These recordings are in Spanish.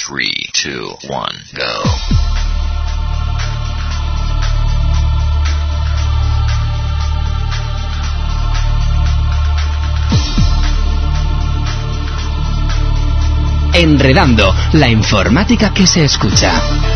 3, 2, 1, go. Enredando, la informática que se escucha.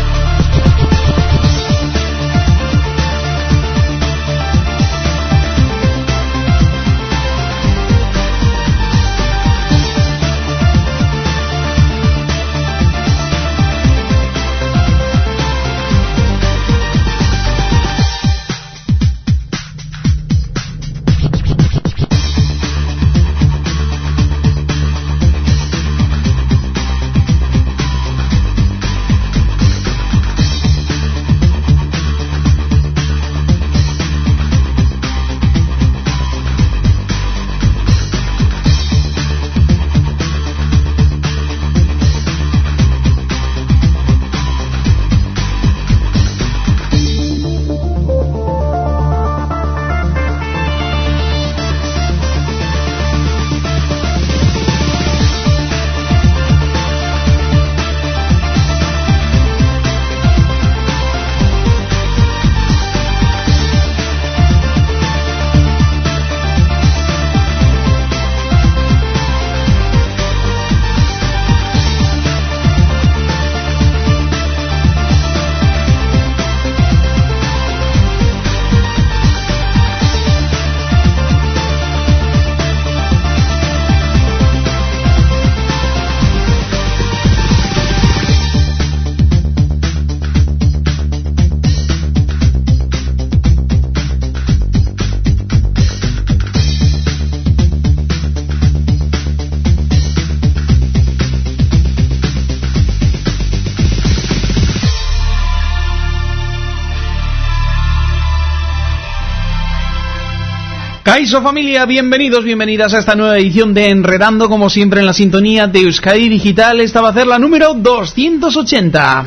Kaiso familia, bienvenidos, bienvenidas a esta nueva edición de Enredando, como siempre en la sintonía de Euskadi Digital. Esta va a ser la número 280.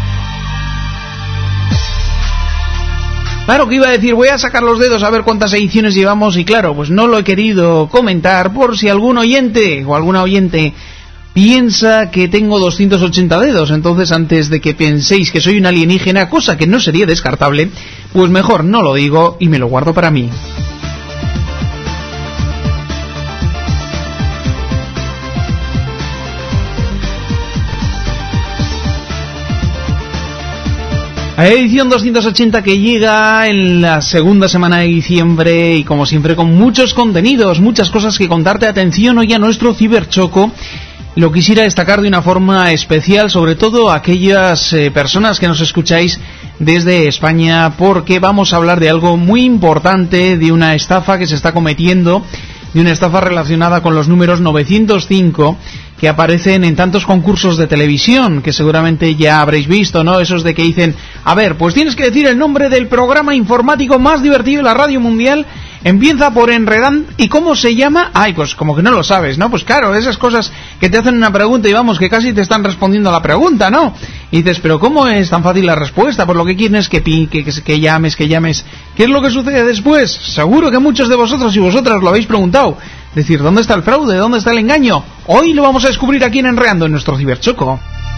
Claro que iba a decir, voy a sacar los dedos a ver cuántas ediciones llevamos, y claro, pues no lo he querido comentar por si algún oyente o alguna oyente piensa que tengo 280 dedos. Entonces, antes de que penséis que soy un alienígena, cosa que no sería descartable, pues mejor no lo digo y me lo guardo para mí. A edición 280 que llega en la segunda semana de diciembre, y como siempre con muchos contenidos, muchas cosas que contarte. Atención hoy a nuestro ciberchoco. Lo quisiera destacar de una forma especial, sobre todo a aquellas personas que nos escucháis desde España, porque vamos a hablar de algo muy importante, de una estafa que se está cometiendo, de una estafa relacionada con los números 905 que aparecen en tantos concursos de televisión, que seguramente ya habréis visto, ¿no? Esos de que dicen, a ver, pues tienes que decir el nombre del programa informático más divertido de la radio mundial, empieza por Enredando, ¿y cómo se llama? Ay, pues como que no lo sabes, ¿no? Pues claro, esas cosas que te hacen una pregunta y vamos, que casi te están respondiendo a la pregunta, ¿no? Y dices, pero ¿cómo es tan fácil la respuesta? Por lo que quieres que llames. ¿Qué es lo que sucede después? Seguro que muchos de vosotros y vosotras lo habéis preguntado. Decir, ¿dónde está el fraude? ¿Dónde está el engaño? Hoy lo vamos a descubrir aquí en Enredando, en nuestro ciberchoco.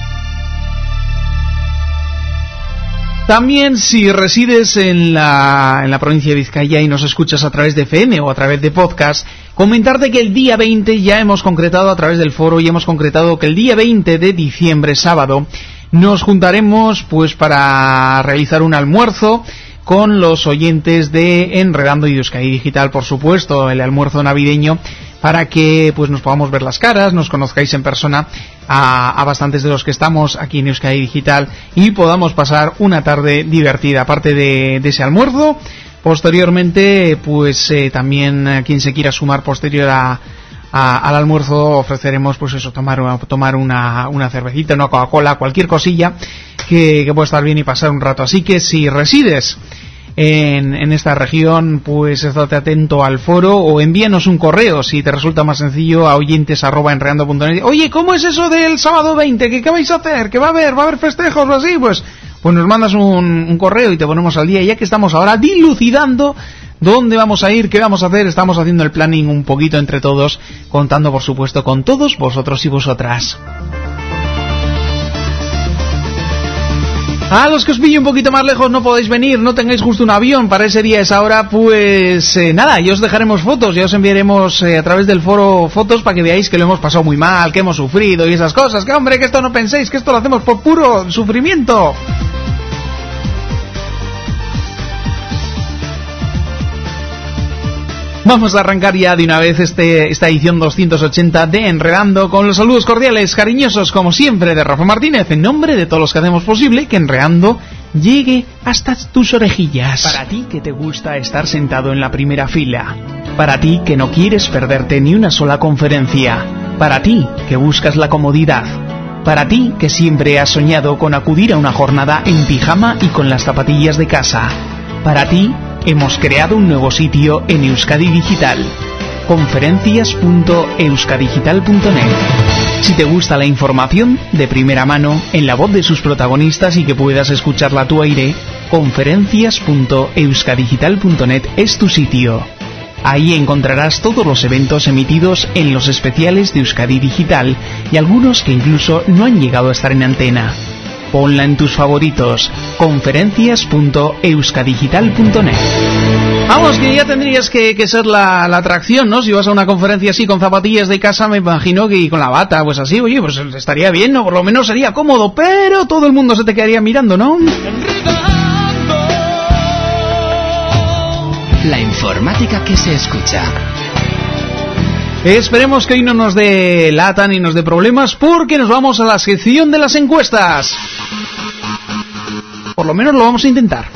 También, si resides en la provincia de Vizcaya y nos escuchas a través de FM o a través de podcast, comentarte que el día 20 ya hemos concretado a través del foro, y hemos concretado que el día 20 de diciembre, sábado, nos juntaremos pues para realizar un almuerzo con los oyentes de Enredando y de Euskadi Digital, por supuesto, el almuerzo navideño, para que pues nos podamos ver las caras, nos conozcáis en persona a bastantes de los que estamos aquí en Euskadi Digital y podamos pasar una tarde divertida. Aparte de ese almuerzo, posteriormente pues también a quien se quiera sumar posterior al almuerzo ofreceremos pues eso, tomar una cervecita, una Coca-Cola, cualquier cosilla que pueda estar bien y pasar un rato. Así que si resides en esta región, pues estate atento al foro o envíanos un correo, si te resulta más sencillo, a oyentes@enredando.net. Oye, ¿cómo es eso del sábado 20? ¿Qué vais a hacer? ¿Qué va a haber festejos o así? Pues nos mandas un correo y te ponemos al día. Ya que estamos ahora dilucidando dónde vamos a ir, qué vamos a hacer, estamos haciendo el planning un poquito entre todos, contando por supuesto con todos vosotros y vosotras. A los que os pillo un poquito más lejos no podéis venir, no tengáis justo un avión para ese día, esa hora, pues nada, ya os dejaremos fotos, ya os enviaremos a través del foro fotos para que veáis que lo hemos pasado muy mal, que hemos sufrido y esas cosas, que hombre, que esto no penséis, que esto lo hacemos por puro sufrimiento. Vamos a arrancar ya de una vez esta edición 280 de Enredando con los saludos cordiales, cariñosos, como siempre, de Rafa Martínez, en nombre de todos los que hacemos posible que Enredando llegue hasta tus orejillas. Para ti que te gusta estar sentado en la primera fila, para ti que no quieres perderte ni una sola conferencia, para ti que buscas la comodidad, para ti que siempre has soñado con acudir a una jornada en pijama y con las zapatillas de casa, para ti hemos creado un nuevo sitio en Euskadi Digital, conferencias.euskadigital.net. Si te gusta la información de primera mano, en la voz de sus protagonistas y que puedas escucharla a tu aire, conferencias.euskadigital.net es tu sitio. Ahí encontrarás todos los eventos emitidos en los especiales de Euskadi Digital y algunos que incluso no han llegado a estar en antena. Ponla en tus favoritos, conferencias.euskadigital.net. Vamos, que ya tendrías que ser la atracción, ¿no? Si vas a una conferencia así con zapatillas de casa, me imagino que con la bata, pues así, oye, pues estaría bien, ¿no? Por lo menos sería cómodo, pero todo el mundo se te quedaría mirando, ¿no? La informática que se escucha. Esperemos que hoy no nos dé lata ni nos dé problemas, porque nos vamos a la sección de las encuestas. Por lo menos lo vamos a intentar.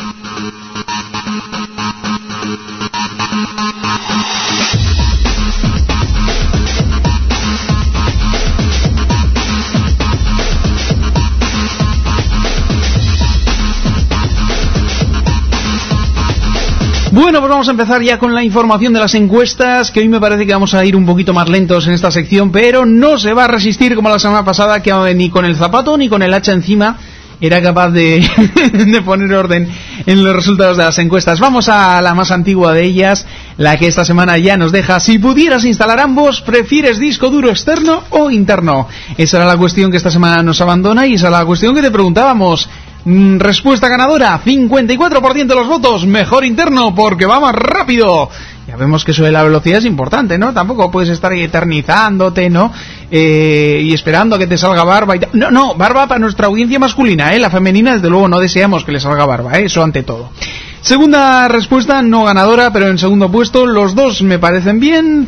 Bueno, pues vamos a empezar ya con la información de las encuestas, que hoy me parece que vamos a ir un poquito más lentos en esta sección, pero no se va a resistir como la semana pasada, que ni con el zapato ni con el hacha encima era capaz de poner orden en los resultados de las encuestas. Vamos a la más antigua de ellas, la que esta semana ya nos deja: si pudieras instalar ambos, ¿prefieres disco duro externo o interno? Esa era la cuestión que esta semana nos abandona y esa era la cuestión que te preguntábamos. Respuesta ganadora, 54% de los votos, mejor interno porque va más rápido. Ya vemos que eso de la velocidad es importante, ¿no? Tampoco puedes estar ahí eternizándote, ¿no? Y esperando a que te salga barba y no, barba para nuestra audiencia masculina, la femenina desde luego no deseamos que le salga barba, eso ante todo. Segunda respuesta, no ganadora, pero en segundo puesto, los dos me parecen bien,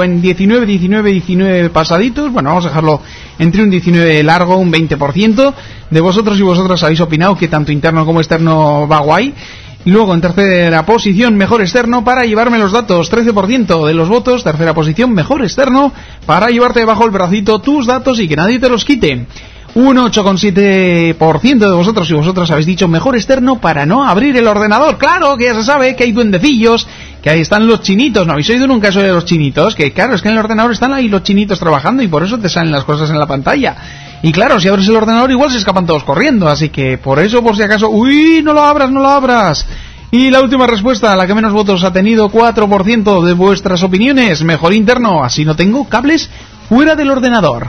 19 pasaditos, bueno, vamos a dejarlo entre un 19 largo, un 20%, de vosotros y vosotras habéis opinado que tanto interno como externo va guay. Y luego en tercera posición, mejor externo para llevarme los datos, 13% de los votos, tercera posición, mejor externo para llevarte bajo el bracito tus datos y que nadie te los quite. Un 8,7% de vosotros y vosotras habéis dicho mejor externo para no abrir el ordenador. Claro que ya se sabe que hay duendecillos, que ahí están los chinitos. ¿No habéis oído nunca eso de los chinitos? Que claro, es que en el ordenador están ahí los chinitos trabajando y por eso te salen las cosas en la pantalla. Y claro, si abres el ordenador igual se escapan todos corriendo, así que por eso, por si acaso, ¡uy! No lo abras. Y la última respuesta, la que menos votos ha tenido, 4% de vuestras opiniones, mejor interno, así no tengo cables fuera del ordenador.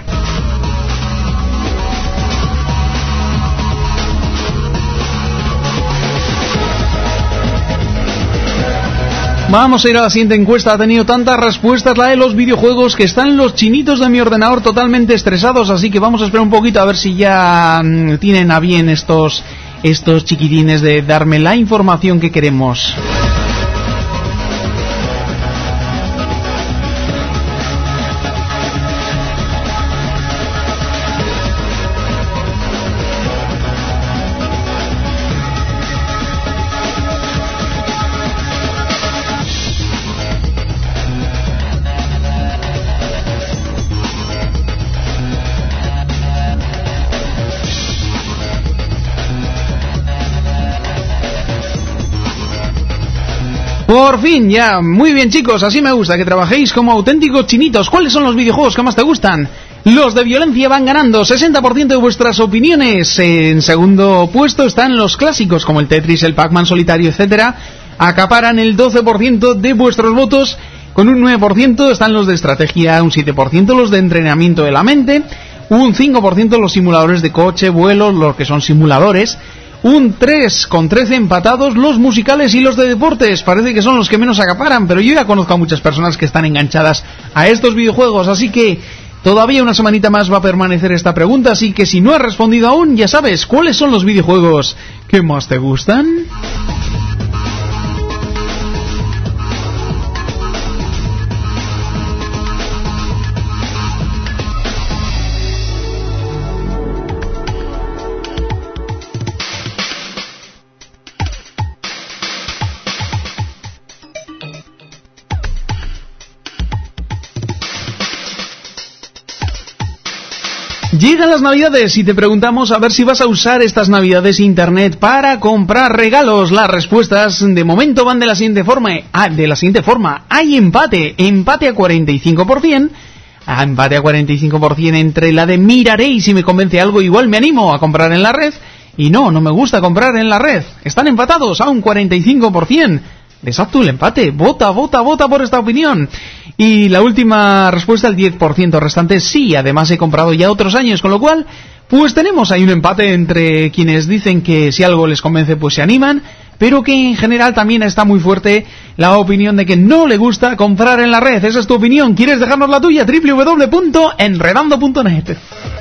Vamos a ir a la siguiente encuesta. Ha tenido tantas respuestas la de los videojuegos que están los chinitos de mi ordenador totalmente estresados, así que vamos a esperar un poquito a ver si ya tienen a bien estos chiquitines de darme la información que queremos. Por fin, ya, muy bien chicos, así me gusta, que trabajéis como auténticos chinitos. ¿Cuáles son los videojuegos que más te gustan? Los de violencia van ganando, 60% de vuestras opiniones. En segundo puesto están los clásicos como el Tetris, el Pac-Man solitario, etcétera. Acaparan el 12% de vuestros votos. Con un 9% están los de estrategia, un 7% los de entrenamiento de la mente, un 5% los simuladores de coche, vuelos, los que son simuladores, Un 3 con 13 empatados los musicales y los de deportes. Parece que son los que menos acaparan, pero yo ya conozco a muchas personas que están enganchadas a estos videojuegos, así que todavía una semanita más va a permanecer esta pregunta, así que si no has respondido aún, ya sabes, ¿cuáles son los videojuegos que más te gustan? Llegan las Navidades y te preguntamos a ver si vas a usar estas Navidades Internet para comprar regalos. Las respuestas de momento van de la siguiente forma. Hay empate a 45%. Empate a 45% entre la de miraré y si me convence algo igual me animo a comprar en la red. Y no me gusta comprar en la red. Están empatados a un 45%. Exacto, el empate. Vota por esta opinión. Y la última respuesta, el 10% restante, sí, además he comprado ya otros años, con lo cual, pues tenemos ahí un empate entre quienes dicen que si algo les convence, pues se animan, pero que en general también está muy fuerte la opinión de que no le gusta comprar en la red. Esa es tu opinión. ¿Quieres dejarnos la tuya? www.enredando.net.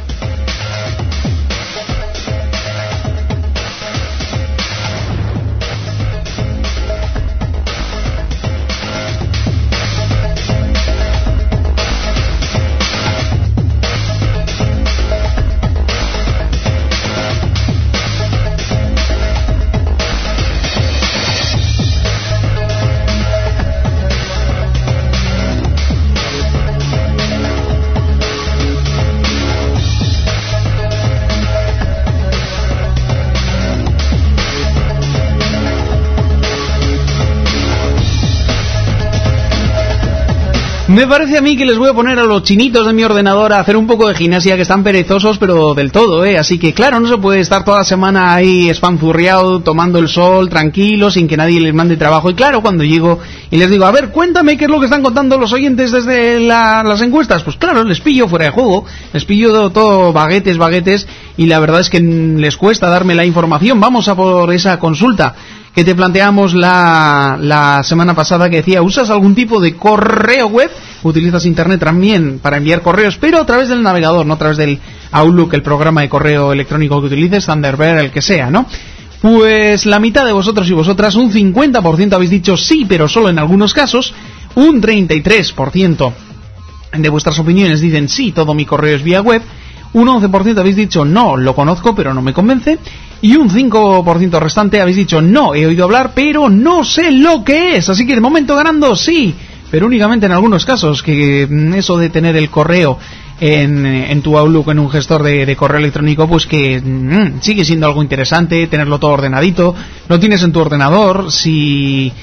Me parece a mí que les voy a poner a los chinitos de mi ordenador a hacer un poco de gimnasia, que están perezosos, pero del todo, Así que, claro, no se puede estar toda la semana ahí espanzurriado, tomando el sol, tranquilo, sin que nadie les mande trabajo. Y claro, cuando llego y les digo, a ver, cuéntame qué es lo que están contando los oyentes desde las encuestas, pues claro, les pillo fuera de juego, les pillo todo baguetes, y la verdad es que les cuesta darme la información. Vamos a por esa consulta que te planteamos la semana pasada, que decía, ¿usas algún tipo de correo web? ¿Utilizas internet también para enviar correos, pero a través del navegador, no a través del Outlook, el programa de correo electrónico que utilices, Thunderbird, el que sea, ¿no? Pues la mitad de vosotros y vosotras, un 50% habéis dicho sí, pero solo en algunos casos. Un 33% de vuestras opiniones dicen sí, todo mi correo es vía web. Un 11% habéis dicho no, lo conozco, pero no me convence. Y un 5% restante habéis dicho no, he oído hablar, pero no sé lo que es. Así que de momento ganando sí, pero únicamente en algunos casos, que eso de tener el correo en tu Outlook, en un gestor de correo electrónico, pues que sigue siendo algo interesante, tenerlo todo ordenadito. Lo tienes en tu ordenador, si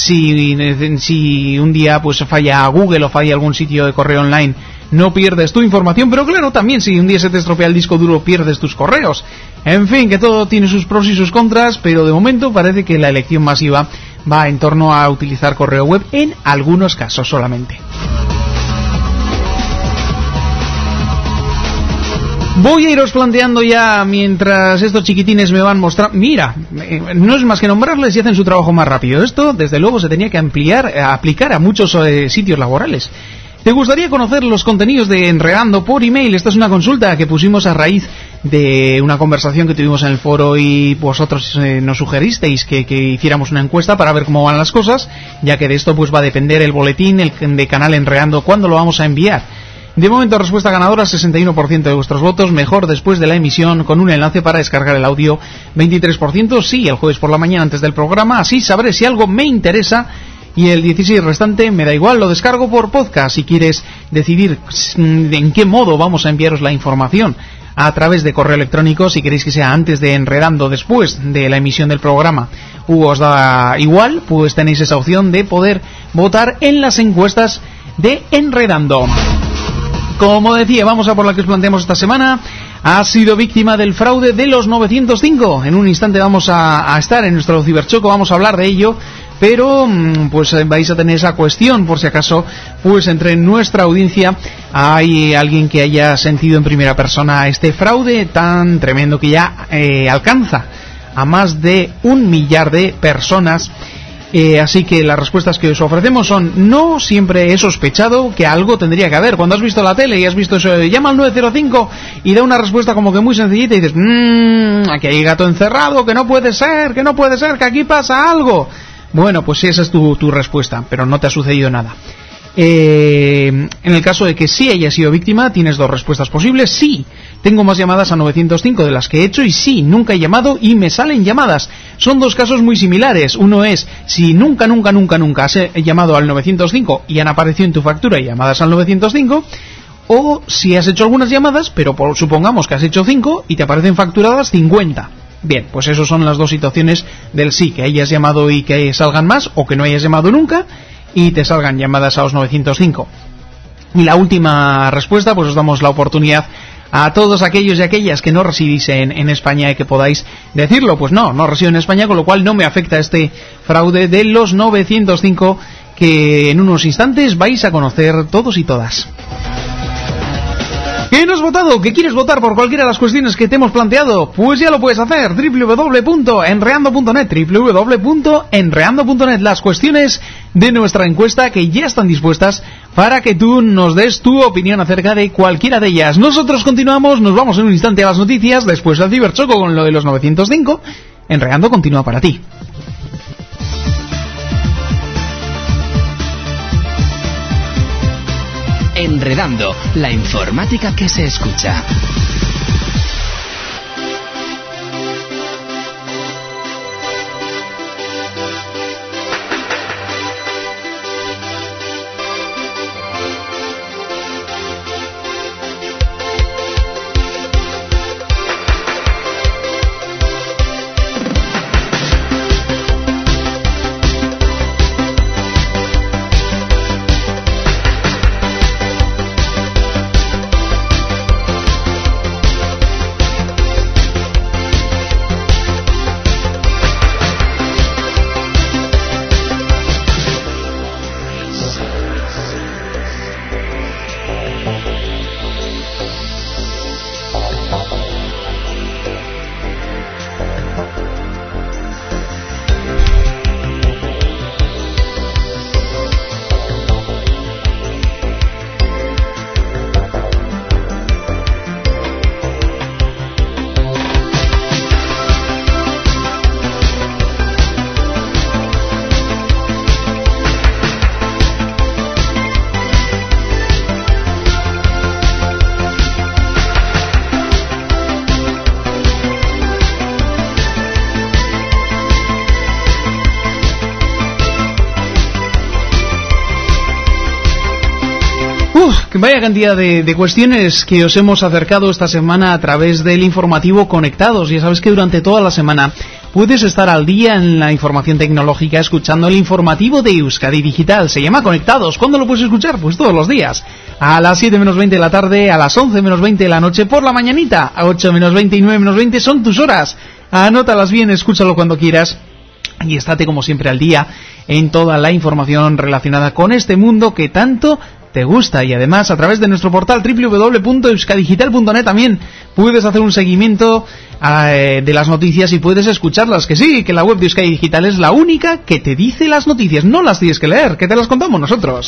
un día pues falla Google o falla algún sitio de correo online, no pierdes tu información, pero claro, también si un día se te estropea el disco duro, pierdes tus correos. En fin, que todo tiene sus pros y sus contras, pero de momento parece que la elección masiva va en torno a utilizar correo web en algunos casos solamente. Voy a iros planteando ya, mientras estos chiquitines me van mostrando. Mira, no es más que nombrarles y hacen su trabajo más rápido. Esto, desde luego, se tenía que aplicar a muchos sitios laborales. ¿Te gustaría conocer los contenidos de Enredando por email? Esta es una consulta que pusimos a raíz de una conversación que tuvimos en el foro y vosotros nos sugeristeis que hiciéramos una encuesta para ver cómo van las cosas, ya que de esto pues va a depender el boletín de canal Enredando, cuándo lo vamos a enviar. De momento, respuesta ganadora, 61% de vuestros votos, mejor después de la emisión, con un enlace para descargar el audio, 23% sí, el jueves por la mañana antes del programa, así sabré si algo me interesa. Y el 16% restante, me da igual, lo descargo por podcast. Si quieres decidir en qué modo vamos a enviaros la información a través de correo electrónico, si queréis que sea antes de Enredando, después de la emisión del programa, os da igual, pues tenéis esa opción de poder votar en las encuestas de Enredando. Como decía, vamos a por la que os planteamos esta semana. Ha sido víctima del fraude de los 905. En un instante vamos a estar en nuestro ciberchoco, vamos a hablar de ello. Pero pues vais a tener esa cuestión, por si acaso pues entre nuestra audiencia hay alguien que haya sentido en primera persona este fraude tan tremendo que ya alcanza a más de 1 millar de personas. Así que las respuestas que os ofrecemos son: no siempre he sospechado que algo tendría que haber. Cuando has visto la tele y has visto eso de llama al 905 y da una respuesta como que muy sencillita y dices, aquí hay gato encerrado, que no puede ser, que aquí pasa algo. Bueno, pues esa es tu respuesta, pero no te ha sucedido nada. En el caso de que sí haya sido víctima, tienes 2 respuestas posibles. Sí, tengo más llamadas a 905 de las que he hecho, y sí, nunca he llamado y me salen llamadas. Son 2 casos muy similares. Uno es si nunca has llamado al 905 y han aparecido en tu factura llamadas al 905, o si has hecho algunas llamadas, pero supongamos que has hecho 5 y te aparecen facturadas 50. Bien, pues esas son las 2 situaciones del sí, que hayas llamado y que salgan más, o que no hayas llamado nunca y te salgan llamadas a los 905. Y la última respuesta, pues os damos la oportunidad a todos aquellos y aquellas que no residís en España y que podáis decirlo. Pues no resido en España, con lo cual no me afecta este fraude de los 905, que en unos instantes vais a conocer todos y todas. ¿Qué no has votado? ¿Qué quieres votar por cualquiera de las cuestiones que te hemos planteado? Pues ya lo puedes hacer. www.enreando.net, www.enreando.net. Las cuestiones de nuestra encuesta que ya están dispuestas para que tú nos des tu opinión acerca de cualquiera de ellas. Nosotros continuamos, nos vamos en un instante a las noticias, después del ciberchoco con lo de los 905. Enreando continúa para ti. Enredando, la informática que se escucha. Vaya cantidad de cuestiones que os hemos acercado esta semana a través del informativo Conectados. Ya sabes que durante toda la semana puedes estar al día en la información tecnológica escuchando el informativo de Euskadi Digital. Se llama Conectados. ¿Cuándo lo puedes escuchar? Pues todos los días. A las 7 menos 20 de la tarde, a las 11 menos 20 de la noche, por la mañanita. A 8 menos 20 y 9 menos 20 son tus horas. Anótalas bien, escúchalo cuando quieras. Y estate como siempre al día en toda la información relacionada con este mundo que tanto te gusta. Y además a través de nuestro portal www.euskadigital.net también puedes hacer un seguimiento de las noticias y puedes escucharlas. Que sí, que la web de Euskadi Digital es la única que te dice las noticias, no las tienes que leer, que te las contamos nosotros.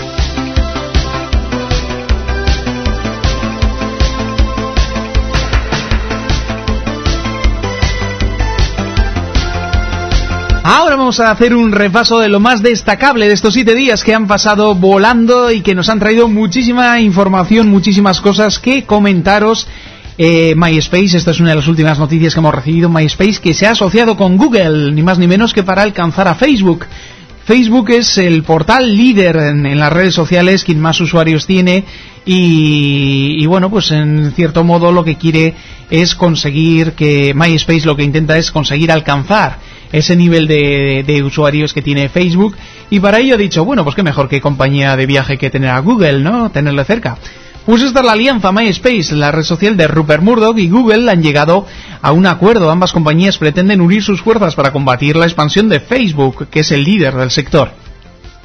Ahora vamos a hacer un repaso de lo más destacable de estos 7 días que han pasado volando y que nos han traído muchísima información, muchísimas cosas que comentaros. MySpace, esta es una de las últimas noticias que hemos recibido. MySpace, que se ha asociado con Google, ni más ni menos que para alcanzar a Facebook. Facebook es el portal líder en las redes sociales, quien más usuarios tiene y bueno, pues en cierto modo lo que quiere es conseguir que MySpace lo que intenta es conseguir alcanzar ese nivel de usuarios que tiene Facebook, y para ello ha dicho, bueno, pues qué mejor que compañía de viaje que tener a Google, ¿no? Tenerle cerca. Pues esta es la alianza. MySpace, la red social de Rupert Murdoch, y Google han llegado a un acuerdo. Ambas compañías pretenden unir sus fuerzas para combatir la expansión de Facebook, que es el líder del sector.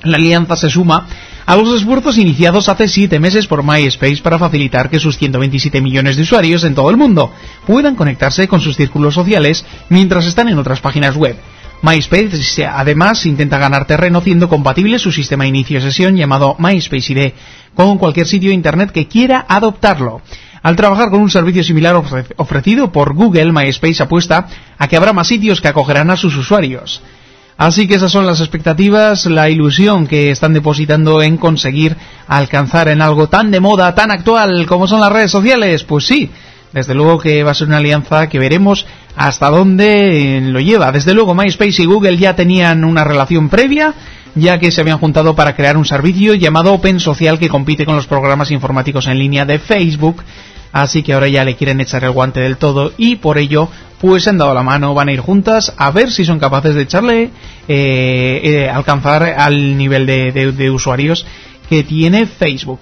La alianza se suma a los esfuerzos iniciados hace 7 meses por MySpace para facilitar que sus 127 millones de usuarios en todo el mundo puedan conectarse con sus círculos sociales mientras están en otras páginas web. MySpace además intenta ganar terreno haciendo compatible su sistema de inicio de sesión llamado MySpace ID con cualquier sitio de internet que quiera adoptarlo. Al trabajar con un servicio similar ofrecido por Google, MySpace apuesta a que habrá más sitios que acogerán a sus usuarios. Así que esas son las expectativas, la ilusión que están depositando en conseguir alcanzar en algo tan de moda, tan actual como son las redes sociales. Pues sí, desde luego que va a ser una alianza que veremos hasta dónde lo lleva. Desde luego MySpace y Google ya tenían una relación previa, ya que se habían juntado para crear un servicio llamado Open Social que compite con los programas informáticos en línea de Facebook. Así que ahora ya le quieren echar el guante del todo y por ello pues se han dado la mano, van a ir juntas a ver si son capaces de echarle, alcanzar al nivel de usuarios que tiene Facebook.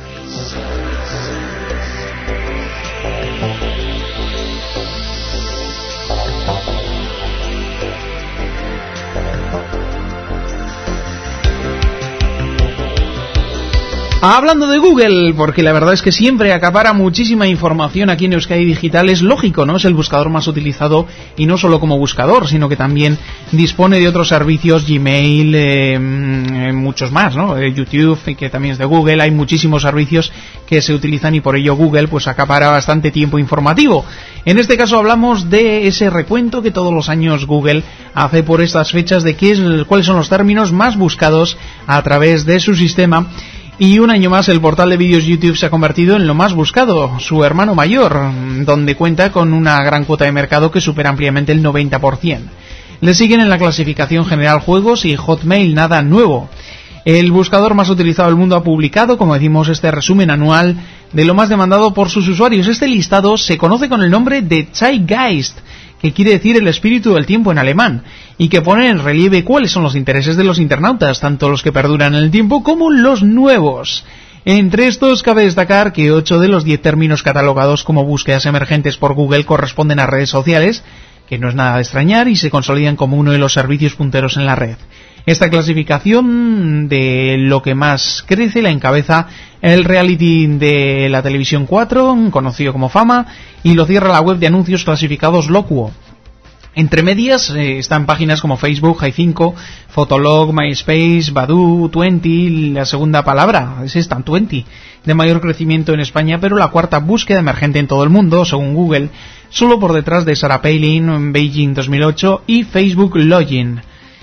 Hablando de Google, porque la verdad es que siempre acapara muchísima información aquí en Euskadi Digital, es lógico, ¿no? Es el buscador más utilizado y no solo como buscador, sino que también dispone de otros servicios, Gmail, muchos más, ¿no? YouTube, que también es de Google, hay muchísimos servicios que se utilizan y por ello Google pues acapara bastante tiempo informativo. En este caso hablamos de ese recuento que todos los años Google hace por estas fechas de cuáles son los términos más buscados a través de su sistema. Y un año más el portal de vídeos YouTube se ha convertido en lo más buscado, su hermano mayor, donde cuenta con una gran cuota de mercado que supera ampliamente el 90%. Le siguen en la clasificación general juegos y Hotmail, nada nuevo. El buscador más utilizado del mundo ha publicado, como decimos, este resumen anual de lo más demandado por sus usuarios. Este listado se conoce con el nombre de Zeitgeist, que quiere decir el espíritu del tiempo en alemán, y que pone en relieve cuáles son los intereses de los internautas, tanto los que perduran en el tiempo como los nuevos. Entre estos cabe destacar que 8 de los 10 términos catalogados como búsquedas emergentes por Google corresponden a redes sociales, que no es nada de extrañar y se consolidan como uno de los servicios punteros en la red. Esta clasificación de lo que más crece la encabeza el reality de la televisión 4, conocido como Fama, y lo cierra la web de anuncios clasificados Loquo. Entre medias están páginas como Facebook, Hi5, Fotolog, MySpace, Badoo, Twenty, la segunda palabra, es esta, Twenty, de mayor crecimiento en España, pero la cuarta búsqueda emergente en todo el mundo, según Google, solo por detrás de Sarah Palin en Beijing 2008 y Facebook Login.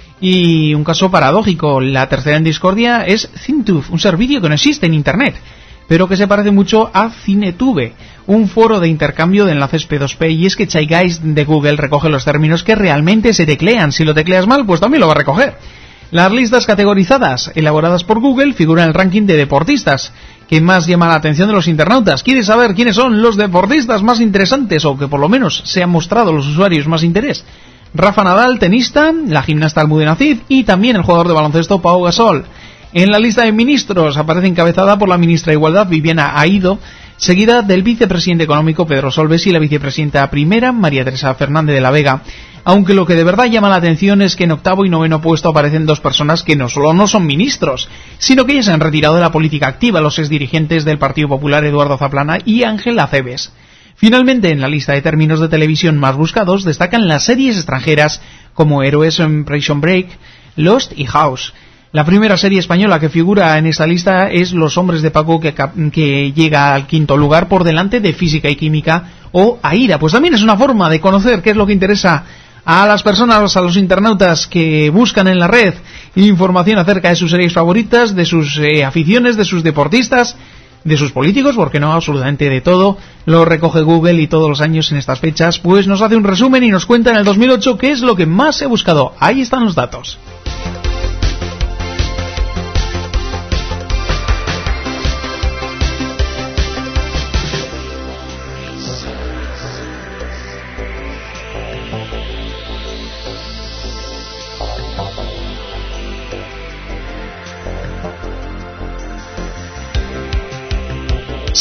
Y un caso paradójico, la tercera en discordia es Cintube, un servicio que no existe en Internet, pero que se parece mucho a Cinetube, un foro de intercambio de enlaces P2P, y es que Zeitgeist de Google recoge los términos que realmente se teclean. Si lo tecleas mal, pues también lo va a recoger. Las listas categorizadas, elaboradas por Google, figuran en el ranking de deportistas, que más llama la atención de los internautas. ¿Quieres saber quiénes son los deportistas más interesantes, o que por lo menos se han mostrado los usuarios más interés? Rafa Nadal, tenista, la gimnasta Almudena Cid y también el jugador de baloncesto Pau Gasol. En la lista de ministros aparece encabezada por la ministra de Igualdad Viviana Aido, seguida del vicepresidente económico Pedro Solbes y la vicepresidenta primera María Teresa Fernández de la Vega. Aunque lo que de verdad llama la atención es que en octavo y noveno puesto aparecen dos personas que no solo no son ministros, sino que ya se han retirado de la política activa, los exdirigentes del Partido Popular Eduardo Zaplana y Ángel Acebes. Finalmente, en la lista de términos de televisión más buscados destacan las series extranjeras como Héroes en Prison Break, Lost y House. La primera serie española que figura en esta lista es Los Hombres de Paco, que llega al quinto lugar por delante de Física y Química o Aída. Pues también es una forma de conocer qué es lo que interesa a las personas, a los internautas que buscan en la red información acerca de sus series favoritas, de sus aficiones, de sus deportistas, de sus políticos, porque no, absolutamente de todo lo recoge Google, y todos los años en estas fechas pues nos hace un resumen y nos cuenta en el 2008 qué es lo que más se ha buscado. Ahí están los datos.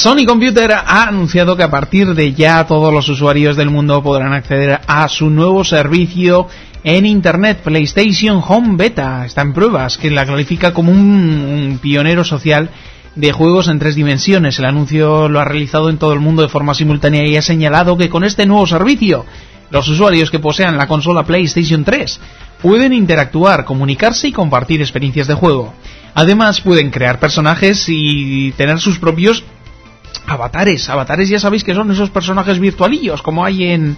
Sony Computer ha anunciado que a partir de ya todos los usuarios del mundo podrán acceder a su nuevo servicio en Internet, PlayStation Home Beta. Está en pruebas, que la califica como un pionero social de juegos en 3 dimensiones. El anuncio lo ha realizado en todo el mundo de forma simultánea y ha señalado que con este nuevo servicio los usuarios que posean la consola PlayStation 3 pueden interactuar, comunicarse y compartir experiencias de juego. Además pueden crear personajes y tener sus propios avatares. Avatares, ya sabéis que son esos personajes virtualillos como hay en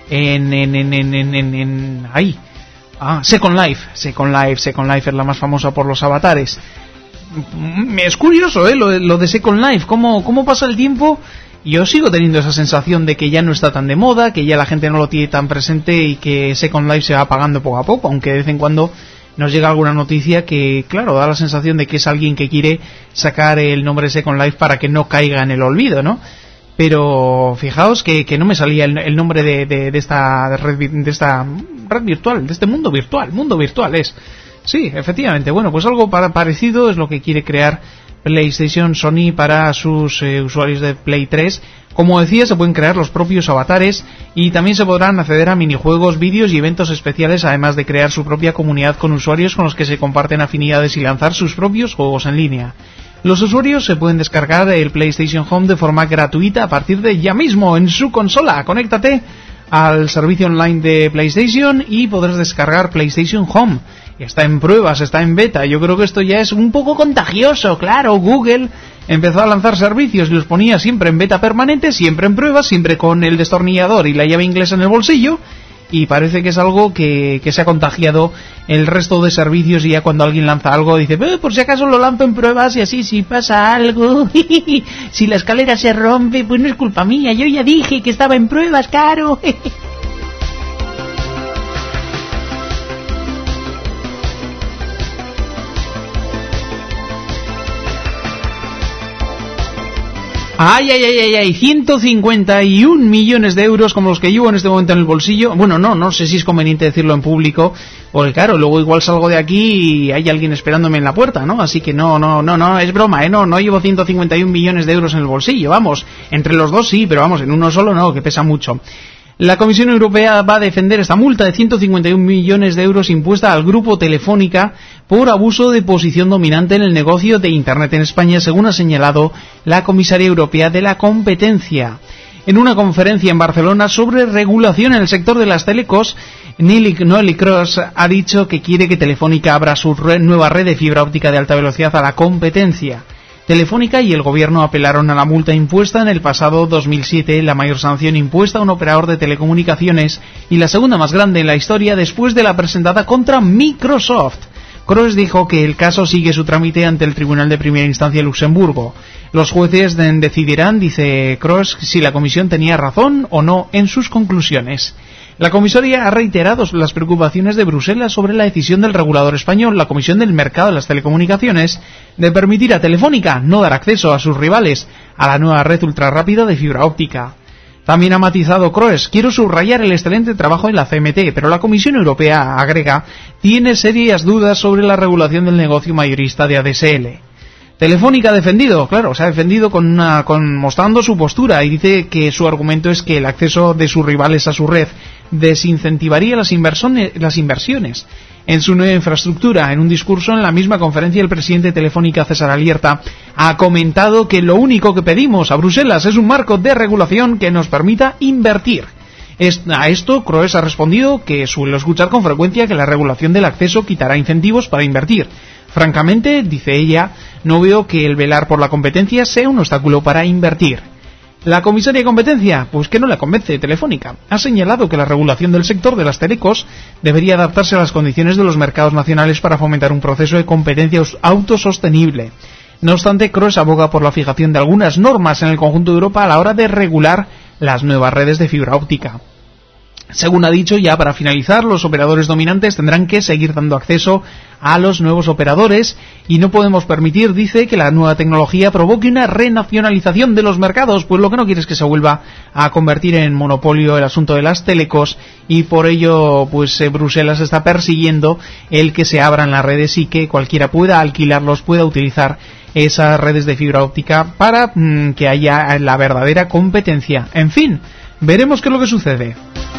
Second Life es la más famosa por los avatares. Es curioso, lo de Second Life, cómo pasa el tiempo. Yo sigo teniendo esa sensación de que ya no está tan de moda, que ya la gente no lo tiene tan presente y que Second Life se va apagando poco a poco, aunque de vez en cuando nos llega alguna noticia que, claro, da la sensación de que es alguien que quiere sacar el nombre Second Life para que no caiga en el olvido, ¿no? Pero fijaos que no me salía el nombre de esta red virtual, de este mundo virtual es. Sí, efectivamente. Bueno, pues algo parecido es lo que quiere crear PlayStation Sony para sus usuarios de Play 3. Como decía, se pueden crear los propios avatares y también se podrán acceder a minijuegos, vídeos y eventos especiales, además de crear su propia comunidad con usuarios con los que se comparten afinidades y lanzar sus propios juegos en línea. Los usuarios se pueden descargar el PlayStation Home de forma gratuita a partir de ya mismo en su consola. Conéctate al servicio online de PlayStation y podrás descargar PlayStation Home. Está en pruebas, está en beta. Yo creo que esto ya es un poco contagioso. Claro, Google empezó a lanzar servicios y los ponía siempre en beta permanente, siempre en pruebas, siempre con el destornillador y la llave inglesa en el bolsillo. Y parece que es algo que se ha contagiado el resto de servicios, y ya cuando alguien lanza algo dice, por si acaso lo lanzo en pruebas y así si pasa algo, si la escalera se rompe, pues no es culpa mía, yo ya dije que estaba en pruebas, caro. ¡Ay! 151 millones de euros como los que llevo en este momento en el bolsillo. Bueno, no sé si es conveniente decirlo en público, porque claro, luego igual salgo de aquí y hay alguien esperándome en la puerta, ¿no? Así que no, es broma, no llevo 151 millones de euros en el bolsillo, vamos, entre los dos sí, pero vamos, en uno solo no, que pesa mucho. La Comisión Europea va a defender esta multa de 151 millones de euros impuesta al grupo Telefónica por abuso de posición dominante en el negocio de Internet en España, según ha señalado la comisaria europea de la competencia. En una conferencia en Barcelona sobre regulación en el sector de las telecos, Neelie Kroes ha dicho que quiere que Telefónica abra su nueva red de fibra óptica de alta velocidad a la competencia. Telefónica y el gobierno apelaron a la multa impuesta en el pasado 2007, la mayor sanción impuesta a un operador de telecomunicaciones y la segunda más grande en la historia después de la presentada contra Microsoft. Kroes dijo que el caso sigue su trámite ante el Tribunal de Primera Instancia de Luxemburgo. Los jueces decidirán, dice Kroes, si la comisión tenía razón o no en sus conclusiones. La comisaria ha reiterado las preocupaciones de Bruselas sobre la decisión del regulador español, la Comisión del Mercado de las Telecomunicaciones, de permitir a Telefónica no dar acceso a sus rivales a la nueva red ultrarrápida de fibra óptica. También ha matizado Kroes: quiero subrayar el excelente trabajo en la CMT, pero la Comisión Europea, agrega, tiene serias dudas sobre la regulación del negocio mayorista de ADSL. Telefónica ha defendido, se ha defendido mostrando su postura, y dice que su argumento es que el acceso de sus rivales a su red desincentivaría las inversiones en su nueva infraestructura. En un discurso en la misma conferencia, el presidente de Telefónica, César Alierta, ha comentado que lo único que pedimos a Bruselas es un marco de regulación que nos permita invertir. A esto, Kroes ha respondido que suele escuchar con frecuencia que la regulación del acceso quitará incentivos para invertir. Francamente, dice ella, no veo que el velar por la competencia sea un obstáculo para invertir. La comisaria de competencia, pues que no la convence Telefónica. Ha señalado que la regulación del sector de las telecos debería adaptarse a las condiciones de los mercados nacionales para fomentar un proceso de competencia autosostenible. No obstante, Kroes aboga por la fijación de algunas normas en el conjunto de Europa a la hora de regular las nuevas redes de fibra óptica. Según ha dicho, ya para finalizar, los operadores dominantes tendrán que seguir dando acceso a los nuevos operadores y no podemos permitir, dice, que la nueva tecnología provoque una renacionalización de los mercados, pues lo que no quiere es que se vuelva a convertir en monopolio el asunto de las telecos, y por ello pues Bruselas está persiguiendo el que se abran las redes y que cualquiera pueda alquilarlos, pueda utilizar esas redes de fibra óptica para que haya la verdadera competencia. En fin, veremos qué es lo que sucede.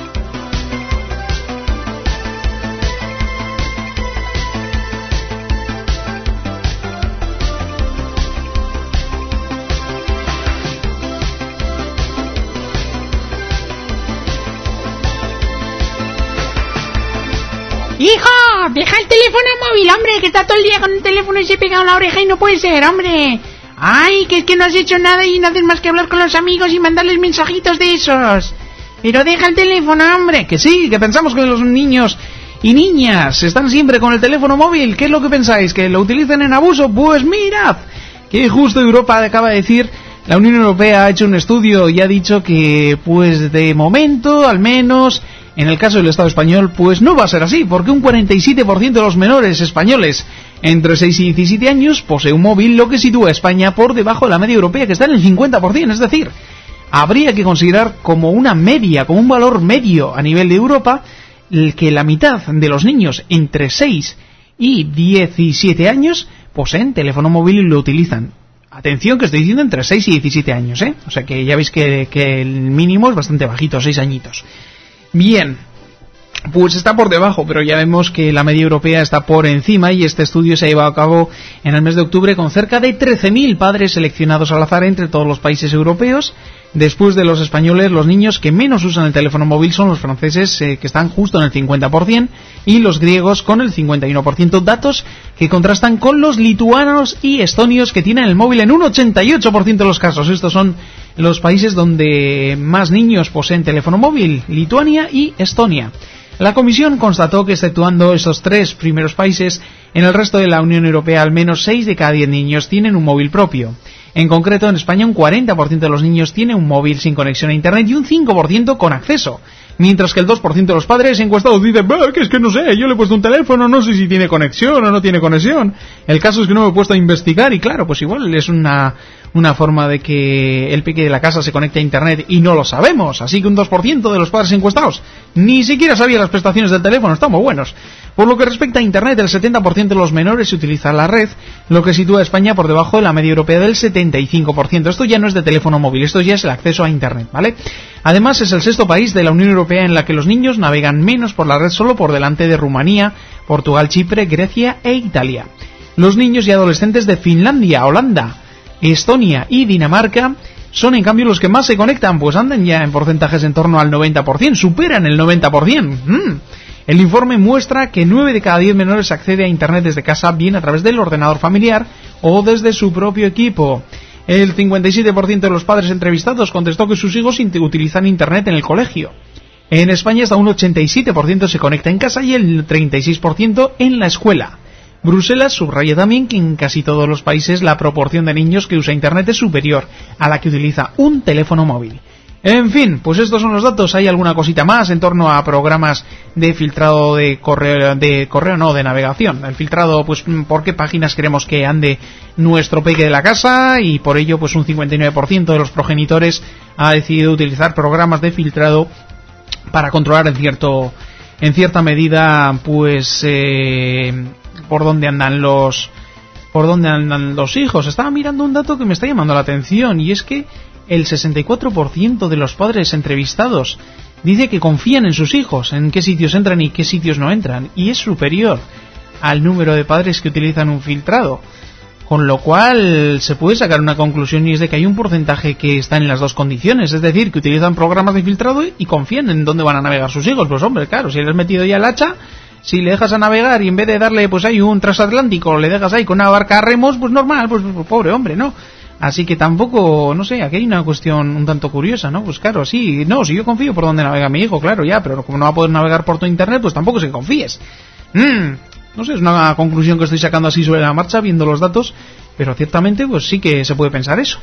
¡Hijo! ¡Deja el teléfono móvil, hombre! Que está todo el día con el teléfono y se pega en la oreja y no puede ser, hombre. ¡Ay! Que es que no has hecho nada y no haces más que hablar con los amigos y mandarles mensajitos de esos. Pero deja el teléfono, hombre. Que sí, que pensamos que los niños y niñas están siempre con el teléfono móvil. ¿Qué es lo que pensáis? ¿Que lo utilicen en abuso? Pues mirad, que justo Europa acaba de decir... La Unión Europea ha hecho un estudio y ha dicho que, pues de momento, al menos... En el caso del Estado español, pues no va a ser así, porque un 47% de los menores españoles entre 6 y 17 años posee un móvil, lo que sitúa a España por debajo de la media europea, que está en el 50%, es decir, habría que considerar como una media, como un valor medio a nivel de Europa, el que la mitad de los niños entre 6 y 17 años poseen teléfono móvil y lo utilizan. Atención, que estoy diciendo entre 6 y 17 años, ¿eh? O sea que ya veis que el mínimo es bastante bajito, 6 añitos. Bien, pues está por debajo, pero ya vemos que la media europea está por encima y este estudio se ha llevado a cabo en el mes de octubre con cerca de 13.000 padres seleccionados al azar entre todos los países europeos. Después de los españoles, los niños que menos usan el teléfono móvil son los franceses, que están justo en el 50%, y los griegos con el 51%, datos que contrastan con los lituanos y estonios, que tienen el móvil en un 88% de los casos. Estos son los países donde más niños poseen teléfono móvil, Lituania y Estonia. La Comisión constató que, exceptuando esos 3 primeros países, en el resto de la Unión Europea al menos 6 de cada 10 niños tienen un móvil propio. En concreto, en España un 40% de los niños tiene un móvil sin conexión a Internet y un 5% con acceso. Mientras que el 2% de los padres encuestados dicen, que es que no sé, yo le he puesto un teléfono, no sé si tiene conexión o no tiene conexión. El caso es que no me he puesto a investigar y claro, pues igual es una forma de que el peque de la casa se conecte a Internet y no lo sabemos. Así que un 2% de los padres encuestados ni siquiera sabía las prestaciones del teléfono, están muy buenos. Por lo que respecta a Internet, el 70% de los menores utiliza la red, lo que sitúa a España por debajo de la media europea del 75%. Esto ya no es de teléfono móvil, esto ya es el acceso a Internet, ¿vale? Además, es el 6º país de la Unión Europea en la que los niños navegan menos por la red, solo por delante de Rumanía, Portugal, Chipre, Grecia e Italia. Los niños y adolescentes de Finlandia, Holanda, Estonia y Dinamarca son en cambio los que más se conectan, pues andan ya en porcentajes en torno al 90%, superan el 90%. El informe muestra que 9 de cada 10 menores accede a Internet desde casa, bien a través del ordenador familiar o desde su propio equipo. El 57% de los padres entrevistados contestó que sus hijos utilizan Internet en el colegio. En España hasta un 87% se conecta en casa y el 36% en la escuela. Bruselas subraya también que en casi todos los países la proporción de niños que usa Internet es superior a la que utiliza un teléfono móvil. En fin, pues estos son los datos. ¿Hay alguna cosita más en torno a programas de filtrado de navegación? El filtrado, pues por qué páginas queremos que ande nuestro peque de la casa, y por ello pues un 59% de los progenitores ha decidido utilizar programas de filtrado para controlar en cierta medida pues por dónde andan los hijos. Estaba mirando un dato que me está llamando la atención, y es que el 64% de los padres entrevistados dice que confían en sus hijos, en qué sitios entran y qué sitios no entran, y es superior al número de padres que utilizan un filtrado. Con lo cual se puede sacar una conclusión, y es de que hay un porcentaje que está en las dos condiciones, es decir, que utilizan programas de filtrado y confían en dónde van a navegar sus hijos. Pues hombre, claro, si le has metido ya el hacha, si le dejas a navegar y en vez de darle pues ahí un transatlántico, le dejas ahí con una barca a remos, pues normal, pues pobre hombre, ¿no? Así que tampoco, no sé, aquí hay una cuestión un tanto curiosa, ¿no? Pues claro, si yo confío por dónde navega mi hijo, claro, ya, pero como no va a poder navegar por tu Internet, pues tampoco se confíes. No sé, es una conclusión que estoy sacando así sobre la marcha, viendo los datos, pero ciertamente pues sí que se puede pensar eso.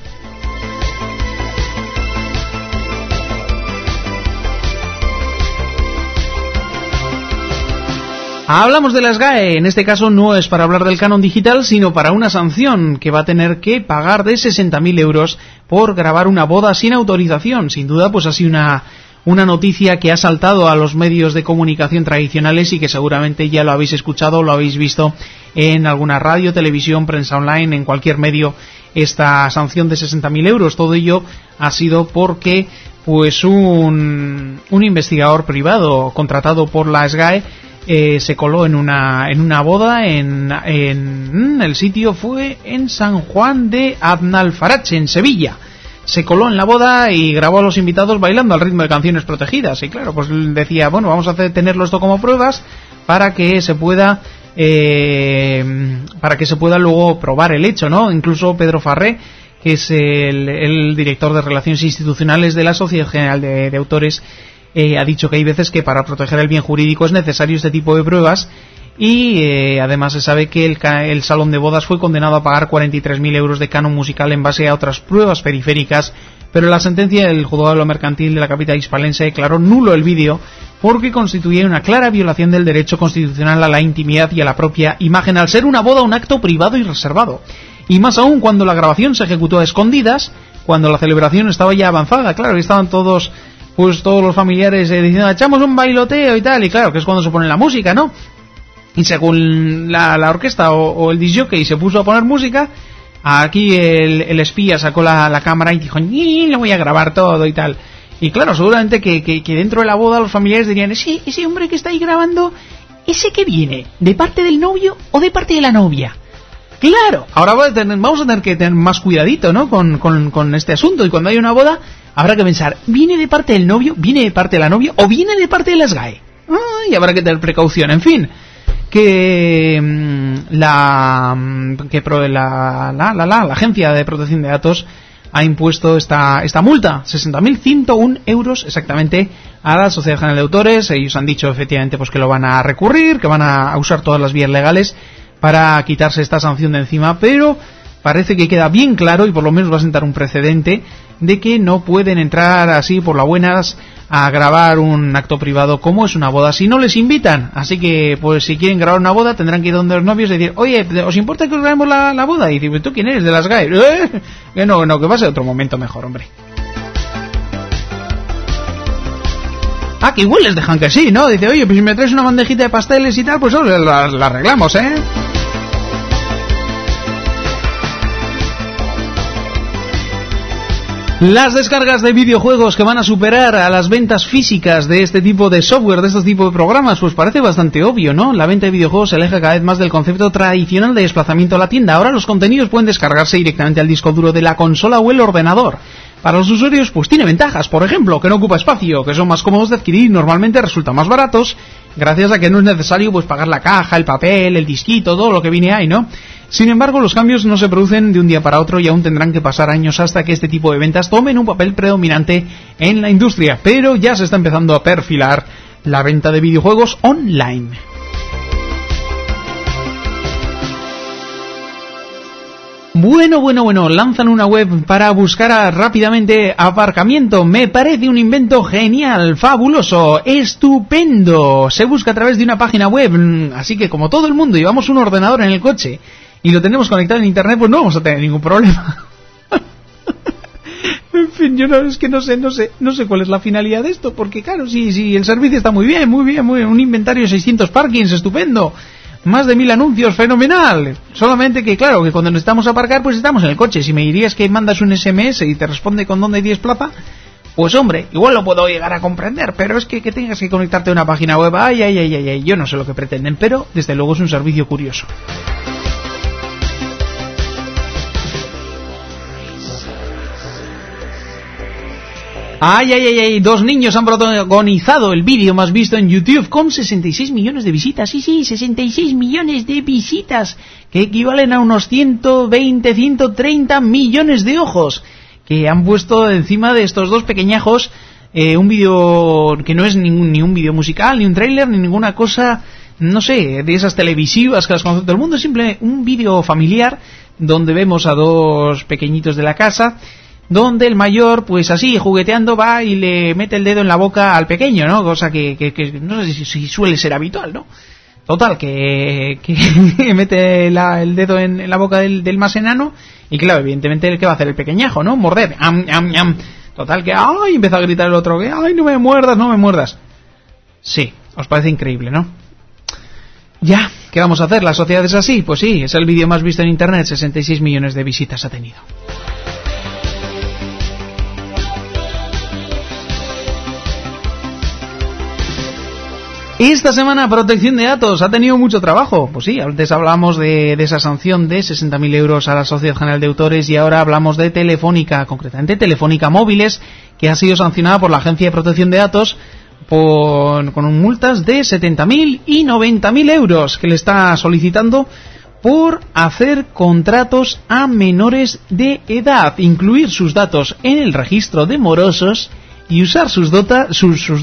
Hablamos de la SGAE, en este caso no es para hablar del canon digital, sino para una sanción que va a tener que pagar de 60.000 euros por grabar una boda sin autorización. Sin duda, pues ha sido una noticia que ha saltado a los medios de comunicación tradicionales y que seguramente ya lo habéis escuchado o lo habéis visto en alguna radio, televisión, prensa online, en cualquier medio, esta sanción de 60.000 euros. Todo ello ha sido porque pues un investigador privado contratado por la SGAE se coló en una boda en el sitio fue en San Juan de Aznalfarache, en Sevilla. Se coló en la boda y grabó a los invitados bailando al ritmo de canciones protegidas. Y claro, pues decía, bueno, vamos a tenerlo esto como pruebas para que se pueda luego probar el hecho, ¿no? Incluso Pedro Farré, que es el director de Relaciones Institucionales de la Sociedad General de Autores, ha dicho que hay veces que para proteger el bien jurídico es necesario este tipo de pruebas. Y además se sabe que el salón de bodas fue condenado a pagar 43.000 euros de canon musical en base a otras pruebas periféricas, pero la sentencia del juzgado de lo mercantil de la capital hispalense declaró nulo el vídeo porque constituía una clara violación del derecho constitucional a la intimidad y a la propia imagen, al ser una boda un acto privado y reservado, y más aún cuando la grabación se ejecutó a escondidas, cuando la celebración estaba ya avanzada. Claro, y estaban todos los familiares diciendo, echamos un bailoteo y tal, y claro, que es cuando se pone la música, ¿no? Y según la orquesta o el discjockey se puso a poner música, aquí el espía sacó la cámara y dijo, le voy a grabar todo y tal. Y claro, seguramente que dentro de la boda los familiares dirían, ese hombre que está ahí grabando, ¿ese que viene? ¿De parte del novio o de parte de la novia? Claro, ahora vamos a tener que tener más cuidadito, ¿no? Con este asunto. Y cuando hay una boda, habrá que pensar, ¿viene de parte del novio, viene de parte de la novia o viene de parte de la SGAE? Y habrá que tener precaución, en fin. Que la Agencia de Protección de Datos ha impuesto esta multa, 60.101 euros exactamente, a la Sociedad General de Autores. Ellos han dicho efectivamente pues que lo van a recurrir, que van a usar todas las vías legales para quitarse esta sanción de encima, pero parece que queda bien claro y por lo menos va a sentar un precedente de que no pueden entrar así por las buenas a grabar un acto privado como es una boda si no les invitan. Así que pues si quieren grabar una boda tendrán que ir donde los novios y decir, oye, ¿os importa que os grabemos la boda? Y decir, ¿tú quién eres? ¿De las SGAE? Que no, que va a ser otro momento mejor, hombre. Que igual les dejan que sí, ¿no? Dice, oye, pues si me traes una bandejita de pasteles y tal, pues la arreglamos, ¿eh? Las descargas de videojuegos que van a superar a las ventas físicas de este tipo de software, de este tipo de programas, pues parece bastante obvio, ¿no? La venta de videojuegos se aleja cada vez más del concepto tradicional de desplazamiento a la tienda. Ahora los contenidos pueden descargarse directamente al disco duro de la consola o el ordenador. Para los usuarios, pues tiene ventajas, por ejemplo, que no ocupa espacio, que son más cómodos de adquirir y normalmente resultan más baratos, gracias a que no es necesario pues pagar la caja, el papel, el disquito, todo lo que viene ahí, ¿no? Sin embargo, los cambios no se producen de un día para otro y aún tendrán que pasar años hasta que este tipo de ventas tomen un papel predominante en la industria, pero ya se está empezando a perfilar la venta de videojuegos online. Bueno, lanzan una web para buscar rápidamente aparcamiento. Me parece un invento genial, fabuloso, estupendo. Se busca a través de una página web, así que como todo el mundo llevamos un ordenador en el coche y lo tenemos conectado en internet, pues no vamos a tener ningún problema. En fin, yo no sé cuál es la finalidad de esto, porque claro, sí, el servicio está muy bien, un inventario de 600 parkings, estupendo. Más de 1.000 anuncios, fenomenal. Solamente que, claro, que cuando necesitamos aparcar, pues estamos en el coche. Si me dirías que mandas un SMS y te responde con dónde tienes plaza, pues hombre, igual lo puedo llegar a comprender. Pero es que tengas que conectarte a una página web, ay, yo no sé lo que pretenden, pero desde luego es un servicio curioso. Ay, 2 niños han protagonizado el vídeo más visto en YouTube con 66 millones de visitas. Sí, 66 millones de visitas, que equivalen a unos 120, 130 millones de ojos, que han puesto encima de estos dos pequeñajos un vídeo que no es ni un vídeo musical, ni un tráiler, ni ninguna cosa, no sé, de esas televisivas que las conoce todo el mundo. Es simplemente un vídeo familiar donde vemos a 2 pequeñitos de la casa, donde el mayor, pues así, jugueteando, va y le mete el dedo en la boca al pequeño, ¿no? Cosa que no sé si suele ser habitual, ¿no? Total, que mete el dedo en la boca del más enano, y claro, evidentemente, ¿qué va a hacer el pequeñajo, no? Morder, Total que, ¡ay! Empezó a gritar el otro que, ¡ay, no me muerdas, no me muerdas! Sí, os parece increíble, ¿no? Ya, ¿qué vamos a hacer? ¿La sociedad es así? Pues sí, es el vídeo más visto en internet, 66 millones de visitas ha tenido. Esta semana Protección de Datos ha tenido mucho trabajo. Pues sí, antes hablamos de esa sanción de 60.000 euros a la Sociedad General de Autores y ahora hablamos de Telefónica, concretamente Telefónica Móviles, que ha sido sancionada por la Agencia de Protección de Datos con multas de 70.000 y 90.000 euros que le está solicitando por hacer contratos a menores de edad, incluir sus datos en el registro de morosos y usar sus datos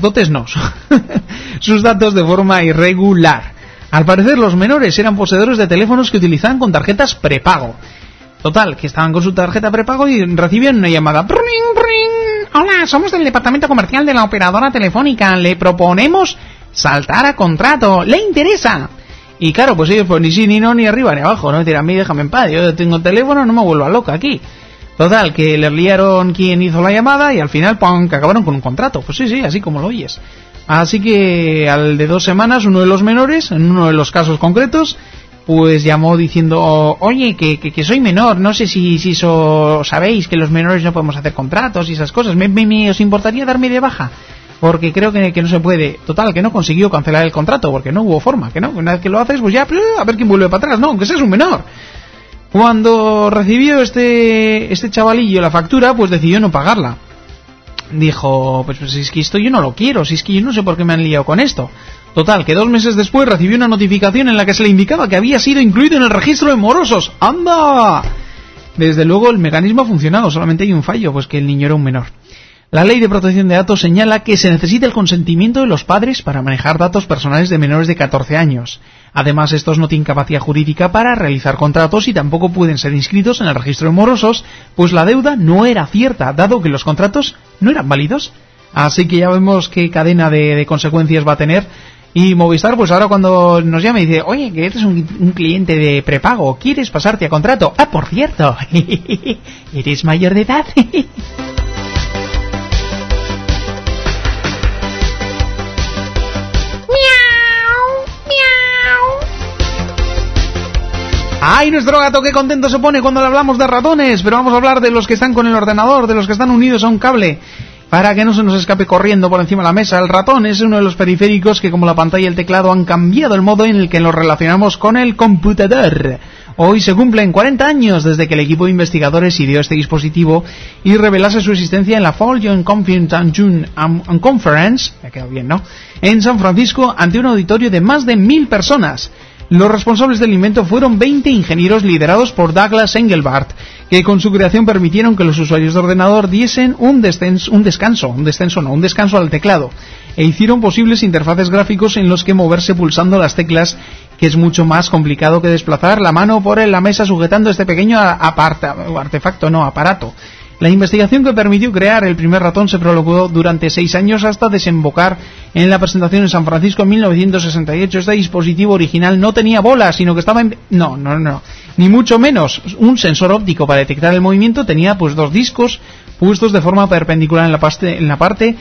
de forma irregular. Al parecer los menores eran poseedores de teléfonos que utilizaban con tarjetas prepago. Total, que estaban con su tarjeta prepago y recibían una llamada. ¡Ring, ring! Hola, somos del departamento comercial de la operadora telefónica. Le proponemos saltar a contrato. ¿Le interesa? Y claro, pues ellos pues ni sí, ni no, ni arriba, ni abajo. No, a mí déjame en paz. Yo tengo teléfono, no me vuelva loca aquí. Total, que les liaron quien hizo la llamada y al final, ¡pum!, que acabaron con un contrato. Pues sí, así como lo oyes. Así que al de 2 semanas, uno de los menores, en uno de los casos concretos, pues llamó diciendo, oye, que soy menor, no sé si sabéis que los menores no podemos hacer contratos y esas cosas. ¿Os importaría darme de baja? Porque creo que no se puede. Total, que no consiguió cancelar el contrato, porque no hubo forma, que no. Una vez que lo haces, pues ya, a ver quién vuelve para atrás, no, aunque seas un menor. Cuando recibió este chavalillo la factura, pues decidió no pagarla. Dijo, pues si es que esto yo no lo quiero, si es que yo no sé por qué me han liado con esto. Total, que 2 meses después recibió una notificación en la que se le indicaba que había sido incluido en el registro de morosos. ¡Anda! Desde luego el mecanismo ha funcionado, solamente hay un fallo, pues que el niño era un menor. La Ley de Protección de Datos señala que se necesita el consentimiento de los padres para manejar datos personales de menores de 14 años. Además, estos no tienen capacidad jurídica para realizar contratos y tampoco pueden ser inscritos en el registro de morosos, pues la deuda no era cierta, dado que los contratos no eran válidos. Así que ya vemos qué cadena de consecuencias va a tener. Y Movistar, pues ahora cuando nos llama y dice, oye, que eres un cliente de prepago, ¿quieres pasarte a contrato? Ah, por cierto, ¿eres mayor de edad? ¡Ay, nuestro gato qué contento se pone cuando le hablamos de ratones! Pero vamos a hablar de los que están con el ordenador, de los que están unidos a un cable, para que no se nos escape corriendo por encima de la mesa. El ratón es uno de los periféricos que, como la pantalla y el teclado, han cambiado el modo en el que nos relacionamos con el computador. Hoy se cumplen 40 años desde que el equipo de investigadores ideó este dispositivo y revelase su existencia en la Fall Young Conference, me ha quedado bien, ¿no?, en San Francisco, ante un auditorio de más de 1.000 personas. Los responsables del invento fueron 20 ingenieros liderados por Douglas Engelbart, que con su creación permitieron que los usuarios de ordenador diesen un descanso al teclado, e hicieron posibles interfaces gráficos en los que moverse pulsando las teclas, que es mucho más complicado que desplazar la mano por la mesa sujetando este pequeño aparato. La investigación que permitió crear el primer ratón se prolongó durante 6 años hasta desembocar en la presentación en San Francisco en 1968. Este dispositivo original no tenía bolas, sino que estaba ni mucho menos un sensor óptico para detectar el movimiento. Tenía pues 2 discos puestos de forma perpendicular en la parte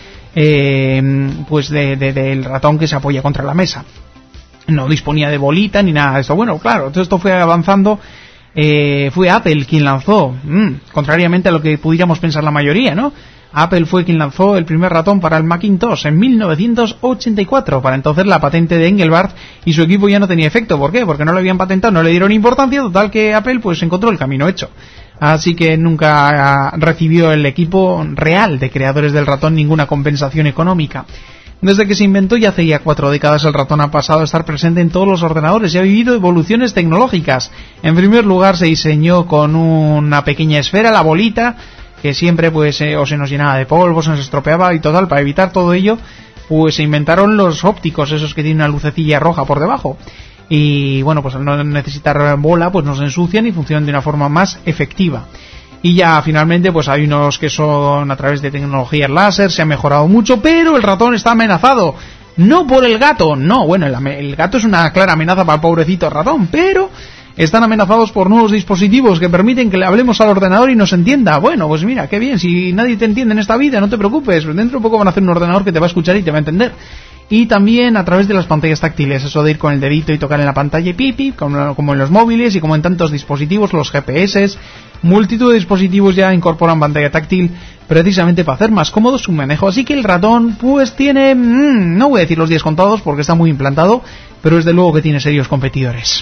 del ratón que se apoya contra la mesa. No disponía de bolita ni nada de esto. Bueno, claro, todo esto fue avanzando. Fue Apple quien lanzó, contrariamente a lo que pudiéramos pensar la mayoría, ¿no? Apple fue quien lanzó el primer ratón para el Macintosh en 1984. Para entonces la patente de Engelbart y su equipo ya no tenía efecto. ¿Por qué? Porque no lo habían patentado, no le dieron importancia, total que Apple pues encontró el camino hecho. Así que nunca recibió el equipo real de creadores del ratón ninguna compensación económica. Desde que se inventó ya hace ya 4 décadas, el ratón ha pasado a estar presente en todos los ordenadores y ha vivido evoluciones tecnológicas. En primer lugar se diseñó con una pequeña esfera, la bolita, que siempre pues o se nos llenaba de polvo, se nos estropeaba, y total, para evitar todo ello, pues se inventaron los ópticos, esos que tienen una lucecilla roja por debajo. Y bueno, pues al no necesitar bola, pues no se ensucian y funcionan de una forma más efectiva. Y ya finalmente pues hay unos que son a través de tecnologías láser, se ha mejorado mucho, pero el ratón está amenazado. No por el gato, no, bueno, el gato es una clara amenaza para el pobrecito ratón, pero están amenazados por nuevos dispositivos que permiten que le hablemos al ordenador y nos entienda. Bueno, pues mira, qué bien, si nadie te entiende en esta vida, no te preocupes, dentro de poco van a hacer un ordenador que te va a escuchar y te va a entender. Y también a través de las pantallas táctiles, eso de ir con el dedito y tocar en la pantalla y pip, como en los móviles y como en tantos dispositivos, los GPS, multitud de dispositivos ya incorporan pantalla táctil precisamente para hacer más cómodo su manejo. Así que el ratón pues tiene, no voy a decir los días contados porque está muy implantado, pero desde luego que tiene serios competidores.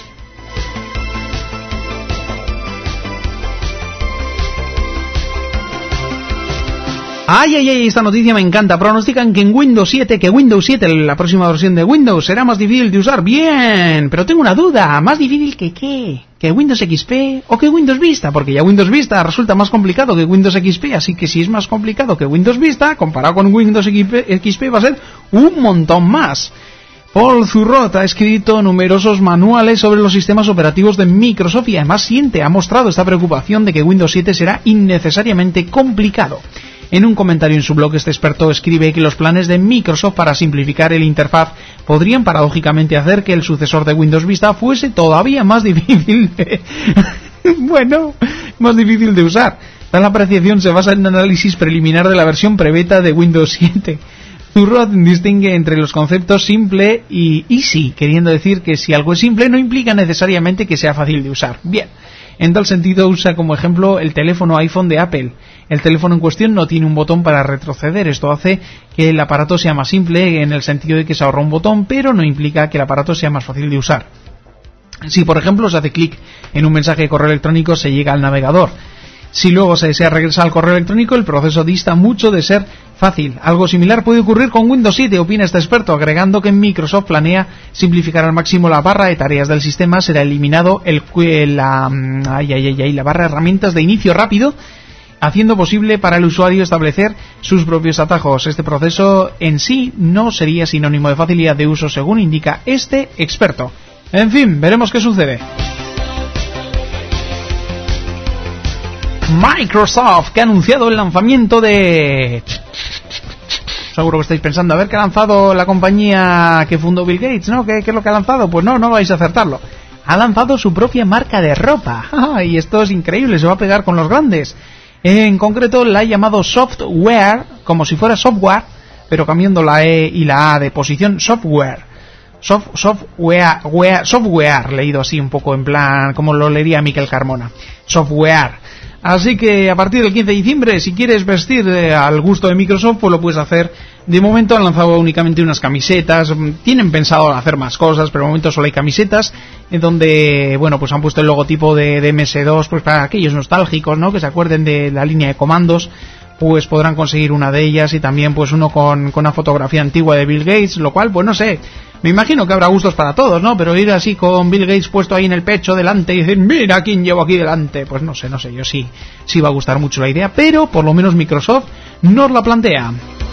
Ay, esta noticia me encanta. Pronostican que Windows 7, la próxima versión de Windows, será más difícil de usar. Bien, pero tengo una duda. ¿Más difícil que qué? ¿Que Windows XP o que Windows Vista? Porque ya Windows Vista resulta más complicado que Windows XP, así que si es más complicado que Windows Vista, comparado con Windows XP va a ser un montón más. Paul Zurrott ha escrito numerosos manuales sobre los sistemas operativos de Microsoft y además ha mostrado esta preocupación de que Windows 7 será innecesariamente complicado. En un comentario en su blog, este experto escribe que los planes de Microsoft para simplificar el interfaz podrían paradójicamente hacer que el sucesor de Windows Vista fuese todavía más difícil más difícil de usar. Tal apreciación se basa en un análisis preliminar de la versión prebeta de Windows 7. Zurrott distingue entre los conceptos simple y easy, queriendo decir que si algo es simple no implica necesariamente que sea fácil de usar. Bien, en tal sentido usa como ejemplo el teléfono iPhone de Apple. El teléfono en cuestión no tiene un botón para retroceder. Esto hace que el aparato sea más simple en el sentido de que se ahorra un botón, pero no implica que el aparato sea más fácil de usar. Si por ejemplo se hace clic en un mensaje de correo electrónico, se llega al navegador. Si luego se desea regresar al correo electrónico, el proceso dista mucho de ser fácil. Algo similar puede ocurrir con Windows 7, opina este experto, agregando que Microsoft planea simplificar al máximo la barra de tareas del sistema. Será eliminado la barra de herramientas de inicio rápido, haciendo posible para el usuario establecer sus propios atajos. Este proceso en sí no sería sinónimo de facilidad de uso, según indica este experto. En fin, veremos qué sucede. Microsoft, que ha anunciado el lanzamiento de... Seguro que estáis pensando, a ver qué ha lanzado la compañía que fundó Bill Gates, ¿no? ¿Qué es lo que ha lanzado? Pues no vais a acertarlo. Ha lanzado su propia marca de ropa. Y esto es increíble, se va a pegar con los grandes. En concreto la ha llamado Software, como si fuera software, pero cambiando la E y la A de posición. Software, leído así un poco en plan como lo leería Miquel Carmona. Software. Así que a partir del 15 de diciembre, si quieres vestir al gusto de Microsoft, pues lo puedes hacer. De momento han lanzado únicamente unas camisetas. Tienen pensado hacer más cosas, pero de momento solo hay camisetas en donde, pues han puesto el logotipo de MS2, pues para aquellos nostálgicos, ¿no? Que se acuerden de la línea de comandos, pues podrán conseguir una de ellas, y también pues uno con una fotografía antigua de Bill Gates, lo cual, pues no sé, me imagino que habrá gustos para todos, ¿no? Pero ir así con Bill Gates puesto ahí en el pecho delante y decir, mira quién llevo aquí delante, pues no sé, yo sí va a gustar mucho la idea, pero por lo menos Microsoft nos la plantea.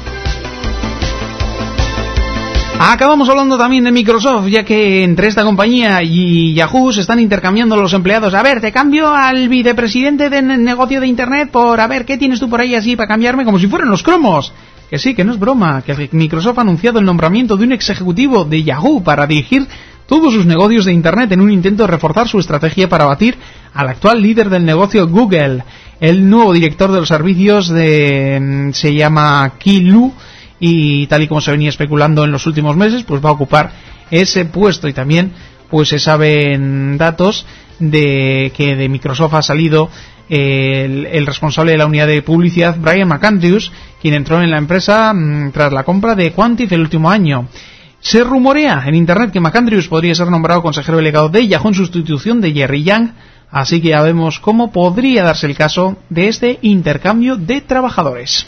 Acabamos hablando también de Microsoft, ya que entre esta compañía y Yahoo se están intercambiando los empleados. A ver, te cambio al vicepresidente de negocio de Internet por, a ver, ¿qué tienes tú por ahí así para cambiarme? Como si fueran los cromos. Que sí, que no es broma, que Microsoft ha anunciado el nombramiento de un ex ejecutivo de Yahoo para dirigir todos sus negocios de Internet en un intento de reforzar su estrategia para batir al actual líder del negocio, Google. El nuevo director de los servicios se llama Qi Lu, y tal y como se venía especulando en los últimos meses, pues va a ocupar ese puesto. Y también pues se saben datos de que de Microsoft ha salido el responsable de la unidad de publicidad, Brian McAndrews, quien entró en la empresa tras la compra de Quantif el último año. Se rumorea en Internet que McAndrews podría ser nombrado consejero delegado de Yahoo en sustitución de Jerry Yang, así que ya vemos cómo podría darse el caso de este intercambio de trabajadores.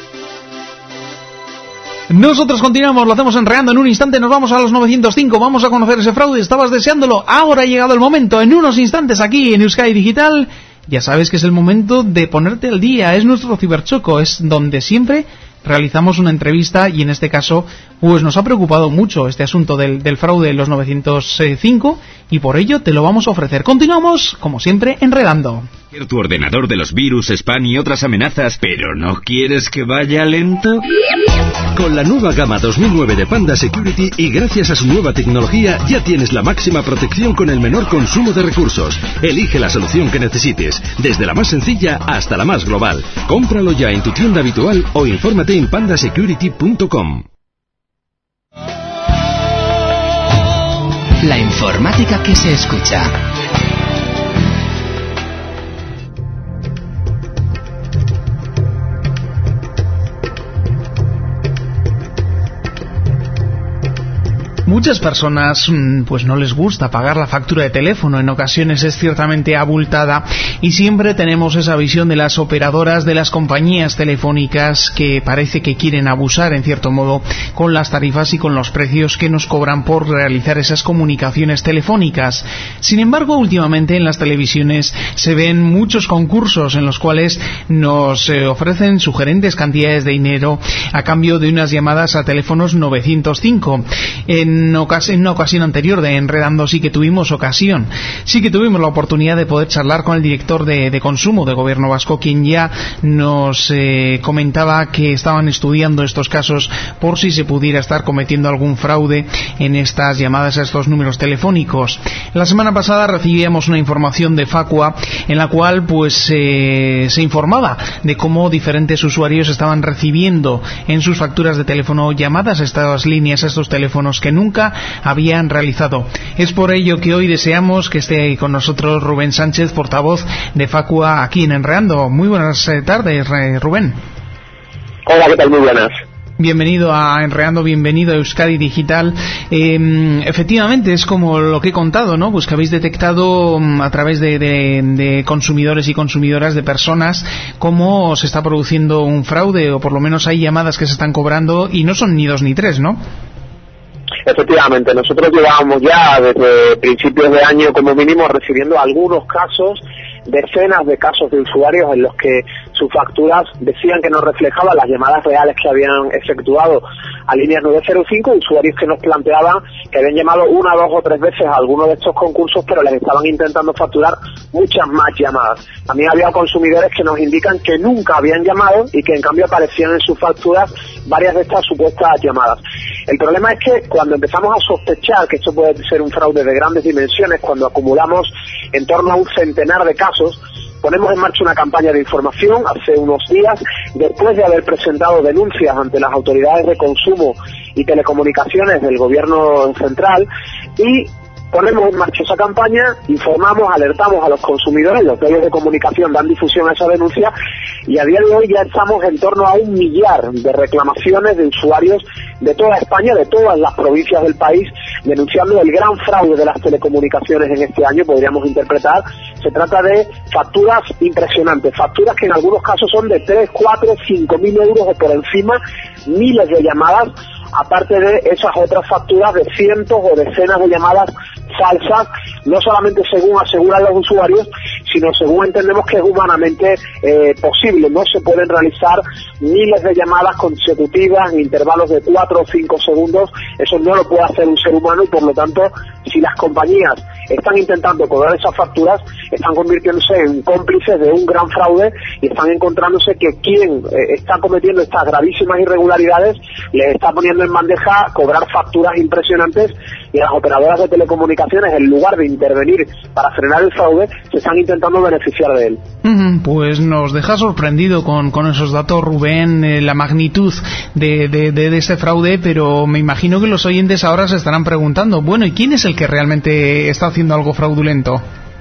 Nosotros continuamos, lo hacemos enredando. En un instante nos vamos a los 905, vamos a conocer ese fraude, estabas deseándolo, ahora ha llegado el momento. En unos instantes aquí en Euskadi Digital, ya sabes que es el momento de ponerte al día, es nuestro ciberchoco, es donde siempre realizamos una entrevista, y en este caso pues nos ha preocupado mucho este asunto del fraude de los 905, y por ello te lo vamos a ofrecer. Continuamos, como siempre, enredando. Tu ordenador de los virus, spam y otras amenazas, pero ¿no quieres que vaya lento? Con la nueva gama 2009 de Panda Security y gracias a su nueva tecnología ya tienes la máxima protección con el menor consumo de recursos. Elige la solución que necesites, desde la más sencilla hasta la más global. Cómpralo ya en tu tienda habitual o infórmate en pandasecurity.com. La informática que se escucha. Muchas personas pues no les gusta pagar la factura de teléfono, en ocasiones es ciertamente abultada y siempre tenemos esa visión de las operadoras, de las compañías telefónicas que parece que quieren abusar en cierto modo con las tarifas y con los precios que nos cobran por realizar esas comunicaciones telefónicas. Sin embargo, últimamente en las televisiones se ven muchos concursos en los cuales nos ofrecen sugerentes cantidades de dinero a cambio de unas llamadas a teléfonos 905. En una ocasión anterior de Enredando sí que tuvimos la oportunidad de poder charlar con el director de consumo de Gobierno Vasco, quien ya nos comentaba que estaban estudiando estos casos por si se pudiera estar cometiendo algún fraude en estas llamadas a estos números telefónicos. La semana pasada recibíamos una información de Facua en la cual pues se informaba de cómo diferentes usuarios estaban recibiendo en sus facturas de teléfono llamadas a estas líneas, a estos teléfonos que nunca habían realizado. Es por ello que hoy deseamos que esté con nosotros Rubén Sánchez, portavoz de Facua aquí en Enredando. Muy buenas tardes, Rubén. Hola, ¿qué tal? Muy buenas. Bienvenido a Enredando, bienvenido a Euskadi Digital. Efectivamente, es como lo que he contado, ¿no? Pues que habéis detectado a través de consumidores y consumidoras, de personas, cómo se está produciendo un fraude, o por lo menos hay llamadas que se están cobrando y no son ni 2 ni 3, ¿no? Efectivamente, nosotros llevábamos ya desde principios de año como mínimo recibiendo algunos casos, decenas de casos de usuarios en los que sus facturas decían que no reflejaban las llamadas reales que habían efectuado a líneas 905, usuarios que nos planteaban que habían llamado 1, 2 o 3 veces a alguno de estos concursos, pero les estaban intentando facturar muchas más llamadas. También había consumidores que nos indican que nunca habían llamado y que en cambio aparecían en sus facturas varias de estas supuestas llamadas. El problema es que cuando empezamos a sospechar que esto puede ser un fraude de grandes dimensiones, cuando acumulamos en torno a un centenar de casos, ponemos en marcha una campaña de información hace unos días, después de haber presentado denuncias ante las autoridades de consumo y telecomunicaciones del gobierno central, y ponemos en marcha esa campaña, informamos, alertamos a los consumidores, los medios de comunicación dan difusión a esa denuncia, y a día de hoy ya estamos en torno a 1 millar de reclamaciones de usuarios de toda España, de todas las provincias del país, denunciando el gran fraude de las telecomunicaciones en este año, podríamos interpretar. Se trata de facturas impresionantes, facturas que en algunos casos son de 3, 4, 5.000 euros o por encima, miles de llamadas, aparte de esas otras facturas de cientos o decenas de llamadas falsas, no solamente según aseguran los usuarios, sino según entendemos que es humanamente posible. No se pueden realizar miles de llamadas consecutivas en intervalos de 4 o 5 segundos, eso no lo puede hacer un ser humano, y por lo tanto, si las compañías están intentando cobrar esas facturas, están convirtiéndose en cómplices de un gran fraude y están encontrándose que quien está cometiendo estas gravísimas irregularidades les está poniendo en bandeja cobrar facturas impresionantes, y las operadoras de telecomunicaciones, en lugar de intervenir para frenar el fraude, se están intentando beneficiar de él. Pues nos deja sorprendido con esos datos, Rubén, la magnitud de este fraude, pero me imagino que los oyentes ahora se estarán preguntando, bueno, ¿y quién es el que realmente está haciendo algo fraudulento?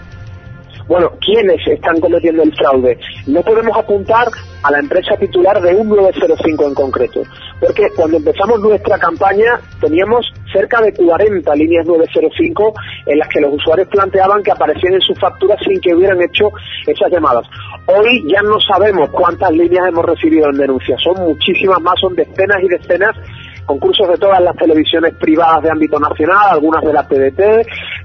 Bueno, ¿quiénes están cometiendo el fraude? No podemos apuntar a la empresa titular de un 905 en concreto, porque cuando empezamos nuestra campaña teníamos cerca de 40 líneas 905 en las que los usuarios planteaban que aparecían en sus facturas sin que hubieran hecho esas llamadas. Hoy ya no sabemos cuántas líneas hemos recibido en denuncias, son muchísimas más, son decenas y decenas, concursos de todas las televisiones privadas de ámbito nacional, algunas de la TDT,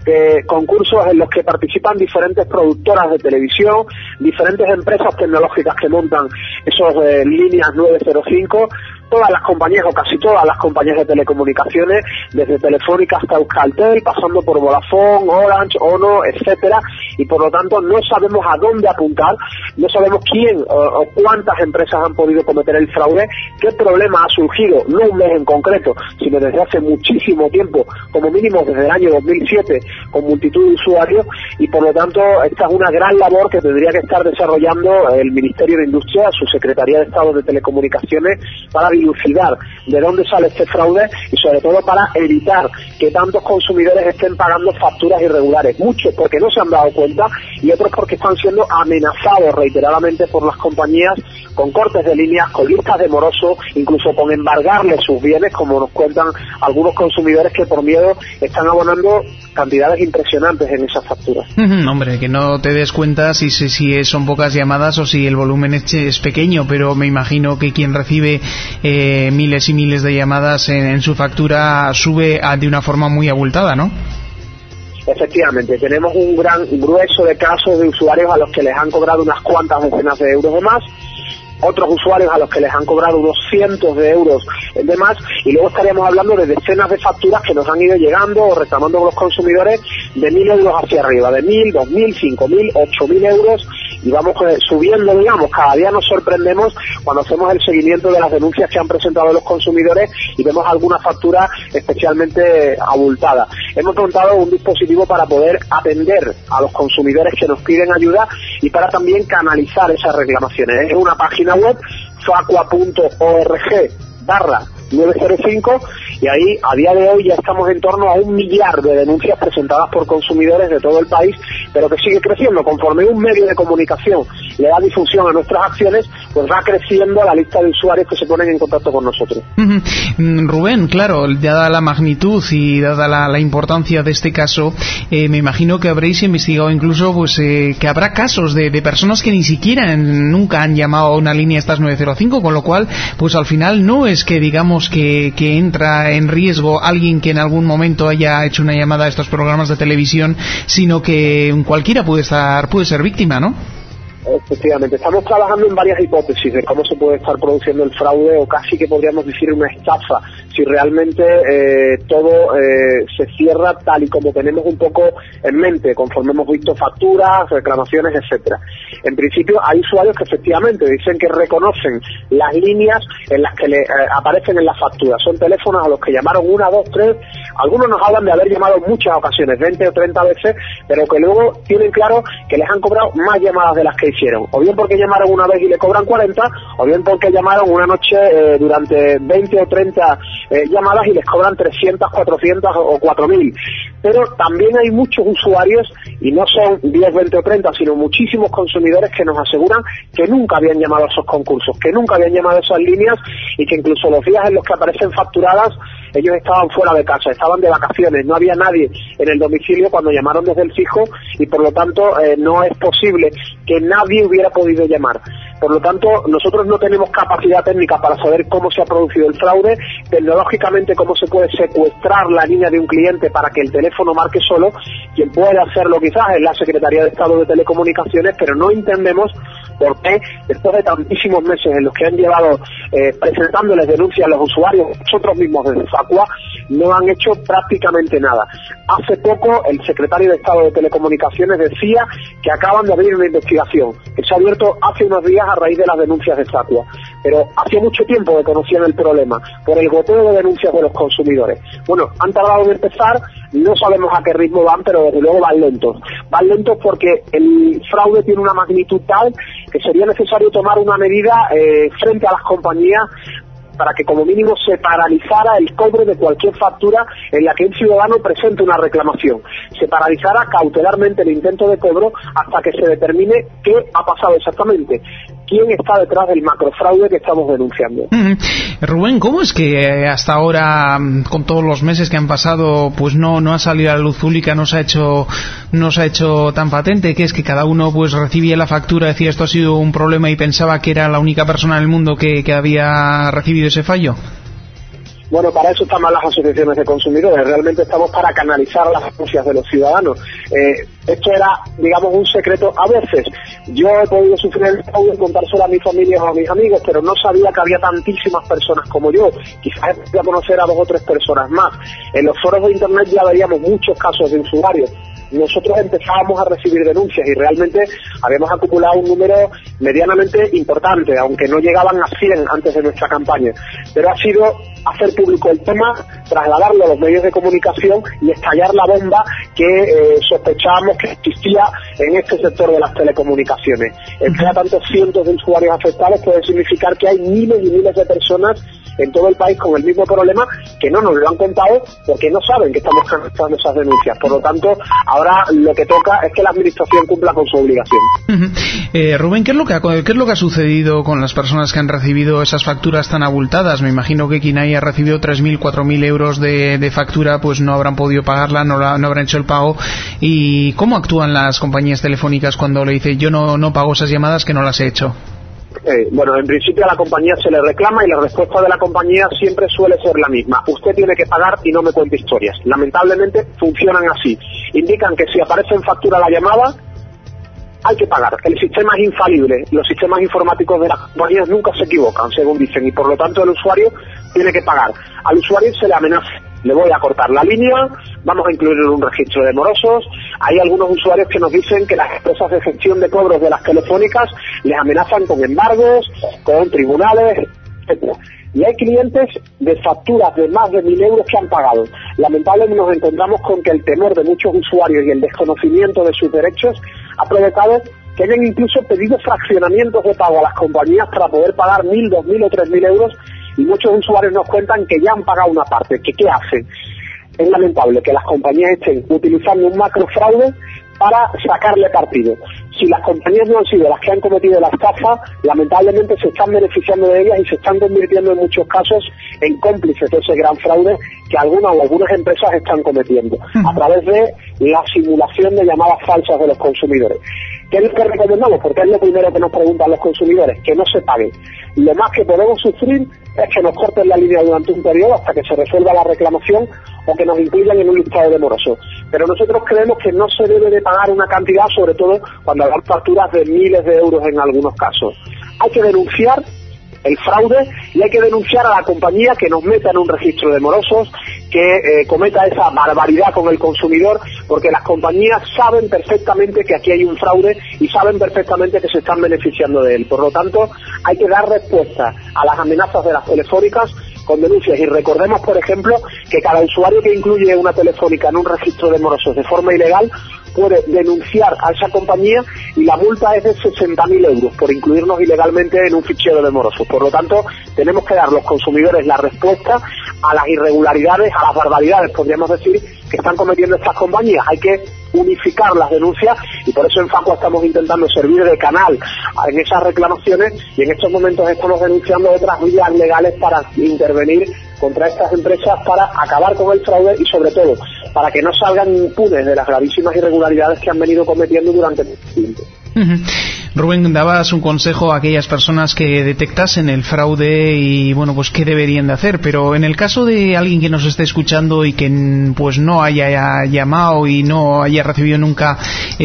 concursos en los que participan diferentes productoras de televisión, diferentes empresas tecnológicas que montan esos líneas 905, todas las compañías o casi todas las compañías de telecomunicaciones, desde Telefónica hasta Euskaltel, pasando por Vodafone, Orange, Ono, etcétera, y por lo tanto no sabemos a dónde apuntar, no sabemos quién o cuántas empresas han podido cometer el fraude, qué problema ha surgido, no un mes en concreto, sino desde hace muchísimo tiempo, como mínimo desde el año 2007, con multitud de usuarios, y por lo tanto esta es una gran labor que tendría que estar desarrollando el Ministerio de Industria, su Secretaría de Estado de Telecomunicaciones, para dilucidar de dónde sale este fraude y sobre todo para evitar que tantos consumidores estén pagando facturas irregulares, muchos porque no se han dado cuenta y otros porque están siendo amenazados reiteradamente por las compañías con cortes de líneas, con listas de morosos, incluso con embargarles sus bienes, como nos cuentan algunos consumidores que por miedo están abonando cantidades impresionantes en esas facturas. Hombre, que no te des cuenta si son pocas llamadas o si el volumen es pequeño, pero me imagino que quien recibe miles y miles de llamadas en su factura sube de una forma muy abultada, ¿no? Efectivamente, tenemos un gran grueso de casos de usuarios a los que les han cobrado unas cuantas decenas de euros o más, otros usuarios a los que les han cobrado unos cientos de euros de más, y luego estaríamos hablando de decenas de facturas que nos han ido llegando o reclamando los consumidores de 1.000 euros hacia arriba, de 1.000, 2.000, 5.000, 8.000 euros, y vamos subiendo, digamos, cada día nos sorprendemos cuando hacemos el seguimiento de las denuncias que han presentado los consumidores y vemos alguna factura especialmente abultada. Hemos montado un dispositivo para poder atender a los consumidores que nos piden ayuda y para también canalizar esas reclamaciones. Es una página web, facua.org/905, y ahí a día de hoy ya estamos en torno a 1 millar de denuncias presentadas por consumidores de todo el país, pero que sigue creciendo. Conforme un medio de comunicación le da difusión a nuestras acciones, pues va creciendo la lista de usuarios que se ponen en contacto con nosotros. Rubén, claro, dada la magnitud y dada la importancia de este caso, me imagino que habréis investigado incluso pues que habrá casos de personas que ni siquiera nunca han llamado a una línea estas 905, con lo cual pues al final no es que digamos que entra en riesgo alguien que en algún momento haya hecho una llamada a estos programas de televisión, sino que cualquiera puede ser víctima, ¿no? Efectivamente, estamos trabajando en varias hipótesis de cómo se puede estar produciendo el fraude, o casi que podríamos decir una estafa, si realmente todo se cierra tal y como tenemos un poco en mente, conforme hemos visto facturas, reclamaciones, etcétera. En principio hay usuarios que efectivamente dicen que reconocen las líneas en las que le aparecen en la factura. Son teléfonos a los que llamaron 1, 2, 3, algunos nos hablan de haber llamado en muchas ocasiones, 20 o 30 veces, pero que luego tienen claro que les han cobrado más llamadas de las que hicieron, o bien porque llamaron una vez y le cobran 40, o bien porque llamaron una noche durante 20 o 30 llamadas y les cobran 300, 400 o 4.000. Pero también hay muchos usuarios, y no son 10, 20 o 30, sino muchísimos consumidores que nos aseguran que nunca habían llamado a esos concursos, que nunca habían llamado a esas líneas, y que incluso los días en los que aparecen facturadas ellos estaban fuera de casa, estaban de vacaciones, no había nadie en el domicilio cuando llamaron desde el fijo, y por lo tanto no es posible que nadie hubiera podido llamar. Por lo tanto, nosotros no tenemos capacidad técnica para saber cómo se ha producido el fraude, tecnológicamente cómo se puede secuestrar la línea de un cliente para que el teléfono marque solo. Quien puede hacerlo quizás es la Secretaría de Estado de Telecomunicaciones, pero no entendemos por qué, después de tantísimos meses en los que han llevado presentándoles denuncias a los usuarios, nosotros mismos desde Facua, no han hecho prácticamente nada. Hace poco el secretario de Estado de Telecomunicaciones decía que acaban de abrir una investigación, que se ha abierto hace unos días a raíz de las denuncias de Facua, pero hacía mucho tiempo que conocían el problema, por el goteo de denuncias de los consumidores. Bueno, han tardado en empezar, no sabemos a qué ritmo van, pero desde luego van lentos porque el fraude tiene una magnitud tal que sería necesario tomar una medida frente a las compañías para que como mínimo se paralizara el cobro de cualquier factura en la que un ciudadano presente una reclamación. Se paralizara cautelarmente el intento de cobro hasta que se determine qué ha pasado exactamente, quién está detrás del macrofraude que estamos denunciando. Rubén, ¿cómo es que hasta ahora, con todos los meses que han pasado, pues no ha salido a la luz pública, no se ha hecho tan patente? Que es que cada uno pues recibía la factura, decía esto ha sido un problema y pensaba que era la única persona en el mundo que había recibido ese fallo. Bueno, para eso están las asociaciones de consumidores. Realmente estamos para canalizar las denuncias de los ciudadanos. Esto era, digamos, un secreto a veces. Yo he podido sufrir el fraude y contárselo a mi familia o a mis amigos, pero no sabía que había tantísimas personas como yo. Quizás podía conocer a 2 o 3 personas más. En los foros de Internet ya veíamos muchos casos de usuarios. Nosotros empezábamos a recibir denuncias y realmente habíamos acumulado un número medianamente importante, aunque no llegaban a 100 antes de nuestra campaña. Pero ha sido hacer público el tema, trasladarlo a los medios de comunicación y estallar la bomba que sospechábamos que existía en este sector de las telecomunicaciones. El que haya tantos cientos de usuarios afectados puede significar que hay miles y miles de personas en todo el país con el mismo problema que no nos lo han contado porque no saben que estamos canalizando esas denuncias. Por lo tanto, ahora lo que toca es que la administración cumpla con su obligación. Rubén, ¿qué es lo que ha sucedido con las personas que han recibido esas facturas tan abultadas? Me imagino que quien haya recibido 3.000, 4.000 euros de factura, pues no habrán podido pagarla, no habrán hecho el pago. ¿Y cómo actúan las compañías telefónicas cuando le dicen yo no pago esas llamadas que no las he hecho? Bueno, en principio a la compañía se le reclama y la respuesta de la compañía siempre suele ser la misma. Usted tiene que pagar y no me cuente historias. Lamentablemente funcionan así. Indican que si aparece en factura la llamada, hay que pagar. El sistema es infalible. Los sistemas informáticos de las compañías nunca se equivocan, según dicen, y por lo tanto el usuario tiene que pagar. Al usuario se le amenaza. Le voy a cortar la línea, vamos a incluir en un registro de morosos. Hay algunos usuarios que nos dicen que las empresas de gestión de cobros de las telefónicas les amenazan con embargos, con tribunales, etc. Y hay clientes de facturas de más de 1.000 euros que han pagado. Lamentablemente nos encontramos con que el temor de muchos usuarios y el desconocimiento de sus derechos ha provocado que hayan incluso pedido fraccionamientos de pago a las compañías para poder pagar 1.000, 2.000 o 3.000 euros. Y muchos usuarios nos cuentan que ya han pagado una parte, que ¿qué hacen? Es lamentable que las compañías estén utilizando un macrofraude para sacarle partido. Si las compañías no han sido las que han cometido la estafa, lamentablemente se están beneficiando de ellas y se están convirtiendo en muchos casos en cómplices de ese gran fraude que algunas empresas están cometiendo a través de la simulación de llamadas falsas de los consumidores. ¿Qué es lo que recomendamos? Porque es lo primero que nos preguntan los consumidores, que no se pague. Lo más que podemos sufrir es que nos corten la línea durante un periodo hasta que se resuelva la reclamación o que nos incluyan en un listado de morosos. Pero nosotros creemos que no se debe de pagar una cantidad, sobre todo cuando habrá facturas de miles de euros en algunos casos. Hay que denunciar el fraude y hay que denunciar a la compañía que nos meta en un registro de morosos, que cometa esa barbaridad con el consumidor, porque las compañías saben perfectamente que aquí hay un fraude y saben perfectamente que se están beneficiando de él. Por lo tanto, hay que dar respuesta a las amenazas de las telefónicas con denuncias. Y recordemos, por ejemplo, que cada usuario que incluye una telefónica en un registro de morosos de forma ilegal puede denunciar a esa compañía y la multa es de 60.000 euros por incluirnos ilegalmente en un fichero de morosos. Por lo tanto, tenemos que dar los consumidores la respuesta a las irregularidades, a las barbaridades, podríamos decir, que están cometiendo estas compañías. Hay que unificar las denuncias y por eso en Facua estamos intentando servir de canal en esas reclamaciones y en estos momentos estamos denunciando otras vías legales para intervenir contra estas empresas para acabar con el fraude y sobre todo para que no salgan impunes de las gravísimas irregularidades que han venido cometiendo durante el tiempo. Rubén, dabas un consejo a aquellas personas que detectasen el fraude y bueno, pues qué deberían de hacer, pero en el caso de alguien que nos esté escuchando y que pues no haya llamado y no haya recibido nunca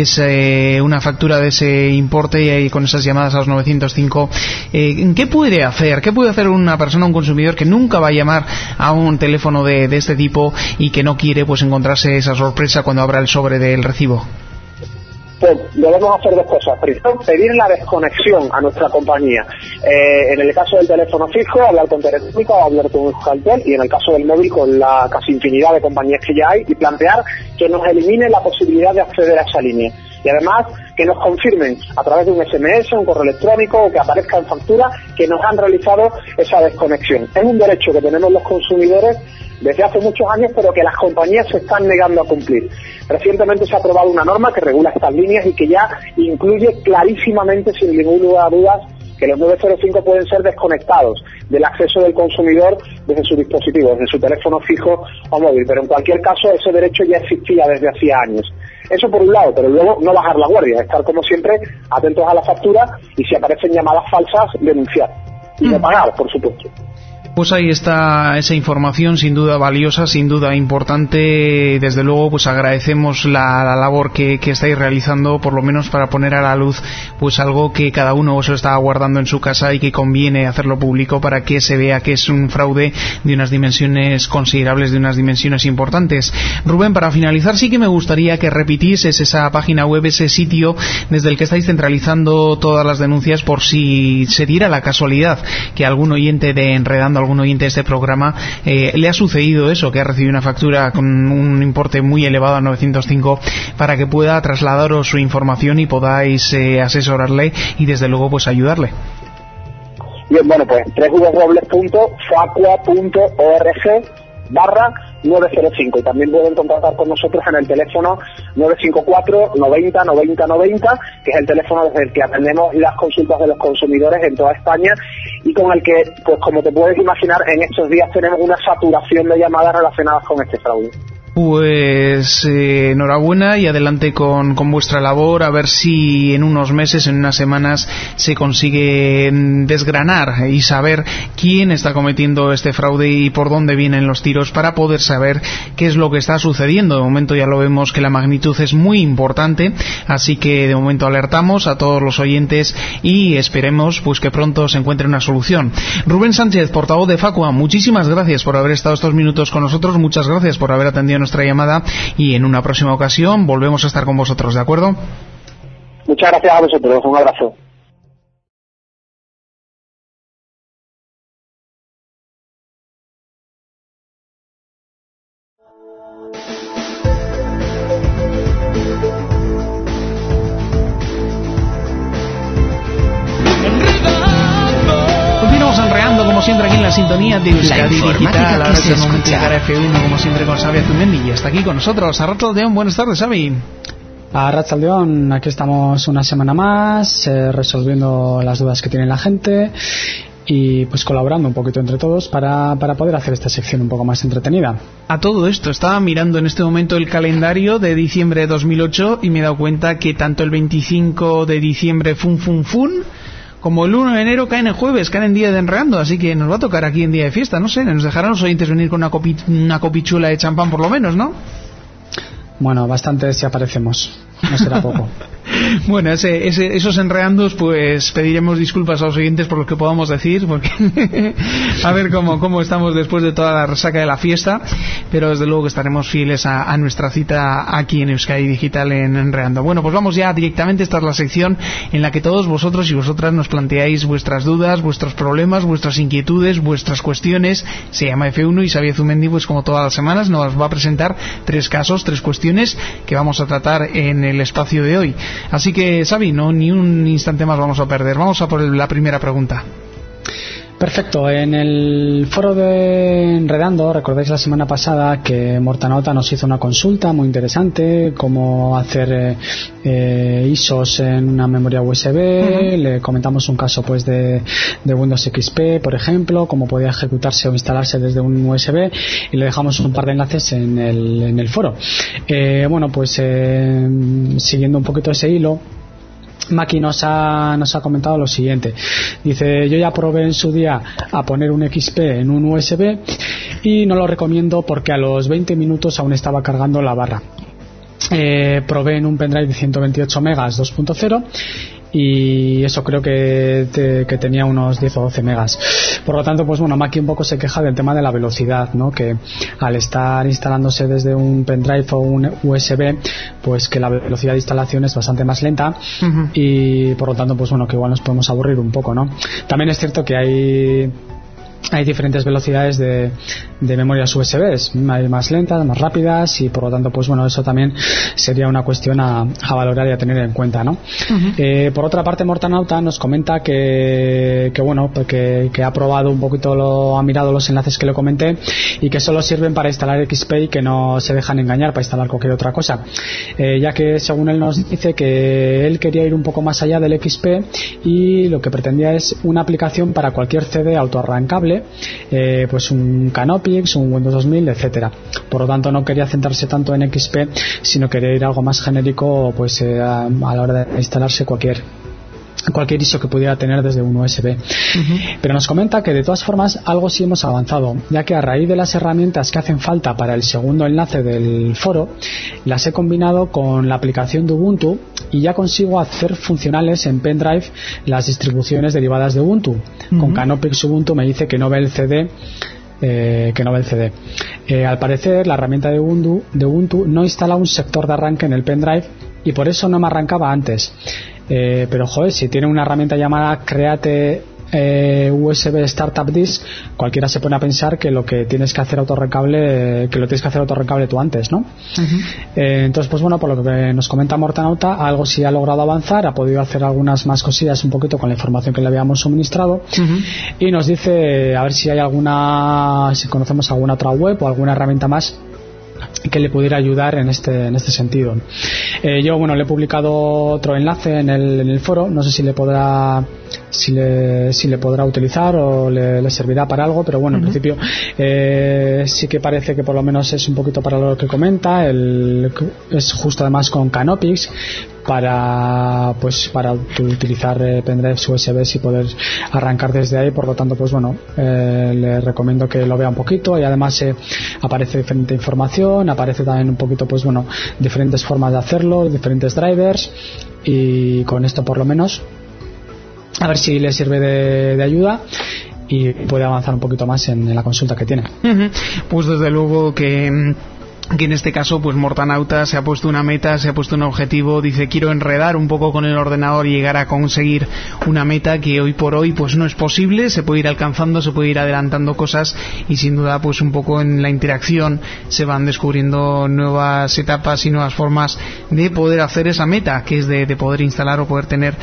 una factura de ese importe y con esas llamadas a los 905, ¿qué puede hacer? ¿Qué puede hacer una persona, un consumidor que nunca va a llamar a un teléfono de este tipo y que no quiere pues encontrarse esa sorpresa cuando abra el sobre del recibo? Pues debemos hacer dos cosas. Primero, pedir la desconexión a nuestra compañía. En el caso del teléfono fijo, hablar con Telefónica o hablar con Euskaltel, y en el caso del móvil con la casi infinidad de compañías que ya hay, y plantear que nos elimine la posibilidad de acceder a esa línea. Y además, que nos confirmen a través de un SMS, un correo electrónico o que aparezca en factura que nos han realizado esa desconexión. Es un derecho que tenemos los consumidores desde hace muchos años, pero que las compañías se están negando a cumplir. Recientemente se ha aprobado una norma que regula estas líneas y que ya incluye clarísimamente, sin ningún lugar a dudas, que los 905 pueden ser desconectados del acceso del consumidor desde su dispositivo, desde su teléfono fijo o móvil. Pero en cualquier caso, ese derecho ya existía desde hacía años. Eso por un lado, pero luego no bajar la guardia, estar como siempre atentos a la factura y si aparecen llamadas falsas, denunciar. Y no pagar, por supuesto. Pues ahí está esa información, sin duda valiosa, sin duda importante. Desde luego, pues agradecemos la labor que estáis realizando, por lo menos para poner a la luz pues algo que cada uno se está guardando en su casa y que conviene hacerlo público para que se vea que es un fraude de unas dimensiones considerables, de unas dimensiones importantes. Rubén, para finalizar, sí que me gustaría que repitieses esa página web, ese sitio desde el que estáis centralizando todas las denuncias, por si se diera la casualidad que algún oyente de Enredando, algún oyente de este programa, le ha sucedido eso, que ha recibido una factura con un importe muy elevado a 905, para que pueda trasladaros su información y podáis asesorarle y desde luego pues ayudarle. Bien, bueno, pues www.facua.org/905, y también pueden contactar con nosotros en el teléfono 954 90 90 90, que es el teléfono desde el que atendemos las consultas de los consumidores en toda España, y con el que, pues como te puedes imaginar, en estos días tenemos una saturación de llamadas relacionadas con este fraude. Pues enhorabuena y adelante con vuestra labor, a ver si en unos meses, en unas semanas, se consigue desgranar y saber quién está cometiendo este fraude y por dónde vienen los tiros, para poder saber qué es lo que está sucediendo. De momento ya lo vemos que la magnitud es muy importante, así que de momento alertamos a todos los oyentes y esperemos pues que pronto se encuentre una solución. Rubén Sánchez, portavoz de Facua, muchísimas gracias por haber estado estos minutos con nosotros, muchas gracias por haber atendido nuestra llamada, y en una próxima ocasión volvemos a estar con vosotros, ¿de acuerdo? Muchas gracias a vosotros, un abrazo. Siempre aquí en la sintonía de Euskadi Digital, ahora es el momento de llegar a F1, como siempre, con Xavi Azurmendi, y está aquí con nosotros. Arratsaldeon, buenas tardes, Xavi. Arratsaldeon, aquí estamos una semana más, resolviendo las dudas que tiene la gente y pues colaborando un poquito entre todos para poder hacer esta sección un poco más entretenida. A todo esto, estaba mirando en este momento el calendario de diciembre de 2008 y me he dado cuenta que tanto el 25 de diciembre como el 1 de enero caen en jueves, caen en día de Enredando, así que nos va a tocar aquí en día de fiesta, no sé, nos dejarán los oyentes venir con una copichula de champán por lo menos, ¿no? Bueno, bastante si aparecemos, no será poco. Bueno, esos enreandos, pues pediremos disculpas a los oyentes por lo que podamos decir, porque a ver cómo estamos después de toda la resaca de la fiesta, pero desde luego que estaremos fieles a nuestra cita aquí en Euskadi Digital en Enreando. Bueno, pues vamos ya directamente. Esta es la sección en la que todos vosotros y vosotras nos planteáis vuestras dudas, vuestros problemas, vuestras inquietudes, vuestras cuestiones. Se llama F1 y Xavi Azurmendi, pues como todas las semanas, nos va a presentar 3 casos, 3 cuestiones que vamos a tratar en el espacio de hoy. Así que, Xavi, ni un instante más vamos a perder. Vamos a por la primera pregunta. Perfecto. En el foro de Enredando, recordáis la semana pasada que Mortanauta nos hizo una consulta muy interesante, cómo hacer ISOs en una memoria USB. Le comentamos un caso pues de Windows XP, por ejemplo, cómo podía ejecutarse o instalarse desde un USB, y le dejamos un par de enlaces en el foro. Bueno, pues siguiendo un poquito ese hilo, Maki nos ha comentado lo siguiente. Dice: yo ya probé en su día a poner un XP en un USB y no lo recomiendo porque a los 20 minutos aún estaba cargando la barra. Probé en un pendrive de 128 megas 2.0 y eso creo que tenía unos 10 o 12 megas. Por lo tanto, pues bueno, Maki un poco se queja del tema de la velocidad, ¿no? Que al estar instalándose desde un pendrive o un USB, pues que la velocidad de instalación es bastante más lenta y por lo tanto, pues bueno, que igual nos podemos aburrir un poco, ¿no? También es cierto que hay diferentes velocidades de memorias USBs, hay más lentas, más rápidas, y por lo tanto, pues bueno, eso también sería una cuestión a valorar y a tener en cuenta, ¿no? Por otra parte, Mortanauta nos comenta que bueno, que ha probado un poquito, ha mirado los enlaces que le comenté y que solo sirven para instalar XP y que no se dejan engañar para instalar cualquier otra cosa, ya que según él nos dice que él quería ir un poco más allá del XP y lo que pretendía es una aplicación para cualquier CD autoarrancable, pues un Canopix, un Windows 2000, etcétera. Por lo tanto, no quería centrarse tanto en XP, sino quería ir a algo más genérico, pues a la hora de instalarse cualquier cualquier ISO que pudiera tener desde un USB. Pero nos comenta que de todas formas algo sí hemos avanzado, ya que a raíz de las herramientas que hacen falta para el segundo enlace del foro, las he combinado con la aplicación de Ubuntu y ya consigo hacer funcionales en pendrive las distribuciones derivadas de Ubuntu. Con Canopix Ubuntu me dice que no ve el CD. Al parecer la herramienta de Ubuntu no instala un sector de arranque en el pendrive y por eso no me arrancaba antes. Pero joder, si tiene una herramienta llamada Create USB Startup Disk, cualquiera se pone a pensar que lo que tienes que hacer autorrencable tú antes, ¿no? Entonces, pues bueno, por lo que nos comenta Mortanauta, algo sí ha logrado avanzar, ha podido hacer algunas más cosillas un poquito con la información que le habíamos suministrado, y nos dice a ver si conocemos alguna otra web o alguna herramienta más que le pudiera ayudar en este sentido. Yo, bueno, le he publicado otro enlace en el foro, no sé si le podrá utilizar o le servirá para algo, pero bueno, en principio sí que parece que por lo menos es un poquito para lo que comenta. Es justo además con Canopix para utilizar pendrives USB y poder arrancar desde ahí. Por lo tanto, pues bueno, le recomiendo que lo vea un poquito, y además aparece diferente información, aparece también un poquito, pues bueno, diferentes formas de hacerlo, diferentes drivers, y con esto por lo menos a ver si le sirve de ayuda y puede avanzar un poquito más en la consulta que tiene. Pues desde luego que en este caso pues Mortanauta se ha puesto una meta, se ha puesto un objetivo, dice quiero enredar un poco con el ordenador y llegar a conseguir una meta que hoy por hoy pues no es posible. Se puede ir alcanzando, se puede ir adelantando cosas, y sin duda pues un poco en la interacción se van descubriendo nuevas etapas y nuevas formas de poder hacer esa meta, que es de poder instalar o poder tener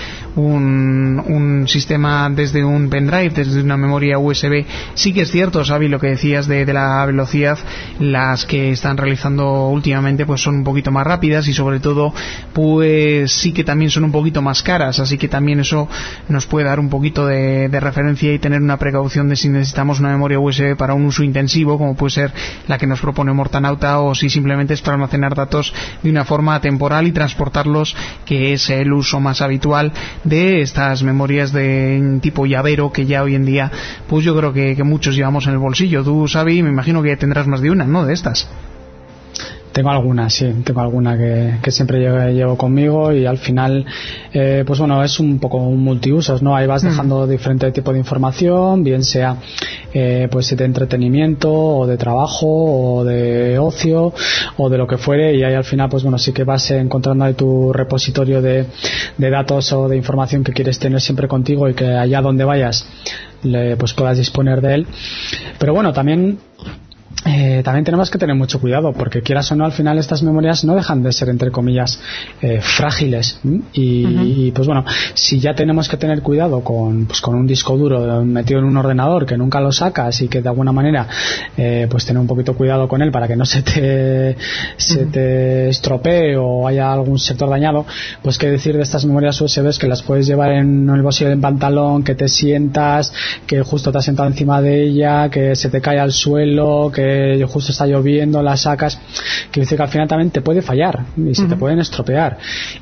un sistema desde un pendrive, desde una memoria USB. Sí que es cierto, Xavi, lo que decías de la velocidad, las que están realizando últimamente pues son un poquito más rápidas, y sobre todo pues sí que también son un poquito más caras, así que también eso nos puede dar un poquito de referencia y tener una precaución de si necesitamos una memoria USB para un uso intensivo, como puede ser la que nos propone Mortanauta, o si simplemente es para almacenar datos de una forma temporal y transportarlos, que es el uso más habitual de estas memorias de tipo llavero que ya hoy en día pues yo creo que muchos llevamos en el bolsillo. Tú, Xavi, me imagino que tendrás más de una, ¿no?, de estas. Tengo alguna que siempre llevo conmigo, y al final pues bueno, es un poco un multiusos, ¿no? Ahí vas dejando diferente tipo de información, bien sea pues de entretenimiento o de trabajo o de ocio o de lo que fuere, y ahí al final pues bueno, sí que vas encontrando ahí tu repositorio de datos o de información que quieres tener siempre contigo, y que allá donde vayas pues puedas disponer de él. Pero bueno, también tenemos que tener mucho cuidado, porque quieras o no, al final estas memorias no dejan de ser, entre comillas, frágiles, y pues bueno, si ya tenemos que tener cuidado con un disco duro metido en un ordenador que nunca lo sacas, y que de alguna manera pues tener un poquito cuidado con él para que no se te estropee o haya algún sector dañado, pues qué decir de estas memorias USB que las puedes llevar en el bolsillo del pantalón, que te sientas, que justo te has sentado encima de ella, que se te cae al suelo, que justo está lloviendo, la sacas, que dice que al final también te puede fallar y se te pueden estropear,